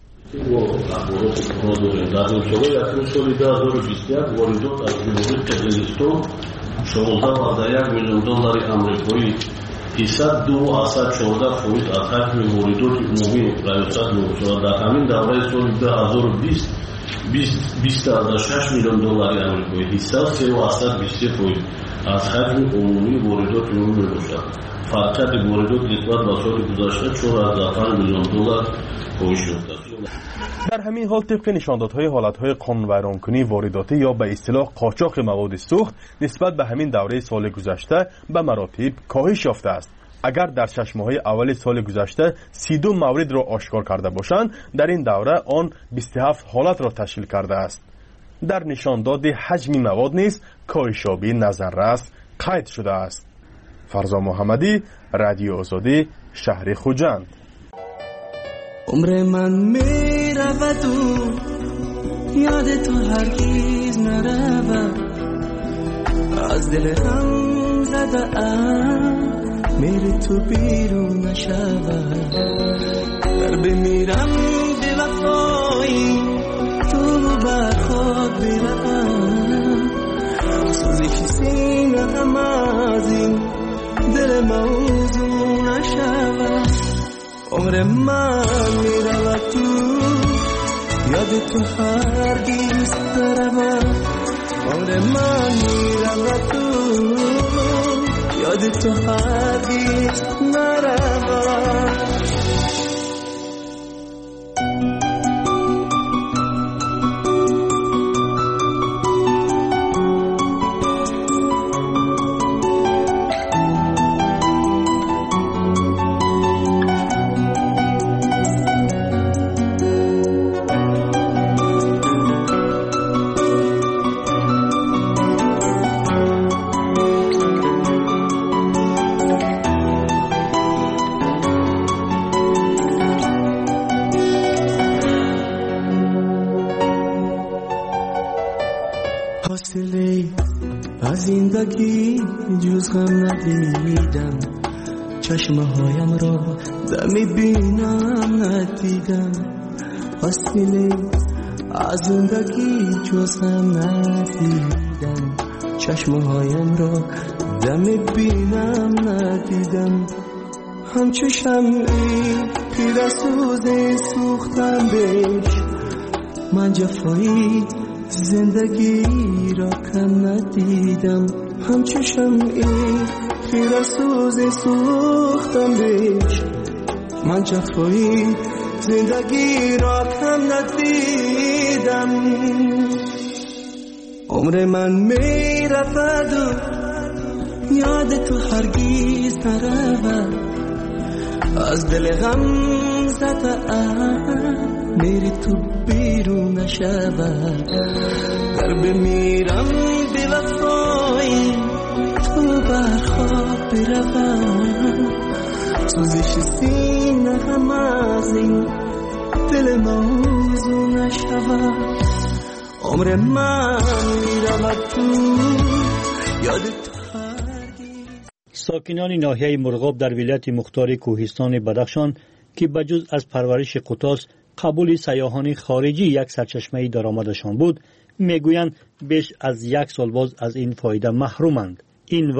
ҳисад ду асад чордаҳ фоиз аз ҳаҷми воридоти умумии риёсат мебошад. дар ҳамин давраи соли ду ҳазору бист бист ҳазор шаш миллион доллари амрикоӣ ҳисса се асад бисту се фоиз аз ҳаҷми умумии воридоти умум мебошад. фарқияти воридот нисбат ба соли гузашта чор ҳазор панҷ миллион доллар коҳиш ёфтааст. در همین حال طبق نشاندادهای حالتهای قانون‌ویرانکنی وارداتی یا به اصطلاح قاچاق مواد سوخت نسبت به همین دوره سال گذشته به مراتب کاهش یافته است. اگر در شش ماه اول سال گذشته سی و دو مورد را آشکار کرده باشند، در این دوره آن بیست و هفت حالت را تشکیل کرده است. در نشانداد حجم مواد نیز کاهش‌یابی نظررس قید شده است. فرزا محمدی، رادیو آزادی، شهر خوجند. عمر من می رود و یاد تو هرگیز نرود، از دل هم زده ام میری تو بیرون نشود. در بمیرم به وفایی تو بر خود بروم، سوزش سینه هم از این دل موضوع نشود. عمر من میرود تو یاد تو هرگیز نرود. عمر من میرود تو یاد تو هرگیز نرود. از زندگی جز غم ندیدم، چشمه هایم را دمی بینم ندیدم. حاصله از زندگی جز غم ندیدم، چشمه هایم را دمی بینم ندیدم. همچو شمعی پیره سوزه سوختم بهش، من جفایی زندگی را کم ندیدم. همچو شمعی خیره سوز سوختم بهش، من جفایی زندگی را کم ندیدم. عمر من می رفت و یاد تو هرگیز نرود، از دل غم زده ام میری تو بیرون نشود. در بمیرم بی وفایی تو بر خواب بروم، سوزش سینه هم از این دل موضوع نشود. عمر من میرود تو یاد تو. ساکنان ناحیه مرغاب در ولایت مختار کوهستان بدخشان که بجز از پرورش قطاس قبول سیاحان خارجی یک سرچشمه درآمدشان بود، میگویند بیش از یک سال باز از این فایده محرومند. این وضع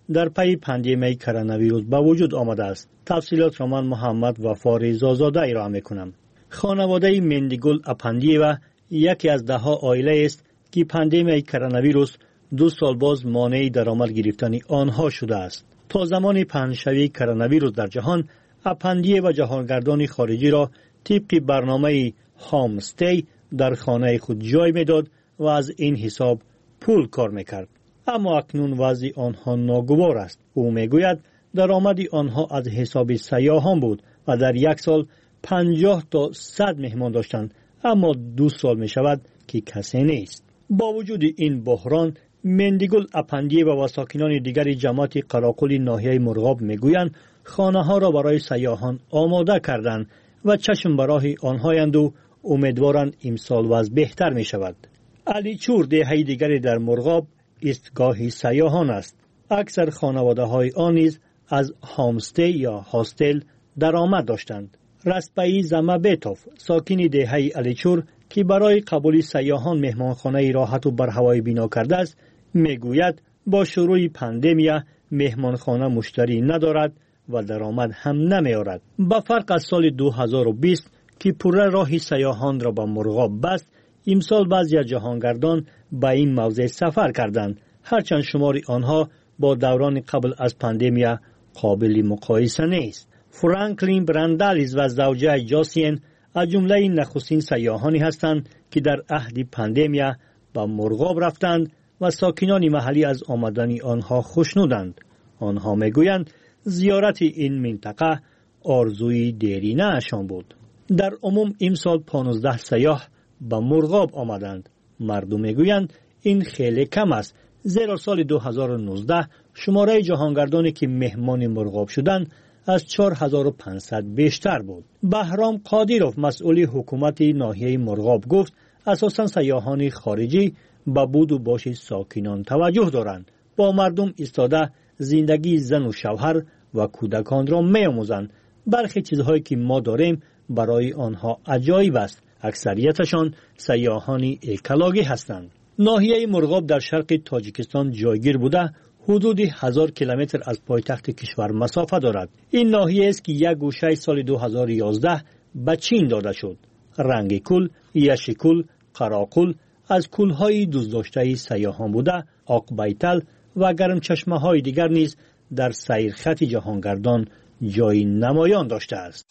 در پی پاندمی کرونا ویروس به وجود آمده است. تفصیلات را من محمد وفا رضازاده ارائه میکنم. خانواده مندیگل اپندیوا یکی از ده ها عائله است که پاندمی کرونا ویروس دو سال باز مانع درآمد گرفتن آنها شده است. تا زمان پهنشوی کرونا ویروس در جهان، اپندیوا و جهانگردان خارجی را طبق برنامه هام استی در خانه خود جای میداد و از این حساب پول کار میکرد. اما اکنون وضع آنها ناگوار است. او میگوید درآمد آنها از حساب سیاحان بود و در یک سال پنجاه تا صد مهمان داشتند، اما دو سال می شود که کسی نیست. با وجود این بحران، مندیگل اپندیوا و ساکنان دیگر جماعت قراقل ناحیه مرغاب میگویند خانه ها را برای سیاحان آماده کردند و چشم به راه آنهایند و امیدوارند امسال وضع بهتر می شود. علیچور دهه دیگری در مرغاب ایستگاه سیاحان است. اکثر خانواده های آن نیز از هامستی یا هاستل درآمد داشتند. رسپایی زمبتوف ساکن دهه علیچور که برای قبول سیاحان مهمانخانه راحت و برهوای بنا کرده است میگوید با شروع پاندمیا مهمانخانه مشتری ندارد و درآمد هم نمیارد. با فرق از سال دو هزار و بیست که پره راه سیاحان را به مرغاب بست، امسال بعضی از جهانگردان به این موضع سفر کردند، هرچند شمار آنها با دوران قبل از پاندمیا قابل مقایسه نیست. فرانکلین براندالیز و زوجه جاسین از جمله نخستین سیاحانی هستند که در عهد پاندمیا به مرغاب رفتند و ساکنان محلی از آمدن آنها خوشنودند. آنها میگویند زیارت این منطقه آرزوی دیرینه اشان بود. در عموم امسال پانزده سیاح به مرغاب آمدند. مردم میگویند این خیلی کم است، زیرا سال دو هزار و نوزده شماره جهانگردانی که مهمان مرغاب شدند از چهار هزار و پانصد بیشتر بود. بهرام قادیروف مسئول حکومت ناحیه مرغاب گفت اساساً سیاحان خارجی به بود و باش ساکنان توجه دارند. با مردم ایستاده زندگی زن و شوهر و کودکان را می‌آموزند. برخی چیزهایی که ما داریم برای آنها عجایب است. اکثریتشان سیاحان اکلاگی هستند. ناحیه مرغاب در شرق تاجیکستان جایگیر بوده حدود هزار کیلومتر از پایتخت کشور مسافت دارد. این ناحیه است که یک گوشه سال دو هزار و یازده به چین داده شد. رنگ کل، یشکل، قراقل از کلهای دوزداشته سیاحان بوده. آقبیتل و گرم چشمه های دیگر نیز در سیرخط جهانگردان جای نمایان داشته است.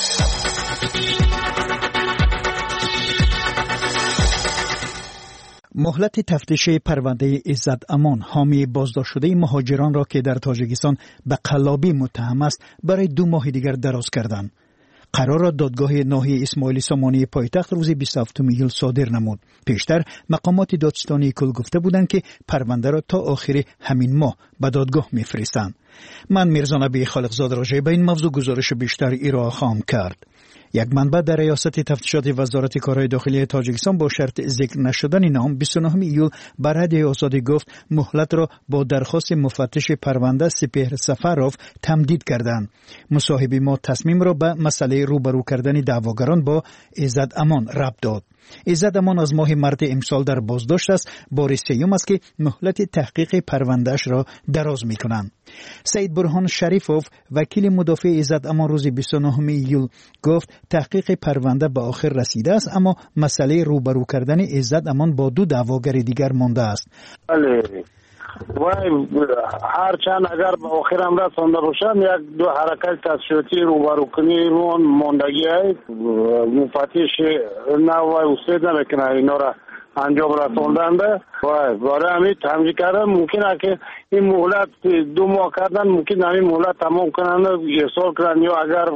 مهلت تفتیش پرونده عزت امان حامی بازداشت شده مهاجران را که در تاجیکستان به قلابی متهم است برای دو ماه دیگر دراز کردند. قرار را دادگاه ناحیه اسماعیل سامانی پایتخت روز بیست و هفتم ایول صادر نمود. پیشتر مقامات دادستانی کل گفته بودند که پرونده را تا آخر همین ماه به دادگاه می‌فرستند. من میرزا نبی خالقزاد راجع به این موضوع گزارش بیشتر ارائه خواهم کرد. یک منبع در ریاست تفتیشات وزارت کارهای داخلی تاجیکستان با شرط ذکر نشدن نام بیست و نه ایول بر رادیو آزادی گفت مهلت را با درخواست مفتش پرونده سپهر سفروف تمدید کردند. مصاحبه ما تصمیم را به مسئله روبرو کردن دعواگران با عزت امان ربط داد. عزت امان از ماه مارس امسال در بازداشت است. بار سیوم است که مهلت تحقیق پروندهش را دراز می‌کنند. سید برهان شریفوف وکیل مدافع عزت امان روز بیست و نه ایول گفت تحقیق پرونده به آخر رسیده است، اما مسئله روبرو کردن عزت امان با دو دعواگر دیگر مانده است. بله وای هرچند اگر به آخر هم رسانده باشم یک دو حرکت تشریفاتی روبرو کنیمون ماندگی است. مفتش نه وای استاد نمیکنه اینا را انجام رساندن. وای برای همین تمجید کردن ممکنه که این مهلت دو ماه کردن ممکن همین مهلت تمام کنن ارسال کنن، یا اگر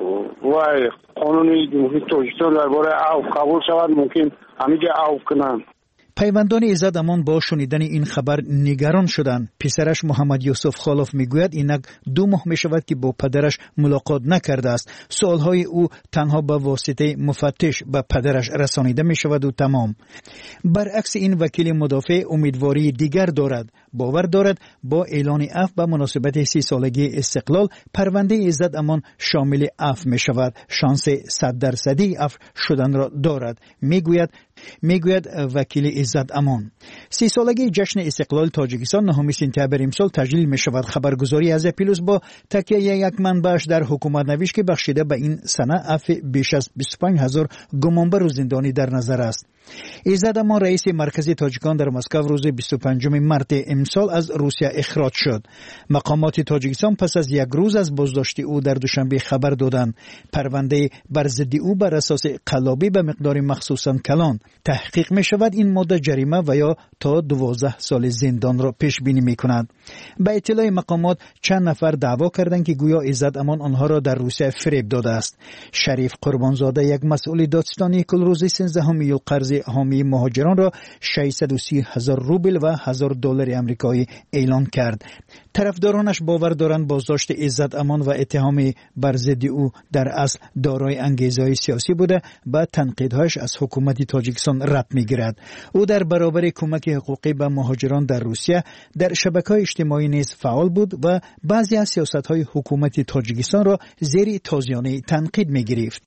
وای قانونی جمهوری تاجیکستان درباره عفو قبول شود ممکن همینجا عفو کنن. پیوندان عزت امان با شنیدن این خبر نگران شدند. پسرش محمد یوسف خالف میگوید اینک دو ماه می شود که با پدرش ملاقات نکرده است. سوالهای او تنها به واسطه مفتش به پدرش رسانیده می شود و تمام. برعکس این وکیل مدافع امیدواری دیگر دارد. باور دارد با اعلان عفو به مناسبت سی سالگی استقلال پرونده عزت امان شامل عفو می شود. شانس صد درصدی عفو شدن را دارد. میگوید میگوید وکیل عزت امان. سی سالگی جشن استقلال تاجیکستان نهم سپتامبر امسال تجلیل می شود. خبرگزاری از پیلوس با تکیه یک منبعش در حکومت نوشت که بخشیده به این سنه عفو بیش از بیست و پنج هزار گمانبر و زندانی در نظر است. عزت امان رئیس مرکزی تاجیکان در مسکو روز بیست و پنجم مارس امسال از روسیه اخراج شد. مقامات تاجیکستان پس از یک روز از بازداشت او در دوشنبه خبر دادند. پرونده بر ضد او بر اساس قلابی به مقدار مخصوصا کلان تحقیق می شود. این ماده جریمه و یا تا دوازده سال زندان را پیش بینی می کند. به اطلاع مقامات چند نفر دعوا کردند که گویا عزت امان آنها را در روسیه فریب داده است. شریف قربانزاده یک مسئول دادستانی کل روز سیزده میلیون قرض حامی مهاجران را ششصد و سی هزار روبل و هزار دلار آمریکایی اعلان کرد. طرفدارانش باور دارند بازداشت عزت امان و اتهام بر ضد او در اصل دارای انگیزه‌های سیاسی بوده و تنقیدهایش از حکومت تاجیکستان رد می‌گیرد. او در برابر کمک حقوقی به مهاجران در روسیه در شبکه‌های اجتماعی نیز فعال بود و بعضی از سیاست‌های حکومت تاجیکستان را زیر تازیانه تنقید می‌گرفت.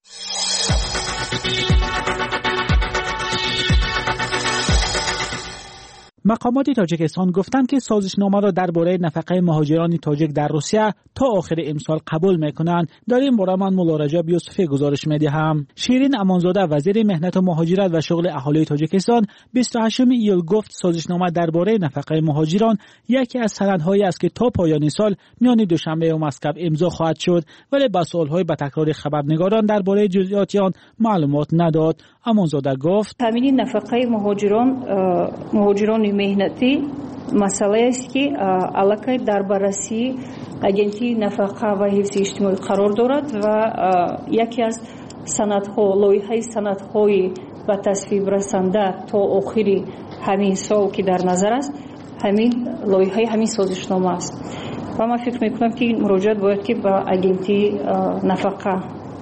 مقامات تاجیکستان گفتند که سازشنامه را درباره نفقه مهاجران تاجیک در روسیه تا آخر امسال قبول میکنند. در این باره من مولا رجب یوسفی گزارش میدهم. شیرین امانزاده وزیر مهنت و مهاجرت و شغل اهالی تاجیکستان بیست و هشتم ایول گفت سازشنامه درباره نفقه مهاجران یکی از سندهایی است که تا پایان سال میان دوشنبه و مسکو امضا خواهد شد، ولی با سوالهای به تکرار خبرنگاران درباره جزئیات آن معلومات نداد. امانزاده گفت تامین نفقه مهاجران مهاجران مهنتی مسئله است که علاقه در بررسی агенти нафақа ва ҳифзи иҷтимоӣ қарор дорад ва яке аз санадҳо лоиҳаи санадҳои ба тасвиб расанда то охири ҳамин сол ки дар назар аст ҳамин лоиҳаи ҳамин созишнома аст ва ман фикр мекунам ки муроҷиат бояд ки ба агенти нафақа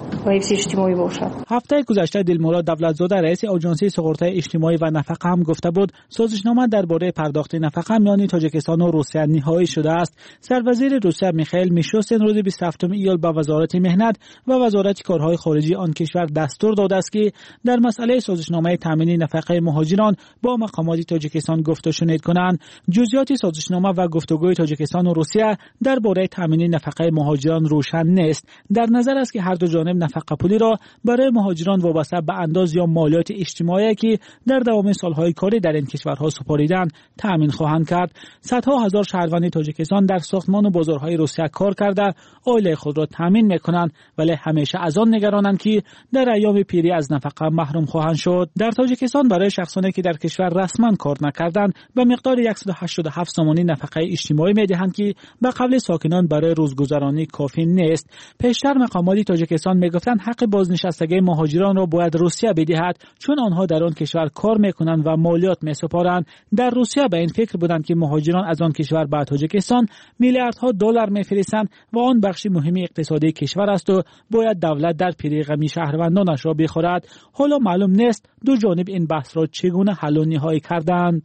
هفته گذشته دلمراد دولتزاده رئیس آژانسی سقراط اجتماعی و نفقه هم گفته بود سازشنامه درباره پرداخت نفقه میان تاجیکستان و روسیه نهایی شده است. سروزیر روسیه میخائیل میشوستین روز بیست و هفتم ایول به وزارت مهنت و وزارت کارهای خارجی آن کشور دستور داده است که در مسئله سازشنامه تامین نفقه مهاجران با مقامات تاجیکستان گفت و شنید کنند. جزئیات سازشنامه و گفتگوی تاجیکستان و روسیه درباره تامین نفقه مهاجران روشن نیست. در نظر است که هر دو جانب نفقه پولی را برای مهاجران وابسته به انداز یا مالیات اجتماعی که در دوام سالهای کاری در این کشورها سپاریدند تامین خواهند کرد. صدها هزار شهروند تاجیکستان در ساختمان و بازارهای روسیه کار کرده عائله خود را تامین میکنند، ولی همیشه از آن نگرانند که در ایام پیری از نفقه محروم خواهند شد. در تاجیکستان برای شخصانی که در کشور رسما کار نکردند به مقدار صد و هشتاد و هفت سومانی نفقه اجتماعی میدهند که به قبل ساکنان برای روزگذرانی کافی نیست. پیشتر مقامات تاجیکستان میگفتند حق بازنشستگی مهاجران را باید روسیه بدهد چون آنها در آن کشور کار میکنند و مالیات میسپارند. در روسیه به این فکر بودند که مهاجران از آن کشور به تاجیکستان میلیاردها دلار میفرستند و آن بخشی مهم اقتصادی کشور است و باید دولت در پیری غمی شهروندانش را بخورد. حالا معلوم نیست دو جانب این بحث را چگونه حل و نهایی کردند.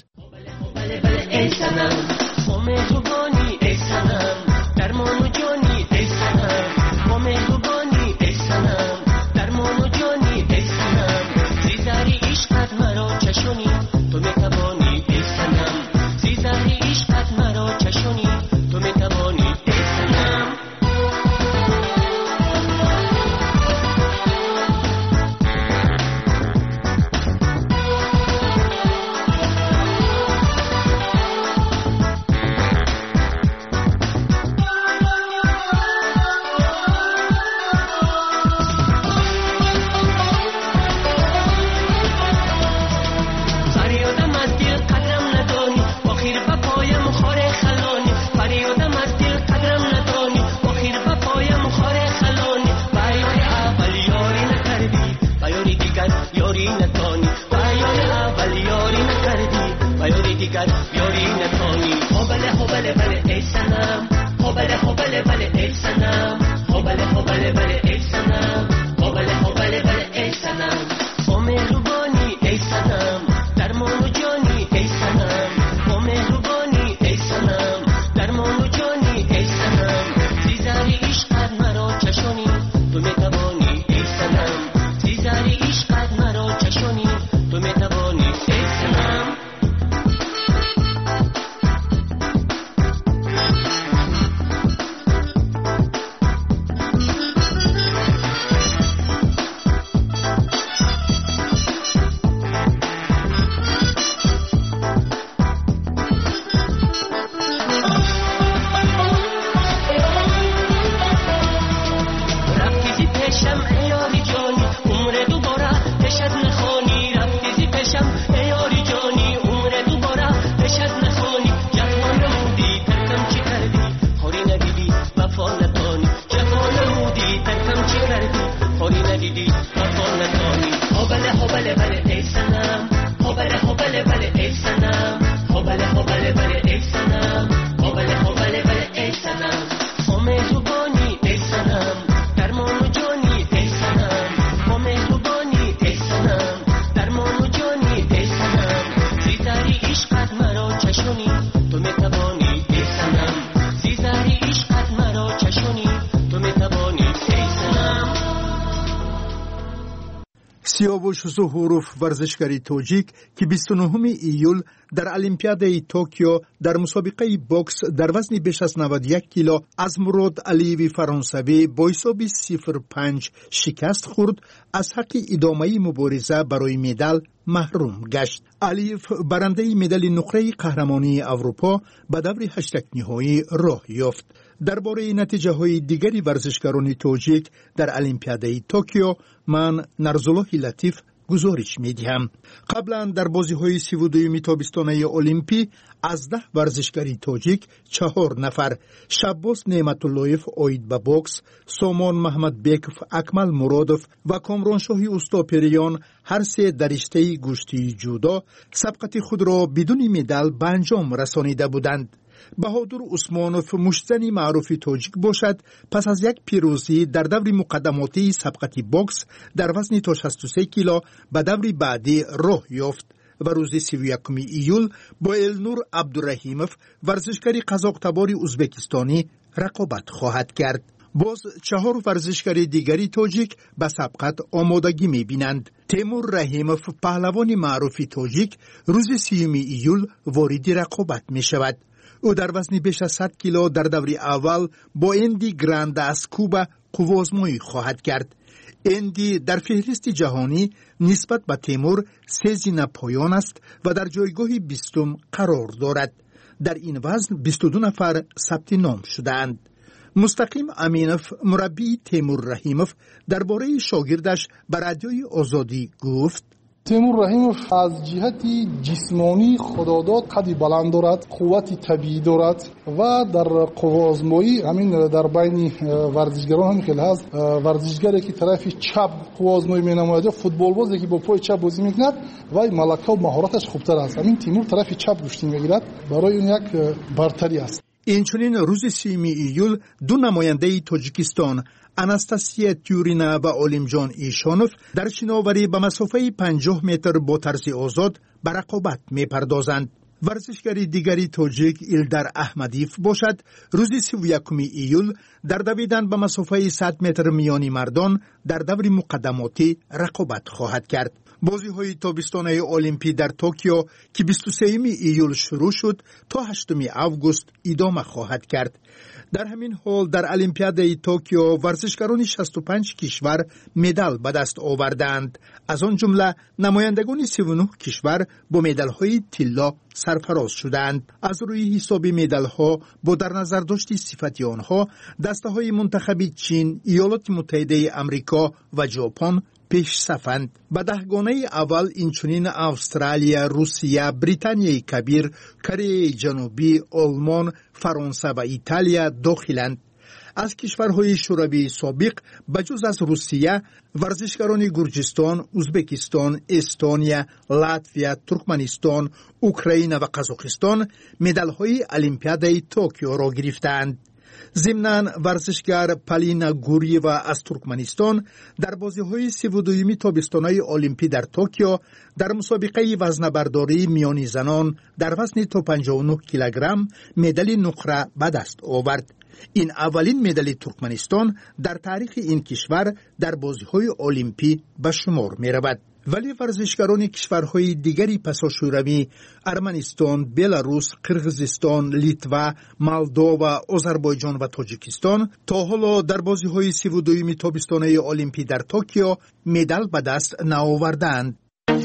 سیاوش ظهوروف ورزشکاری تاجیک که بیست و نهم ایول در المپیادای توکیو در مسابقه بوکس در وزن بیش از نود و یک کیلو از مراد علیوی فرانسوی با حساب صفر پنج شکست خورد، از حق ادامه مبارزه برای مدال محروم گشت. علیف برنده مدال نقره قهرمانی اروپا به دور هشتگ نهایی راه یافت. درباره نتیجه های دیگری ورزشکاران تاجیک در المپیادای توکیو من نرزالله لطیف گزارش می دهم. قبلا در بازی های سی و دوم تابستانه المپی از ده ورزشکاری تاجیک چهار نفر شباز نعمت اللهیف اوید به بوکس، سامان محمد بیکف، اکمل مرادف و کامران شاهی استاپریان هر سه در رشته گشتی جودو سبقت خود را بدون مدال به انجام رسانیده بودند. بهادر عثمانوف مشتزنی معروف تاجیک باشد پس از یک پیروزی در دور مقدماتی سبقت بوکس در وزن تا شصت و سه کیلو به دور بعدی راه یافت و روز سی و یکم ایول با النور عبدالرحیموف ورزشکاری قزاق تبار ازبکستانی رقابت خواهد کرد. باز چهار ورزشکاری دیگری تاجیک به سبقت آمادگی می بینند. تیمور رحیموف پهلوان معروف تاجیک روز سیوم ایول وارد رقابت می شود. او در وزن بیش از صد کیلو در دور اول با اندی گراند از کوبا قوازمایی خواهد کرد. اندی در فهرست جهانی نسبت به تیمور سه زینه پایان است و در جایگاه بیستم قرار دارد. در این وزن بیست و دو نفر ثبت نام شدند. مستقیم امینوف مربی تیمور رحیموف درباره شاگردش به رادیوی آزادی گفت: تیمور رحیموف از جهت جسمانی خداداد قدی بلند دارد، قوت طبیعی دارد و در قوازمایی همین در بین ورزشگران هم خیلی هست. ورزشگری که طرف چپ قوازمایی می‌نماید، فوتبال بازی که با پای چپ بازی می‌کند و ملکه و مهارتش خوبتر است. همین تیمور طرف چپ گشتی می‌گیرد، برای اون یک برتری است. اینچنین روز سیوم ایول دو نماینده تاجیکستان اناستاسیا تیورینا و علیمجان ایشانوف در شناوری به مسافه پنجاه متر با طرز آزاد به رقابت می پردازند. ورزشکاری دیگری تاجیک ایلدر احمدیف باشد روز سی و یکم ایول در دویدن به مسافه صد متر میانی مردان در دور مقدماتی رقابت خواهد کرد. بازی های تابستانه المپی در توکیو که بیست و سوم ایول شروع شد تا هشتم آگوست ادامه خواهد کرد. در همین حال در المپیادای توکیو ورزشکاران شصت و پنج کشور مدال به دست آوردند. از آن جمله نمایندگان سی و نه کشور با مدال های طلا سرفراز شدند. از روی حساب مدال ها با در نظر داشتی صفت آنها دسته های منتخب چین، ایالات متحده آمریکا و ژاپن پیش صفند. به دهگانه اول اینچنین استرالیا، روسیه، بریتانیای کبیر، کره جنوبی، آلمان، فرانسه و ایتالیا داخلند. از کشورهای شوروی سابق بجز از روسیه ورزشکاران گرجستان، ازبکستان، استونیا، لاتویا، ترکمنستان، اوکراین و قزاقستان مدال‌های المپیادای توکیو را گرفتند. ضمناً ورزشگر پالینا گوریوا از ترکمنستان در بازی‌های سی و دوم تابستانه المپی در توکیو در مسابقه وزنه‌برداری میانی زنان در وزن تا پنجاه و نه کیلوگرم مدال نقره به دست آورد. این اولین مدال ترکمنستان در تاریخ این کشور در بازی‌های المپی به شمار می‌رود. ولی ورزشکاران کشورهای دیگری پسا شوروی، ارمنستان، بلاروس، قرغیزستان، لیتوا، مولدووا، آذربایجان و تاجیکستان تا حالا در بازی‌های سی و دوم تابستانه المپی در توکیو مدال به دست نآوردند.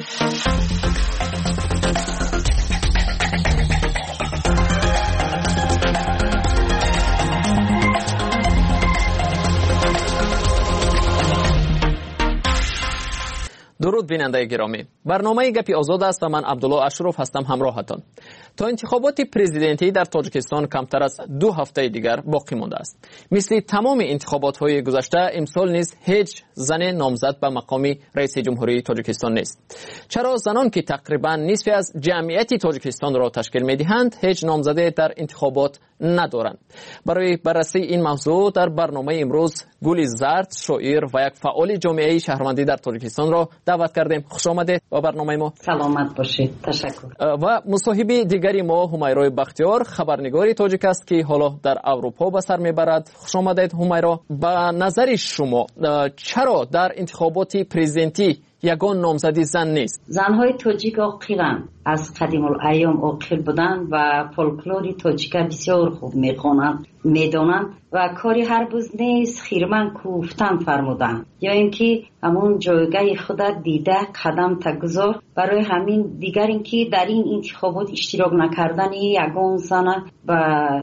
درود بیننده گرامی، برنامه گپی آزاد است و من عبدالله اشرف هستم همراهتان. تا انتخابات پرزیدنتی در تاجیکستان کمتر از دو هفته دیگر باقی مانده است. مثل تمام انتخابات های گذشته امسال نیز هیچ زن نامزد به مقام رئیس جمهوری تاجیکستان نیست. چرا زنان که تقریبا نصف از جمعیت تاجیکستان را تشکیل می‌دهند هیچ نامزده در انتخابات ندارند؟ برای بررسی این موضوع در برنامه امروز گل زرد، شاعر و یک فعال جامعه شهروندی در تاجیکستان را دعوت کردیم. خوش آمدید به برنامه ما. سلامت باشید. تشکر. و مصاحبه دیگری ما همیرا بختیار، خبرنگار تاجیک است که حالا در اروپا به سر میبرد. خوش آمدید همیرا. به نظر شما چرا در انتخابات پرزیدنتی یگان نامزدی زن نیست. زنهای تاجیک عاقلند، از قدیم الایام عاقل بودند و فولکلور تاجیک بسیار خوب میخوانند، میدانند و کاری هر روز نیست خیرمن کوفتن فرمودند، یا اینکه همون جایگاه خود دیده قدم تگذار. برای همین دیگر اینکه در این انتخابات اشتراک نکردن یگان زن و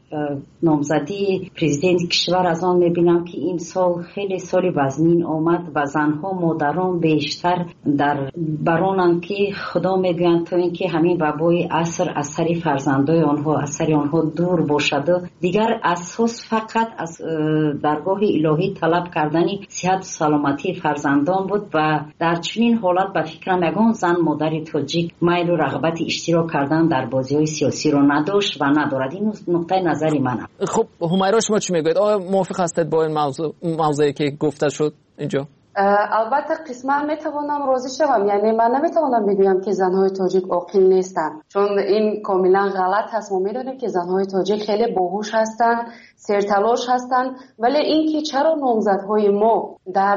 نامزدی پرزیدنت کشور از آن میبینم که این سال خیلی سالی وزنین آمد و زنها مادران بیشتر در برانند که خدا میگویند تا اینکه همین وبای عصر از سر فرزندای آنها از سر آنها دور باشد و دیگر اساس فقط از درگاه الهی طلب کردنی صحت و سلامتی فرزندان بود و در چنین حالت به فکرم یگان زن مادر تاجیک میل و رغبت اشتراک کردن در بازی‌های سیاسی رو نداشت و ندارد. این نقطه نظری منه. خب همیرا شما چی میگوید؟ آیا موافق هستید با این موضوع موضوعی که گفته شد اینجا؟ البته قسما میتوانم راضی شوم، یعنی من نمیتوانم بگویم که زنهای تاجیک عاقل نیستند، چون این کاملا غلط هست. ما میدونیم که زنهای تاجیک خیلی باهوش هستند، سرتلاش هستند، ولی این که چرا نامزدهای ما در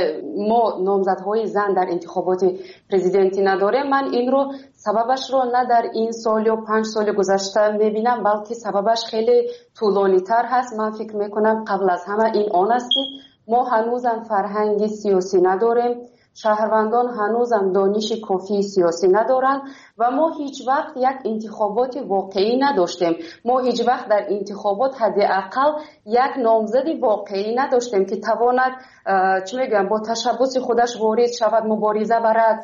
ما نامزدهای زن در انتخابات پرزیدنتی نداره، من این رو سببش رو نه در این سال یا پنج سال گذشته میبینم، بلکه سببش خیلی طولانی تر هست. من فکر میکنم قبل از همه این آن است که ما هنوزم فرهنگ سیاسی نداریم، شهروندان هنوزم دانش کافی سیاسی ندارن و ما هیچ وقت یک انتخابات واقعی نداشتیم. ما هیچ وقت در انتخابات حداقل یک نامزد واقعی نداشتیم که تواند چی میگم با تشبث خودش وارد شود، مبارزه برد،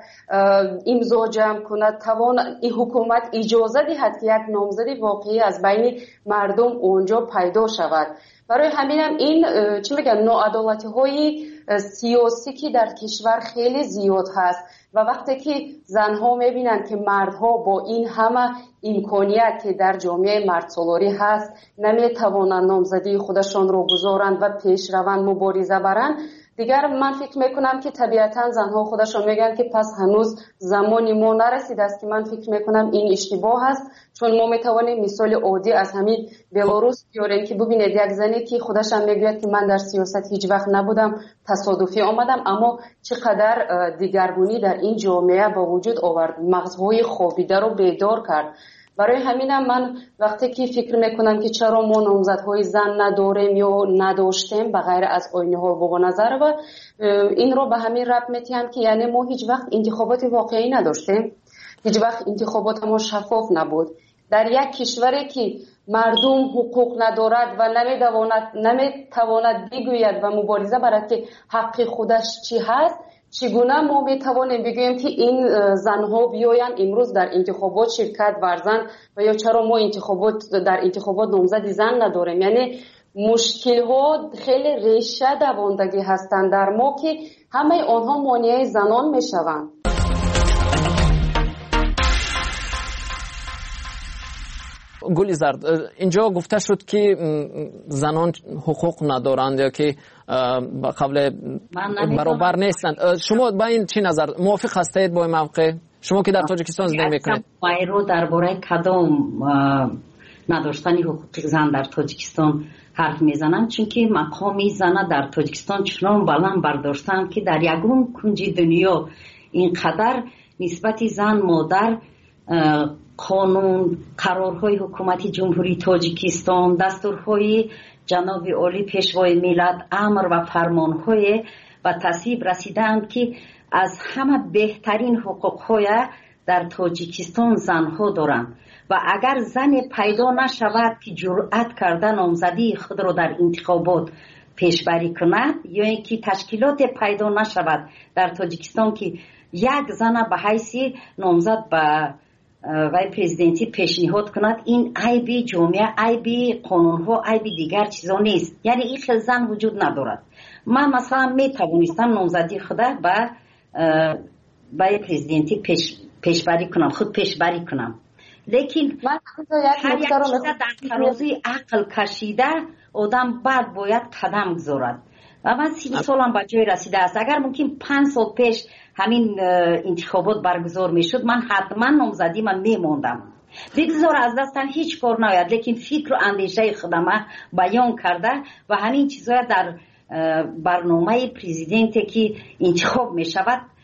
امضا جمع کند، توان این حکومت اجازه دهد که یک نامزد واقعی از بین مردم اونجا پیدا شود. برای همینم این چی میگن ناعدالتی های سیاسی که در کشور خیلی زیاد هست و وقتی که زنها میبینن که مردها با این همه امکانیت که در جامعه مردسالاری هست نمیتوانند نامزدی خودشان رو گذارند و پیش روند مبارزه برند، دیگر من فکر میکنم که طبیعتا زنها خودشون میگن که پس هنوز زمانی ما نرسیده است، که من فکر میکنم این اشتباه است. چون ما میتوانیم مثال عادی از همین بلاروس بیاریم که ببینید یک زنی که خودش هم میگوید که من در سیاست هیچ وقت نبودم، تصادفی آمدم، اما چقدر دیگرگونی در این جامعه با وجود آورد، مغزهای خوابیده رو بیدار کرد. برای همینم من وقتی که فکر میکنم که چرا ما نامزدهای زن نداریم یا نداشتیم به غیر از آینه ها و نظر و این رو به همین ربط میتیم که یعنی ما هیچ وقت انتخابات واقعی نداشتیم، هیچ وقت انتخابات ما شفاف نبود. در یک کشوری که مردم حقوق ندارد و نمیتواند نمیتواند بگوید و مبارزه برد که حق خودش چی هست، چگونه ما میتوانیم بگوییم که این زنها بیاین امروز در انتخابات شرکت ورزن و یا چرا ما انتخابات در انتخابات نامزد زن نداریم؟ یعنی مشکل ها خیلی ریشه دواندگی هستند در ما که همه آنها مانع زنان میشوند. گلی زرد، اینجا گفته شد که زنان حقوق ندارند یا که قبل برابر نیستند. شما با این چی نظر موافق هستید با این موقع؟ شما که در تاجیکستان زندگی میکنید. من رو درباره کدام نداشتن حقوق زن در تاجیکستان حرف میزنم، چون که مقام زن در تاجیکستان چنان بلند برداشتن که در یگون کنج دنیا اینقدر نسبت زن مادر قانون، قرارهای حکومت جمهوری تاجیکستان، دستورهای جناب عالی پیشوای ملت، امر و فرمانهای و تصویب رسیدند که از همه بهترین حقوقهای در تاجیکستان زنها دارند و اگر زن پیدا نشود که جرأت کرده نامزدی خود را در انتخابات پیشبری کند یا اینکه تشکیلات پیدا نشود در تاجیکستان که یک زن به حیث نامزد به وای پرزیدنتی پیشنهاد کند، این عیبی جامعه، عیبی قانونها، عیبی دیگر چیزا نیست. یعنی این خیلی زن وجود ندارد. من مثلا می توانستم نامزدی خدا به وای پرزیدنتی پیش پیشبری کنم، خود پیشبری کنم، لیکن هر یک چیز در ترازوی عقل کشیده آدم بعد باید قدم گذارد و من سی سالم به جای رسیده است. اگر ممکن پنج سال پیش همین انتخابات برگزار می شد من حتما نامزدی من می موندم. بگذار از دستم هیچ کار ناید، لیکن فکر و اندیشه خودم بیان کرده و همین چیزها در برنامه پرزیدنتی که انتخاب می شود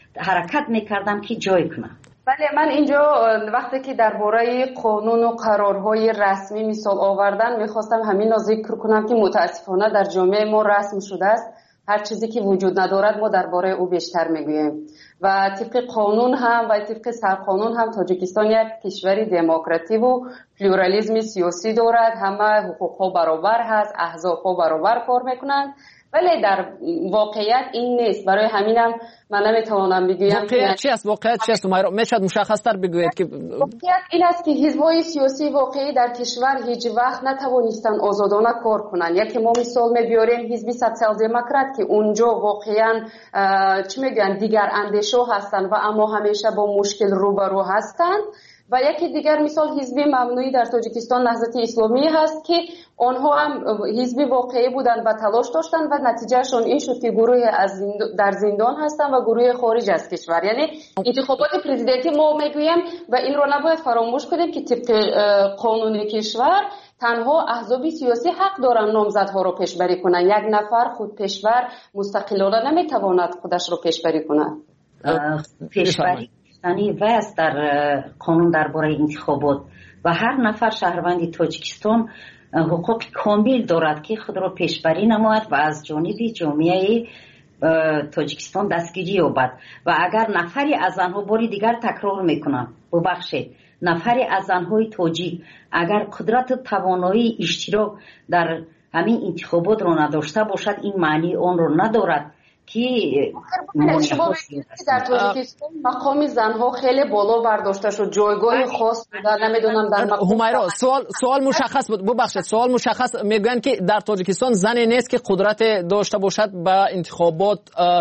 حرکت میکردم که جای کنم. بله، من اینجا وقتی که درباره قانون و قرارهای رسمی مثال آوردن میخواستم همین را ذکر کنم که متاسفانه در جامعه ما رسم شده است هر چیزی که وجود ندارد ما درباره او بیشتر میگوییم و طبق قانون هم و طبق سرقانون هم تاجیکستان یک کشور دموکراتیک و پلورالیسم سیاسی دارد. همه حقوقها برابر هست، احزابها برابر کار میکنند، ولی در واقعیت این نیست. برای همینم من نمیتوانم بگویم واقعیت چی است. واقعیت چی است؟ میشد مشخص‌تر بگویید که واقعیت این است که حزب‌های سیاسی واقعی در کشور هیچ وقت نتوانستن آزادانه کار کنند. یکی ما مثال میبریم حزب سوسیال دموکرات که اونجا واقعا چی میگن دیگر اندیشو هستند و اما همیشه با مشکل روبرو هستند. و یکی دیگر مثال حزب ممنوعی در تاجیکستان نهضت اسلامی هست که آنها هم حزب واقعی بودند و تلاش داشتند و نتیجهشون این شد که گروه از زندان در زندان هستند و گروه خارج از کشور. یعنی انتخابات پرزیدنتی ما میگویم و این رو نباید فراموش کنیم که طبق قانون کشور تنها احزاب سیاسی حق دارن نامزدها رو پیشبری کنن. یک نفر خود پیشور مستقلانه نمیتواند خودش رو پیشبری کند. پیشبری یعنی وست در قانون درباره انتخابات و هر نفر شهروند تاجیکستان حقوق کامل دارد که خود را پیشبری نماید و از جانب جامعه تاجیکستان دستگیری یابد. و اگر نفری از آنها باری دیگر تکرار میکنم ببخشید نفری از آنهای تاجیک اگر قدرت و توانایی اشتراک در همین انتخابات را نداشته باشد این معنی آن را ندارد که در تاجیکستان مقام زنها خیلی بالا برداشته شد، جایگاه خاص بوده. نمیدونم در همیرا سوال سوال مشخص بود. ببخشید سوال مشخص میگن که در تاجیکستان زنی نیست که قدرت داشته باشد به انتخابات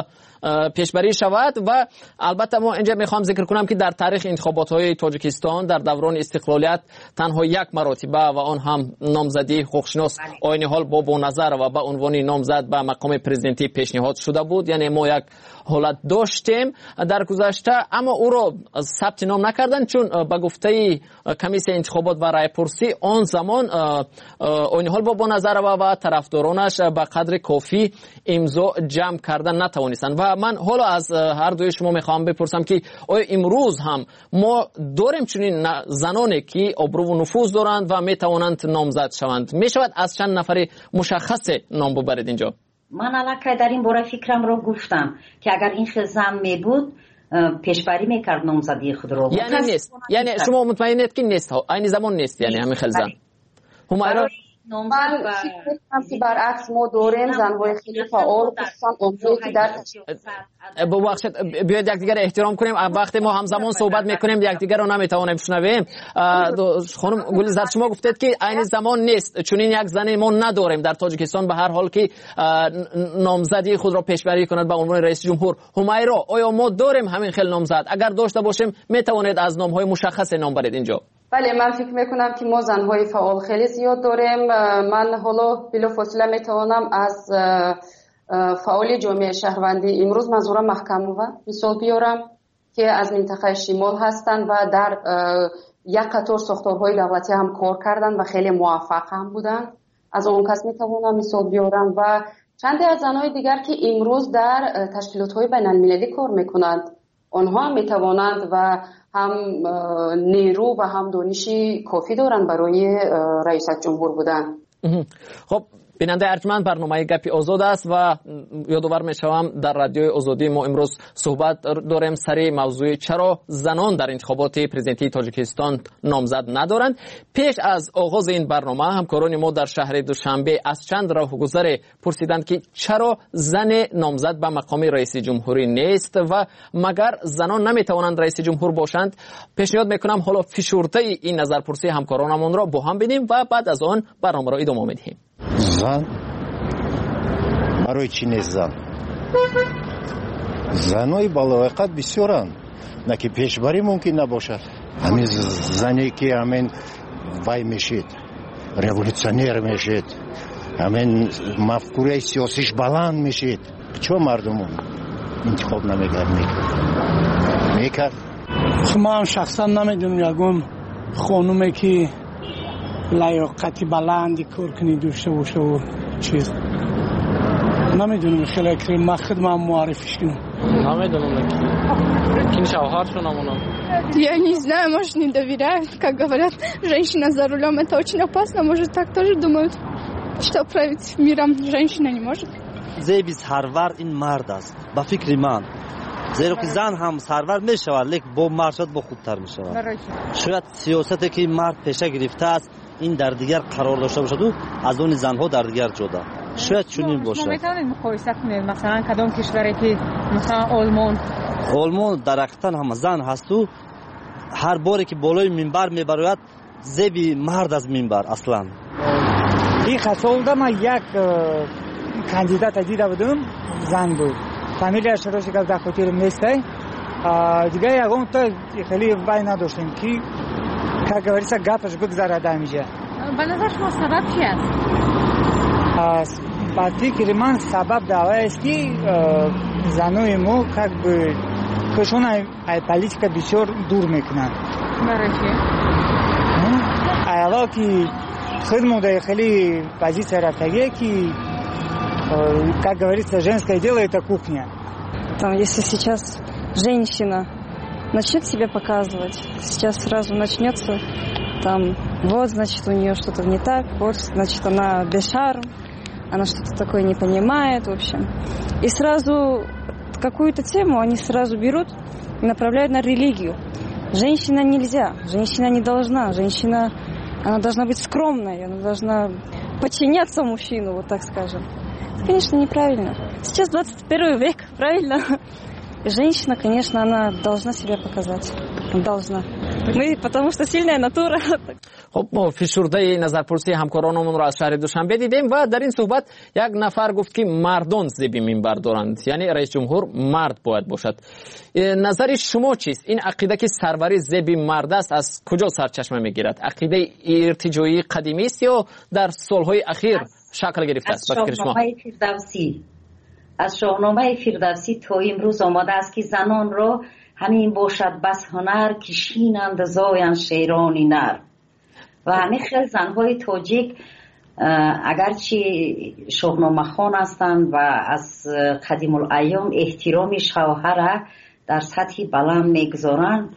پیشبری شود. و البته ما اینجا میخوام ذکر کنم که در تاریخ انتخابات های تاجیکستان در دوران استقلالیت تنها یک مرتبه و آن هم نامزدی حقوقشناس آینی حال بابا نظر و به عنوان نامزد به مقام پرزیدنتی پیشنهاد شده بود. یعنی ما یک حالت داشتیم در گذشته، اما او را ثبت نام نکردن چون به گفته کمیسیون انتخابات و رای پرسی آن زمان آینی حال بابا نظر و, و طرفدارانش به قدر کافی امضا جمع کردن نتوانستند. و من حالا از هر دوی شما میخوام بپرسم که آیا امروز هم ما داریم چنین زنانی که ابرو و نفوذ دارند و میتوانند نامزد شوند؟ میشود از چند نفر مشخص نام ببرید اینجا؟ من الکی در این باره فکرم رو گفتم که اگر این خزم می بود پیشبری میکرد نامزدی خود رو. یعنی نیست، یعنی شما مطمئنید که نیست، این زمان نیست، یعنی همین خزم همیرا من فکر کنم که برعکس ما داریم زنهای خیلی فعال خصوصا اونجایی که در ببخشید بیاید یکدیگر احترام کنیم. وقتی ما همزمان صحبت میکنیم یکدیگر رو نمیتوانیم بشنویم. خانم گلزار شما گفتید که این زمان نیست چون این یک زنی ما نداریم در تاجیکستان به هر حال که نامزدی خود را پیشبری کند به عنوان رئیس جمهور. همیرا آیا ما داریم همین خیل نامزد؟ اگر داشته باشیم میتوانید از نامهای مشخص نام برید اینجا؟ بله، من فکر میکنم که ما زنهای فعال خیلی زیاد داریم. من حالا بلافاصله میتوانم از فعال جامعه شهروندی امروز منظورم محکم و مثال بیارم که از منطقه شمال هستند و در یک قطار ساختارهای دولتی هم کار کردن و خیلی موفق هم بودن. از اون کس میتوانم مثال بیارم و چندی از زنهای دیگر که امروز در تشکیلات‌های بین‌المللی کار میکنند. آنها هم میتوانند و هم نیرو و هم دانشی کافی دارند برای رئیس جمهور بودن. خب بیننده ارجمند برنامه گپی آزاد است و یادآور میشوم در رادیوی آزادی ما امروز صحبت داریم سر موضوع چرا زنان در انتخابات پرزیدنتی تاجیکستان نامزد ندارند. پیش از آغاز این برنامه همکاران ما در شهر دوشنبه از چند راهگذر پرسیدند که چرا زن نامزد به مقام رئیس جمهوری نیست و مگر زنان نمیتوانند رئیس جمهور باشند. پیشنهاد میکنم حالا فشرده این نظرپرسی همکارانمون را با هم ببینیم و بعد از آن برنامه را ادامه میدیم. زن برای چی نیست زن؟ زنهای بالایقت بسیارند، نه که پیشبری ممکن نباشد. همین زنی که همین وای میشید ریولوشنیر میشید، همین مفکوره سیاسیش بلند میشید، چون مردمون انتخاب نمیکرد میکرد میکرد من شخصا نمیدونم یکم خانومه که لیاقتی بلندی کار کنی داشته باشه و چیز نمیدونم خیلی اکریم من خودم معرفیش کنم. میدونم این шавҳаршонамонам. Я не знаю, может, не доверяю. Как говорят, женщина за рулем это очень опасно. Может, так тоже думают, что править миром женщина не может. زیبی سرور این مرد است با فکر من، زیرا که زن هم سرور می شود لیکن با مرد شد با خودتر می شود. شاید سیاستی که این مرد پیشه گرفته است این در دیگر قرار داشته باشد و از اون زنها در دیگر جدا. شاید چنین باشد. شما میتونید مقایسه کنید مثلا کدام کشوری که مثلا آلمان آلمان درختن هم زن هست و هر باری که بالای منبر میبراید زیبی مرد از منبر اصلا. این خسالده من یک کاندیدات دیده بودم، زن بود، فامیلیش رو شکل در خاطر نیسته دیگه. یکم تا خیلی وای نداشتیم که که گوریسا گپش بگذاره دمیجه. به نظر شما سبب چی است؟ با فکر من سبب دعوی است که زنای ما که کشون ای پالیتیکا بسیار دور میکنن. برای چی؟ ایالا که خود موده خیلی позиция رفتگیه که как говорится, женское дело это кухня. Там, если сейчас женщина начнет себя показывать, сейчас сразу начнется там, вот, значит, у нее что-то не так, вот, значит, она бешар, она что-то такое не понимает, в общем. И сразу какую-то тему они сразу берут и направляют на религию. Женщина нельзя, женщина не должна, женщина, она должна быть скромной, она должна подчиняться мужчину, вот так скажем. Конечно, неправильно. Сейчас двадцать первый век, правильно? Женщина, конечно, она должна себя показать. Должна. Мы, потому что сильная натура. خب ما فشرده نظرپرسی همکارانمون رو از شهر دوشنبه دیدیم و در این صحبت یک نفر گفت که مردان زیبی منبر دارند، یعنی رئیس جمهور مرد باید باشد. نظر شما چیست؟ این عقیده که سروری زیبی مرد است از کجا سرچشمه میگیرد؟ عقیده ارتجاعی قدیمی است یا در سالهای اخیر شکل گرفته است؟ از شاهنامه فردوسی از شاهنامه فردوسی تا امروز آماده است که زنان را همین باشد بس هنر که شینند زاین شیرانی نر. و همه خیلی زنهای تاجیک اگرچه شاهنامه خوان هستند و از قدیم الایام احترام شوهر در سطح بلند میگذارند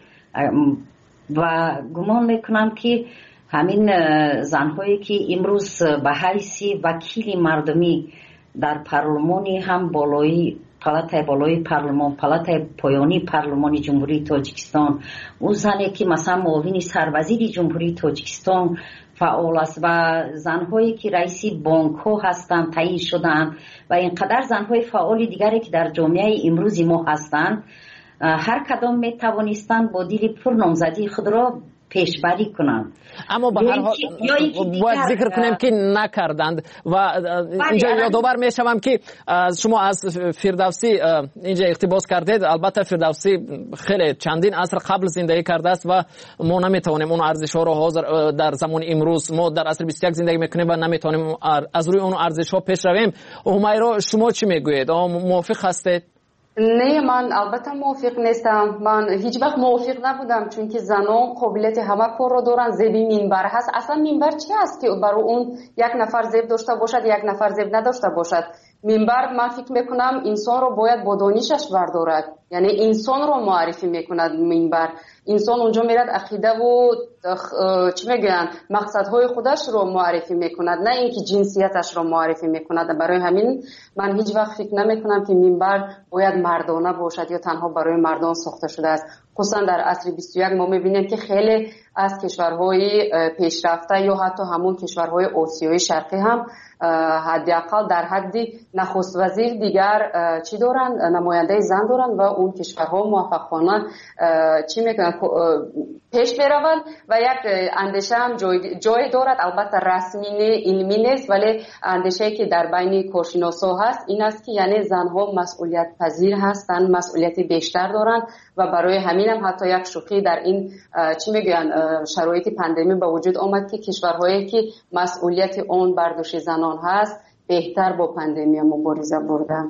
و گمان میکنم که همین زنهایی که امروز به حیث وکیل مردمی در پارلمانی هم بالایی پالاتای بالای پارلمان، پالاتای پایانی پارلمان جمهوری تاجیکستان، اون زنی که مثلا معاون سروزیر جمهوری تاجیکستان فعال است و زنهایی که رئیس بانک ها هستند تعیین شدند و اینقدر زنهای فعال دیگری که در جامعه امروز ما هستند، هر کدام می توانستند با دل پر نامزدی خود را پیشبری کنند. اما به هر حال باید ذکر کنیم که نکردند و اینجا یادآور میشوم که شما از فردوسی اینجا اقتباس کردید. البته فردوسی خیلی چندین عصر قبل زندگی کرده است و ما نمیتونیم اون ارزش ها رو حاضر در زمان امروز، ما در عصر بیست و یک زندگی میکنیم و نمیتونیم از روی اون ارزش ها پیش رویم. همیرا شما چی میگویید؟ موافق هستید؟ نه، من البته موافق نیستم. من هیچ وقت موافق نبودم، چون که زنان قابلیت همه کار رو دارن. زیبی منبر هست. اصلا منبر چی است که برای اون یک نفر زیب داشته باشد یک نفر زیب نداشته باشد؟ منبر من فکر میکنم انسان رو باید با دانشش بردارد، یعنی انسان رو معرفی میکند. منبر انسان اونجا میرد عقیده و چی میگن مقصدهای خودش رو معرفی میکند، نه اینکه جنسیتش رو معرفی میکند. برای همین من هیچ وقت فکر نمیکنم که منبر باید مردانه باشد یا تنها برای مردان ساخته شده است. خصوصا در عصر بیست و یک ما میبینیم که خیلی از کشورهای پیشرفته یا حتی همون کشورهای آسیای شرقی هم حداقل در حد نخست وزیر دیگر چی دارن، نماینده زن دارن و اون کشورها موفقانه چی میکنن پیش میروند و یک اندیشه هم جای, جای دارد. البته رسمی علمی نیست، ولی اندیشه که در بین کارشناسا هست این است که یعنی زنها مسئولیت پذیر هستند، مسئولیت بیشتر دارند و برای همین هم حتی یک شوخی در این چی میگن شرایط پاندمی به وجود آمد که کشورهایی که مسئولیت اون بر دوش زنان هست بهتر با پاندمی مبارزه بردن.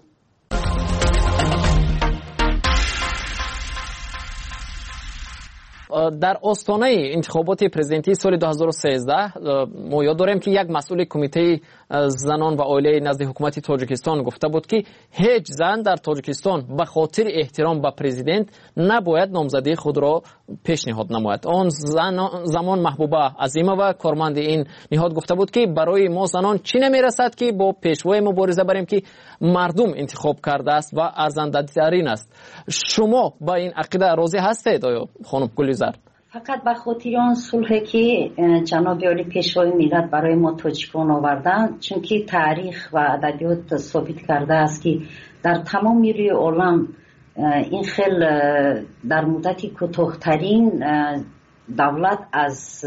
در آستانه انتخابات پرزیدنتی سال دو هزار و سیزده ما یاد داریم که یک مسئول کمیته زنان و عائله نزد حکومت تاجیکستان گفته بود که هیچ زن در تاجیکستان به خاطر احترام به پرزیدنت نباید نامزدی خود را پیشنهاد نماید. آن زمان محبوبه عظیمه و کارمند این نهاد گفته بود که برای ما زنان چی نمیرسد که با پیشوای مبارزه بریم که مردم انتخاب کرده است و ارزنده ترین است. شما با این عقیده راضی هستید آیا خانم گلیزر؟ فقط به خاطر آن صلحی که جناب عالی پیشوای ملت برای ما تاجیکان آوردن، چون که تاریخ و ادبیات ثابت کرده است که در تمام روی عالم این خیل در مدتی کوتاه‌ترین دولت از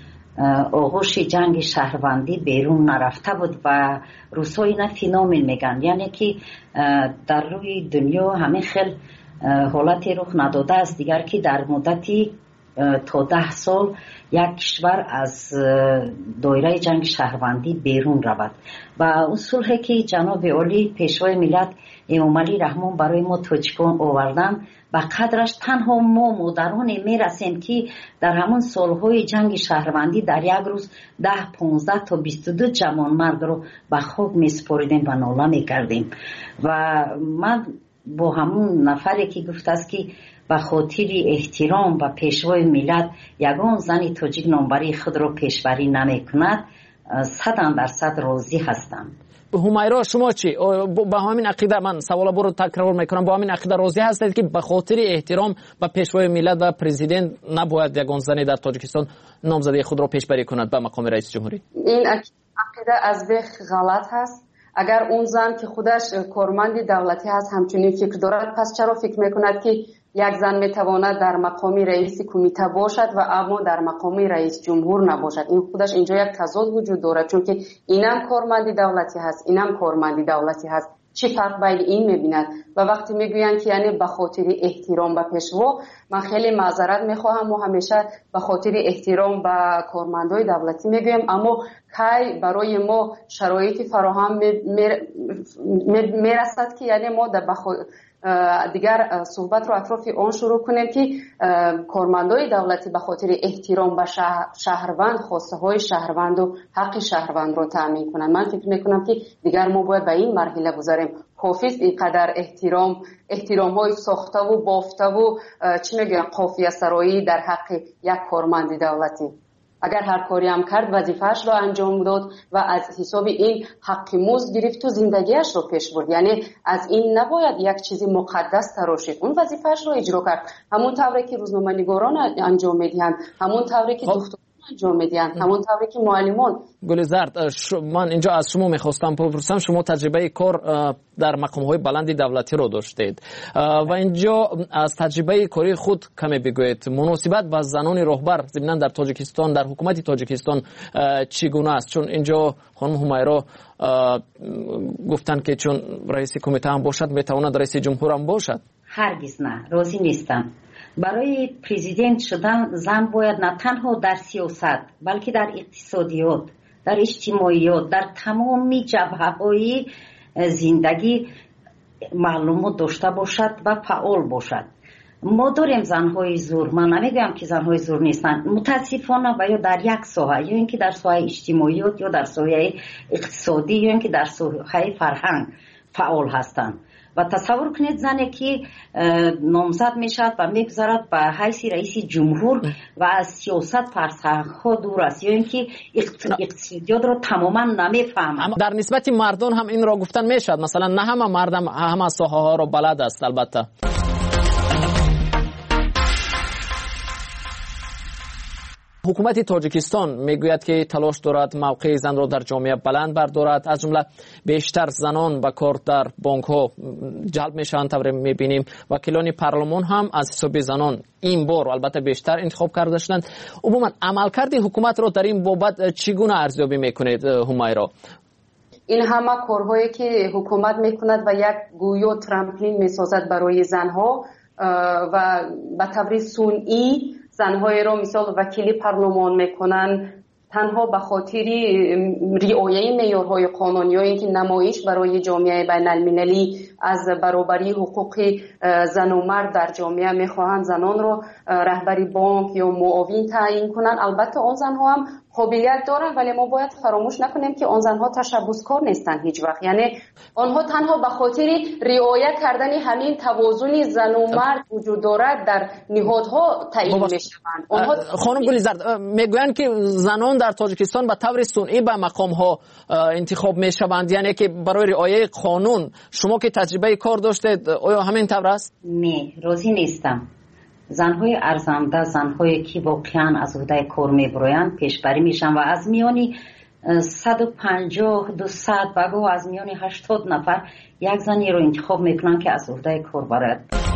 آغوش جنگ شهروندی بیرون نرفته بود و روس‌ها اینا فینومن میگن، یعنی که در روی دنیا همه خیل حالتی رخ نداده است دیگر که در مدتی تا ده سال یک کشور از دایره جنگ شهروندی بیرون رود. و اون صلحی که جناب عالی پیشوای ملت امام علی رحمان برای ما تاجیکان آوردن و قدرش تنها ما مادران میرسیم که در همون سالهای جنگ شهروندی در یک روز ده پونزده تا بیست و دو جوان مرد رو به خاک میسپاریدیم و ناله میکردیم. و من با همون نفری که گفت است که به خاطر احترام و پیشوای ملت یگان زن تاجیک نامبری خود را پیشبری نمی کند، صد درصد راضی هستم. همیرا شما چی؟ با همین عقیده، من سوال برو تکرار میکنم، با همین عقیده راضی هستید که به خاطر احترام و پیشوای ملت و پرزیدنت نباید یگان زن در تاجیکستان نامزدی خود را پیشبری کند به مقام رئیس جمهوری؟ این عقیده از بخ غلط هست. اگر اون زن که خودش کارمند دولتی هست همچنین فکر دارد، پس چرا فکر میکند که یک زن میتواند در مقام رئیس کمیته باشد و اما در مقام رئیس جمهور نباشد؟ این خودش اینجا یک تضاد وجود دارد، چون که اینم کارمند دولتی هست اینم کارمند دولتی هست. چی فرق بین این میبیند؟ و وقتی میگویند که یعنی به خاطر احترام به پیشوا، من خیلی معذرت میخواهم و همیشه به خاطر احترام به کارمندای دولتی میگویم، اما کی برای ما شرایطی فراهم میرسد که یعنی ما در دیگر صحبت رو اطراف آن شروع کنیم که کارمندای دولتی به خاطر احترام به شهروند خواسته های شهروند و حق شهروند رو تامین کنند. من فکر میکنم که دیگر ما باید به این مرحله گذاریم. کافی است اینقدر احترام احترام های ساخته و بافته و چی میگن قافیه سرایی در حق یک کارمند دولتی. اگر هر کاری هم کرد وظیفه‌اش رو انجام داد و از حساب این حق مزد گرفت و زندگیش رو پیش برد، یعنی از این نباید یک چیزی مقدس تراشید، اون وظیفه‌اش رو اجرا کرد، همون طوری که روزنامه‌نگاران انجام میدهند، همون طوری که دکتر انجام میدن، همون طوری که معلمان. گلزرد، من اینجا از شما میخواستم بپرسم، شما تجربه کار در مقام‌های بلند دولتی رو داشتید و اینجا از تجربه کاری خود کمی بگویید. مناسبت با زنان راهبر ضمن در تاجیکستان، در حکومت تاجیکستان چگونه است؟ چون اینجا خانم همیرا گفتن که چون رئیس کمیته هم باشد میتواند رئیس جمهور هم باشد. هرگز نه، راضی نیستم. برای پرزیدنت شدن زن باید نه تنها در سیاست بلکه در اقتصادیات، در اجتماعیات، در تمامی جبهه‌های زندگی معلومات داشته باشد و فعال باشد. ما داریم زنهای زور، من نمیگم که زنهای زور نیستن، متاسفانه و یا در یک ساحه، یا اینکه در ساحه اجتماعیات یا در ساحه اقتصادی یا اینکه در ساحه فرهنگ فعال هستند. و تصور کنید زنی که نامزد میشد و میگذارد به حیث رئیس جمهور و از سیاست فرسخها دور است، یا اینکه اقتصادیات رو تماما نمیفهمد. در نسبت مردان هم این را گفتن میشد، مثلا نه همه مردم همه ساحه ها رو بلد است. البته حکومت تاجیکستان میگوید که تلاش دارد موقع زن را در جامعه بلند بردارد، از جمله بیشتر زنان به کار در بانک ها جلب میشن. طوری میبینیم وکیلان پارلمان هم از حساب زنان این بار البته بیشتر انتخاب کرده شدند. عموما عملکرد حکومت را در این بابت چگونه ارزیابی میکنید همیرا؟ این همه کارهایی که حکومت میکند و یک گویا ترامپلین میسازد برای زنها و به طور صنعی زنهای را مثال وکیلی پارلمان میکنن، تنها به خاطر رعایت معیارهای قانونی یا اینکه نمایش برای جامعه بین المللی از برابری حقوق زن و مرد در جامعه میخواهند زنان رو رهبری بانک یا معاون تعیین کنند. البته آن زنها هم قابلیت دارن، ولی ما باید فراموش نکنیم که آن زنها تشبثکار نیستن هیچ وقت. یعنی آنها تنها به خاطر رعایت کردن همین توازن زن و مرد وجود دارد در نهادها تعیین میشوند. آنها خانم گلیزرد میگویند که زنان در تاجیکستان به طور صنعی به مقام ها انتخاب میشوند، یعنی که برای رعایت قانون. شما که تجربه کار داشتید آیا همین طور است؟ نه، راضی نیستم. زنهای ارزنده، زنهایی که واقعا از عهده کار میبرویند پیشبری میشن و از میانی صد و پنجاه دویست بگو از میانی هشتاد نفر یک زنی رو انتخاب میکنن که از عهده کار برد.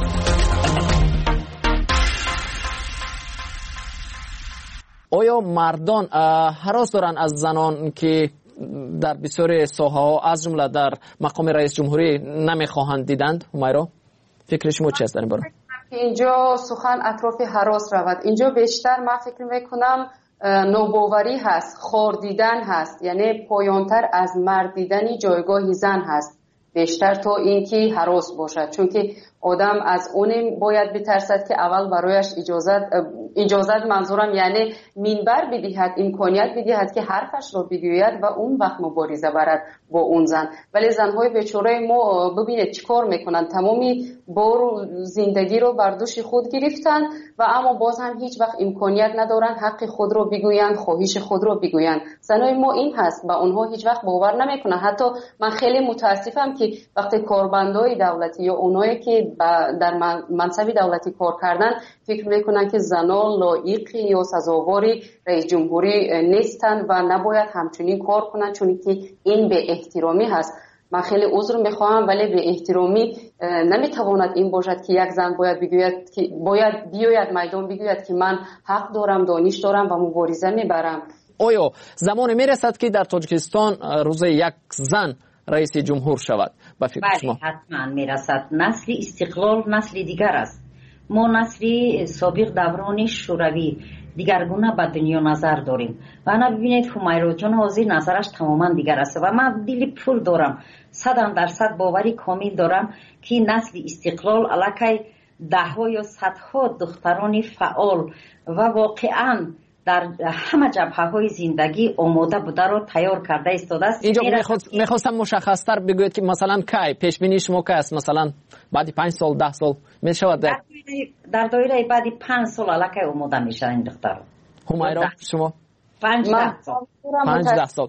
آیا مردان هراس دارن از زنان که در بسیار ساحه ها از جمله در مقام رئیس جمهوری نمیخواهند دیدند؟ همیرا فکر شما چی است در این باره؟ اینجا سخن اطراف هراس رود. اینجا بیشتر من فکر میکنم نوباوری هست، خور دیدن هست، یعنی پایانتر از مرد دیدنی جایگاه زن هست بیشتر تا اینکه هراس باشد. چون که آدم از اون باید بترسد که اول برایش اجازت اجازت منظورم یعنی منبر بدهد، امکانیت بدهد که حرفش رو بگوید و اون وقت مبارزه برد با اون زن. ولی زنهای بیچاره ما ببینید چیکار میکنن، تمامی بار زندگی رو بر دوش خود گرفتن و اما باز هم هیچ وقت امکانیت ندارن حق خود رو بگویند، خواهش خود رو بگویند. زنای ما این هست، با اونها هیچ وقت باور نمیکنن. حتی من خیلی متاسفم که وقتی کارمندای دولتی یا اونایی که در منصب دولتی کار کردن فکر میکنن که زنان لایق یا سزاوار رئیس جمهوری نیستن و نباید همچنین کار کنن، چون که این به احترامی هست. من خیلی عذر میخواهم ولی به احترامی نمیتواند این باشد که یک زن باید بگوید که باید بیاید میدان بگوید که من حق دارم، دانش دارم و مبارزه میبرم. آیا زمانی میرسد که در تاجیکستان روز یک زن رئیس جمهور شود؟ با فکر شما؟ بله حتما میرسد. نسل استقلال نسل دیگر است. ما نسل سابق دوران شوروی دیگرگونه به دنیا نظر داریم و انا ببینید همیرا جان حاضر نظرش تماما دیگر است و من دل پر دارم، صد درصد باوری کامل دارم که نسل استقلال علاقه ده ها یا صدها دختران فعال و واقعا در همه جبهه های زندگی آماده بوده رو تیار کرده ایستاده است. اینجا میخواستم مشخصتر بگوید که مثلا کی پیش بینی شما که است، مثلا بعد پنج سال ده سال میشود در در دایره بعد پنج سال علاقه آماده میشه این دختر. همیرا شما پنج ده سال پنج ده سال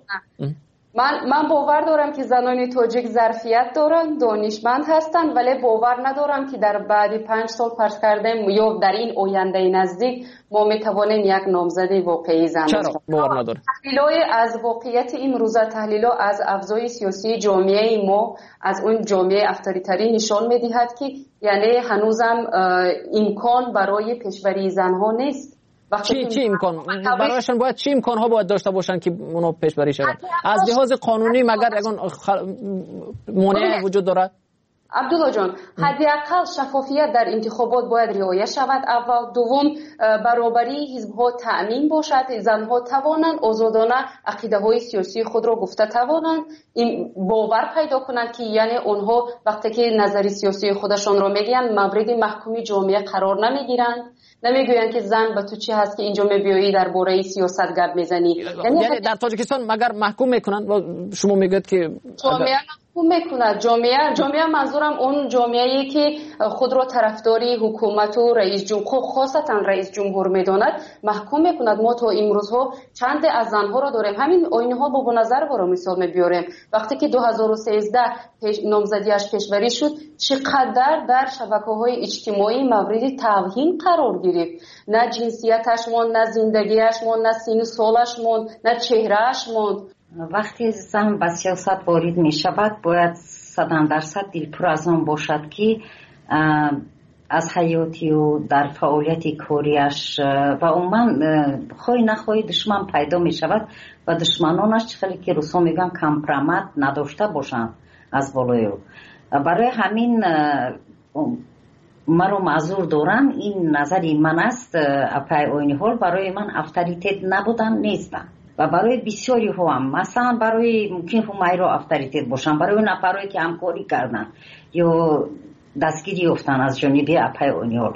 من من باور دارم که زنان تاجیک ظرفیت دارن، دانشمند هستن، ولی باور ندارم که در بعد پنج سال فرض کردیم یا در این آینده نزدیک ما میتوانیم یک نامزد واقعی زن چرا باور ندارم؟ تحلیلای از واقعیت امروزه، تحلیلا از ابزار سیاسی جامعه ما، از اون جامعه افطاریتری نشان میدهد که یعنی هنوزم امکان برای پیشبری زنها نیست. چی چی امکان برایشان باید چی امکان ها باید داشته باشن که اونو پیشبری شود؟ از لحاظ قانونی مگر اگه مانع وجود دارد؟ عبدالله جان، حداقل شفافیت در انتخابات باید رعایت شود. اول، دوم برابری حزب‌ها تأمین باشد، زنها توانند آزادانه عقیده های سیاسی خود را گفته توانند، این باور پیدا کنند که یعنی اونها وقتی که نظری سیاسی خودشان را میگن مورد محکومی جامعه قرار نمیگیرند، نمیگویند که زن به تو چی هست که اینجا میبیایی در باره سیاست گپ میزنی. یعنی, یعنی در تاجیکستان مگر محکوم میکنند؟ شما میگید که جامعه محکوم میکند. جامعه جامعه منظورم اون جامعه‌ای که خود را طرفداری حکومت و رئیس جمهور خاصتا رئیس جمهور میداند محکوم میکند. ما تا امروزها چند از زنها را داریم، همین آینها با نظر برای مثال میبیاریم. وقتی که دو هزار و سیزده پیش نامزدیش پیشبری شد چقدر در شبکه‌های اجتماعی مورد توهین قرار گرفت. نه جنسیتش ماند، نه زندگیش ماند، نه سن سالش ماند، نه چهرهش ماند. وقتی زن به سیاست وارد می شود باید صد درصد دلپر از آن باشد که از حیاتی و در فعالیت کاریش و عموما خواهی نخواهی دشمن پیدا می شود و دشمنانش چخیلی که روسا میگن کمپرامت نداشته باشند از بالای رو. برای همین مرا معذور دارم، این نظری من است. پای آینی حال برای من افطاریتت نبودن نیستن. و برای بسیاری ها هم مثلا برای ممکن همیرا افطاریتت باشن، برای نفرایی که همکاری کردن یا دستگیری یافتن از جانب اپای اونیول،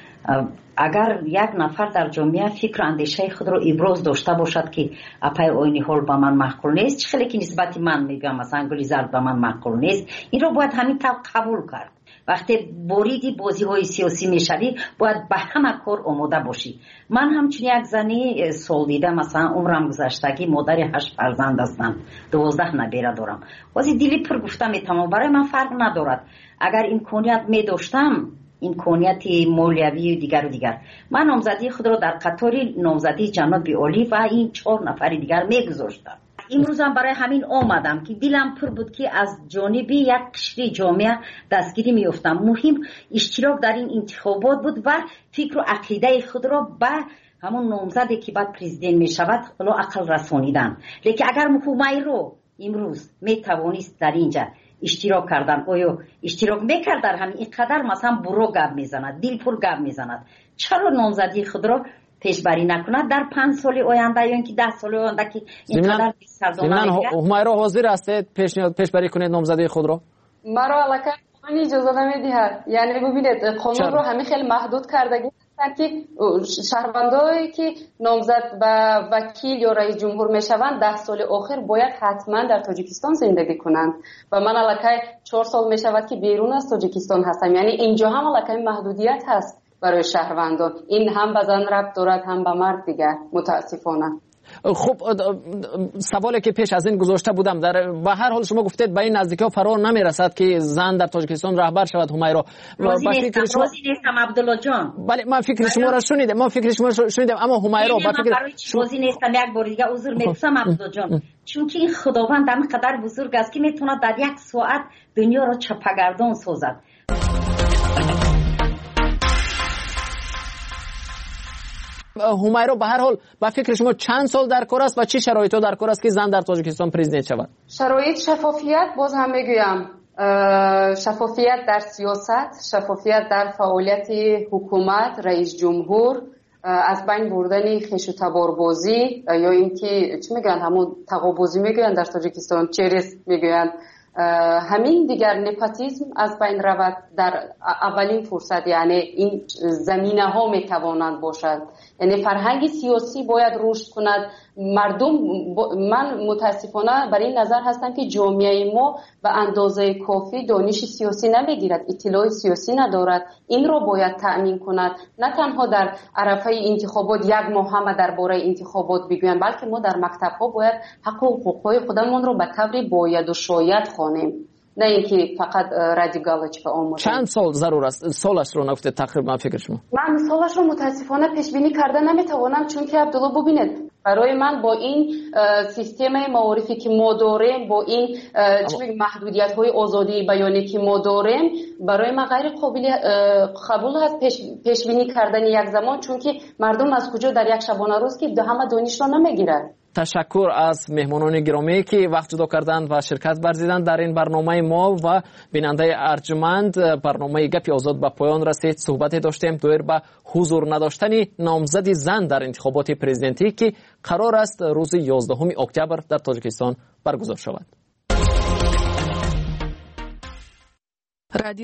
اگر یک نفر در جامعه فکر اندیشه خود را ابراز داشته باشد که اپای اونیول با من معقول نیست، چه خیلی که نسبت من میگم مثلا گلی زرد با من معقول نیست، این را باید همین طور قبول کرد. وقتی بریدی بازی های سیاسی میشوی باید به همه کار آماده باشی. من همچنین یک زنی سال دیده مثلا عمرم گذشتگی مادر هشت فرزند هستم، دوازده نبیره دارم. بازی دیلی پر گفتم میتونم، برای من فرق ندارد. اگر امکانیت می داشتم، امکانیت مالیوی و دیگر و دیگر، من نامزدی خود را در قطار نامزدی جناب عالی و این چهار نفر دیگر میگذاشتم. امروز هم برای همین آمدم که دلم پر بود که از جانب یک قشر جامعه دستگیری میافتم. مهم اشتراک در این انتخابات بود و فکر و عقیده خود را به همون نامزدی که بعد پرزیدنت می شود حالا عقل رسانیدن. لیکن اگر مهمه رو امروز می توانست در اینجا اشتراک کردن، آیا اشتراک میکرد در همین اینقدر مثلا برو گپ میزند، دل پر گپ میزند، چرا نامزدی خود را پیشبری نکند در پنج سال آینده یا اینکه ده سال آینده که اینقدر سرزنده میگه؟ همیرا حاضر هستید پیشنهاد پیشبری کنید نامزدی خود را؟ مرا علاقه قانون اجازه نمیدهد. یعنی ببینید قانون رو همین خیلی محدود کردگی هستن که شهروندایی که نامزد و وکیل یا رئیس جمهور میشوند ده سال آخر باید حتما در تاجیکستان زندگی کنند و من علاقه چهار سال میشود که بیرون از تاجیکستان هستم. یعنی اینجا هم علاقه محدودیت هست برای شهروندان. این هم به زن ربط دارد هم به مرد دیگر متاسفانه. خب سوالی که پیش از این گذاشته بودم، در به هر حال شما گفتید به این نزدیکی ها فرار نمیرسد که زن در تاجیکستان رهبر شود. همیرا راضی نیستم شما... راضی نیستم عبدالله جان. بله من فکر شما را شنیدم، من فکر شما را شنیدم، اما همیرا با فکر شما... راضی نیستم. یک بار دیگه عذر میخوام عبدالله جان، چون که این خداوند هم قدر بزرگ است که میتونه در یک ساعت دنیا را چپگردان سازد. همیرا به هر حال با فکر شما چند سال در کار است و چه شرایطی در کار است که زن در تاجیکستان پرزیدنت شود؟ شرایط شفافیت، باز هم میگویم شفافیت در سیاست، شفافیت در فعالیت حکومت، رئیس جمهور، از بین بردن خیش و تباربازی یا اینکه چی میگن همون تقابازی میگن در تاجیکستان، چرس میگن، همین دیگر نپاتیزم از بین رود در اولین فرصت. یعنی این زمینه ها میتوانند باشد. یعنی فرهنگ سیاسی باید رشد کند. مردم من متاسفانه بر این نظر هستم که جامعه ما به اندازه کافی دانش سیاسی نمیگیرد، اطلاع سیاسی ندارد. این را باید تأمین کند، نه تنها در عرفه انتخابات یک ماه هم درباره انتخابات بگویم، بلکه ما در مکتب ها باید حق و حقوق خودمون را به طور باید و شاید خوانیم، نه اینکه فقط رادیکالش به آموزش. چند سال ضرور است؟ سالش رو نگفته تقریبا فکر شما؟ من سالش رو متاسفانه پیش بینی کرده نمیتوانم، چون که عبدالله ببینید برای من با این سیستم معارفی که ما داریم، با این محدودیت های آزادی بیانی که ما داریم، برای من غیر قابل قبول هست پیش, پیش بینی کردن یک زمان، چون که مردم از کجا در یک شبانه روز که همه دانش را نمیگیرند. تشکر از مهمانان گرامی که وقت جدا کردند و شرکت ورزیدند در این برنامه ما و بیننده ارجمند. برنامه گپی آزاد به پایان رسید. صحبت داشتیم دویر به حضور نداشتن نامزد زن در انتخابات پرزیدنتی که قرار است روز یازدهم اکتبر در تاجیکستان برگزار شود.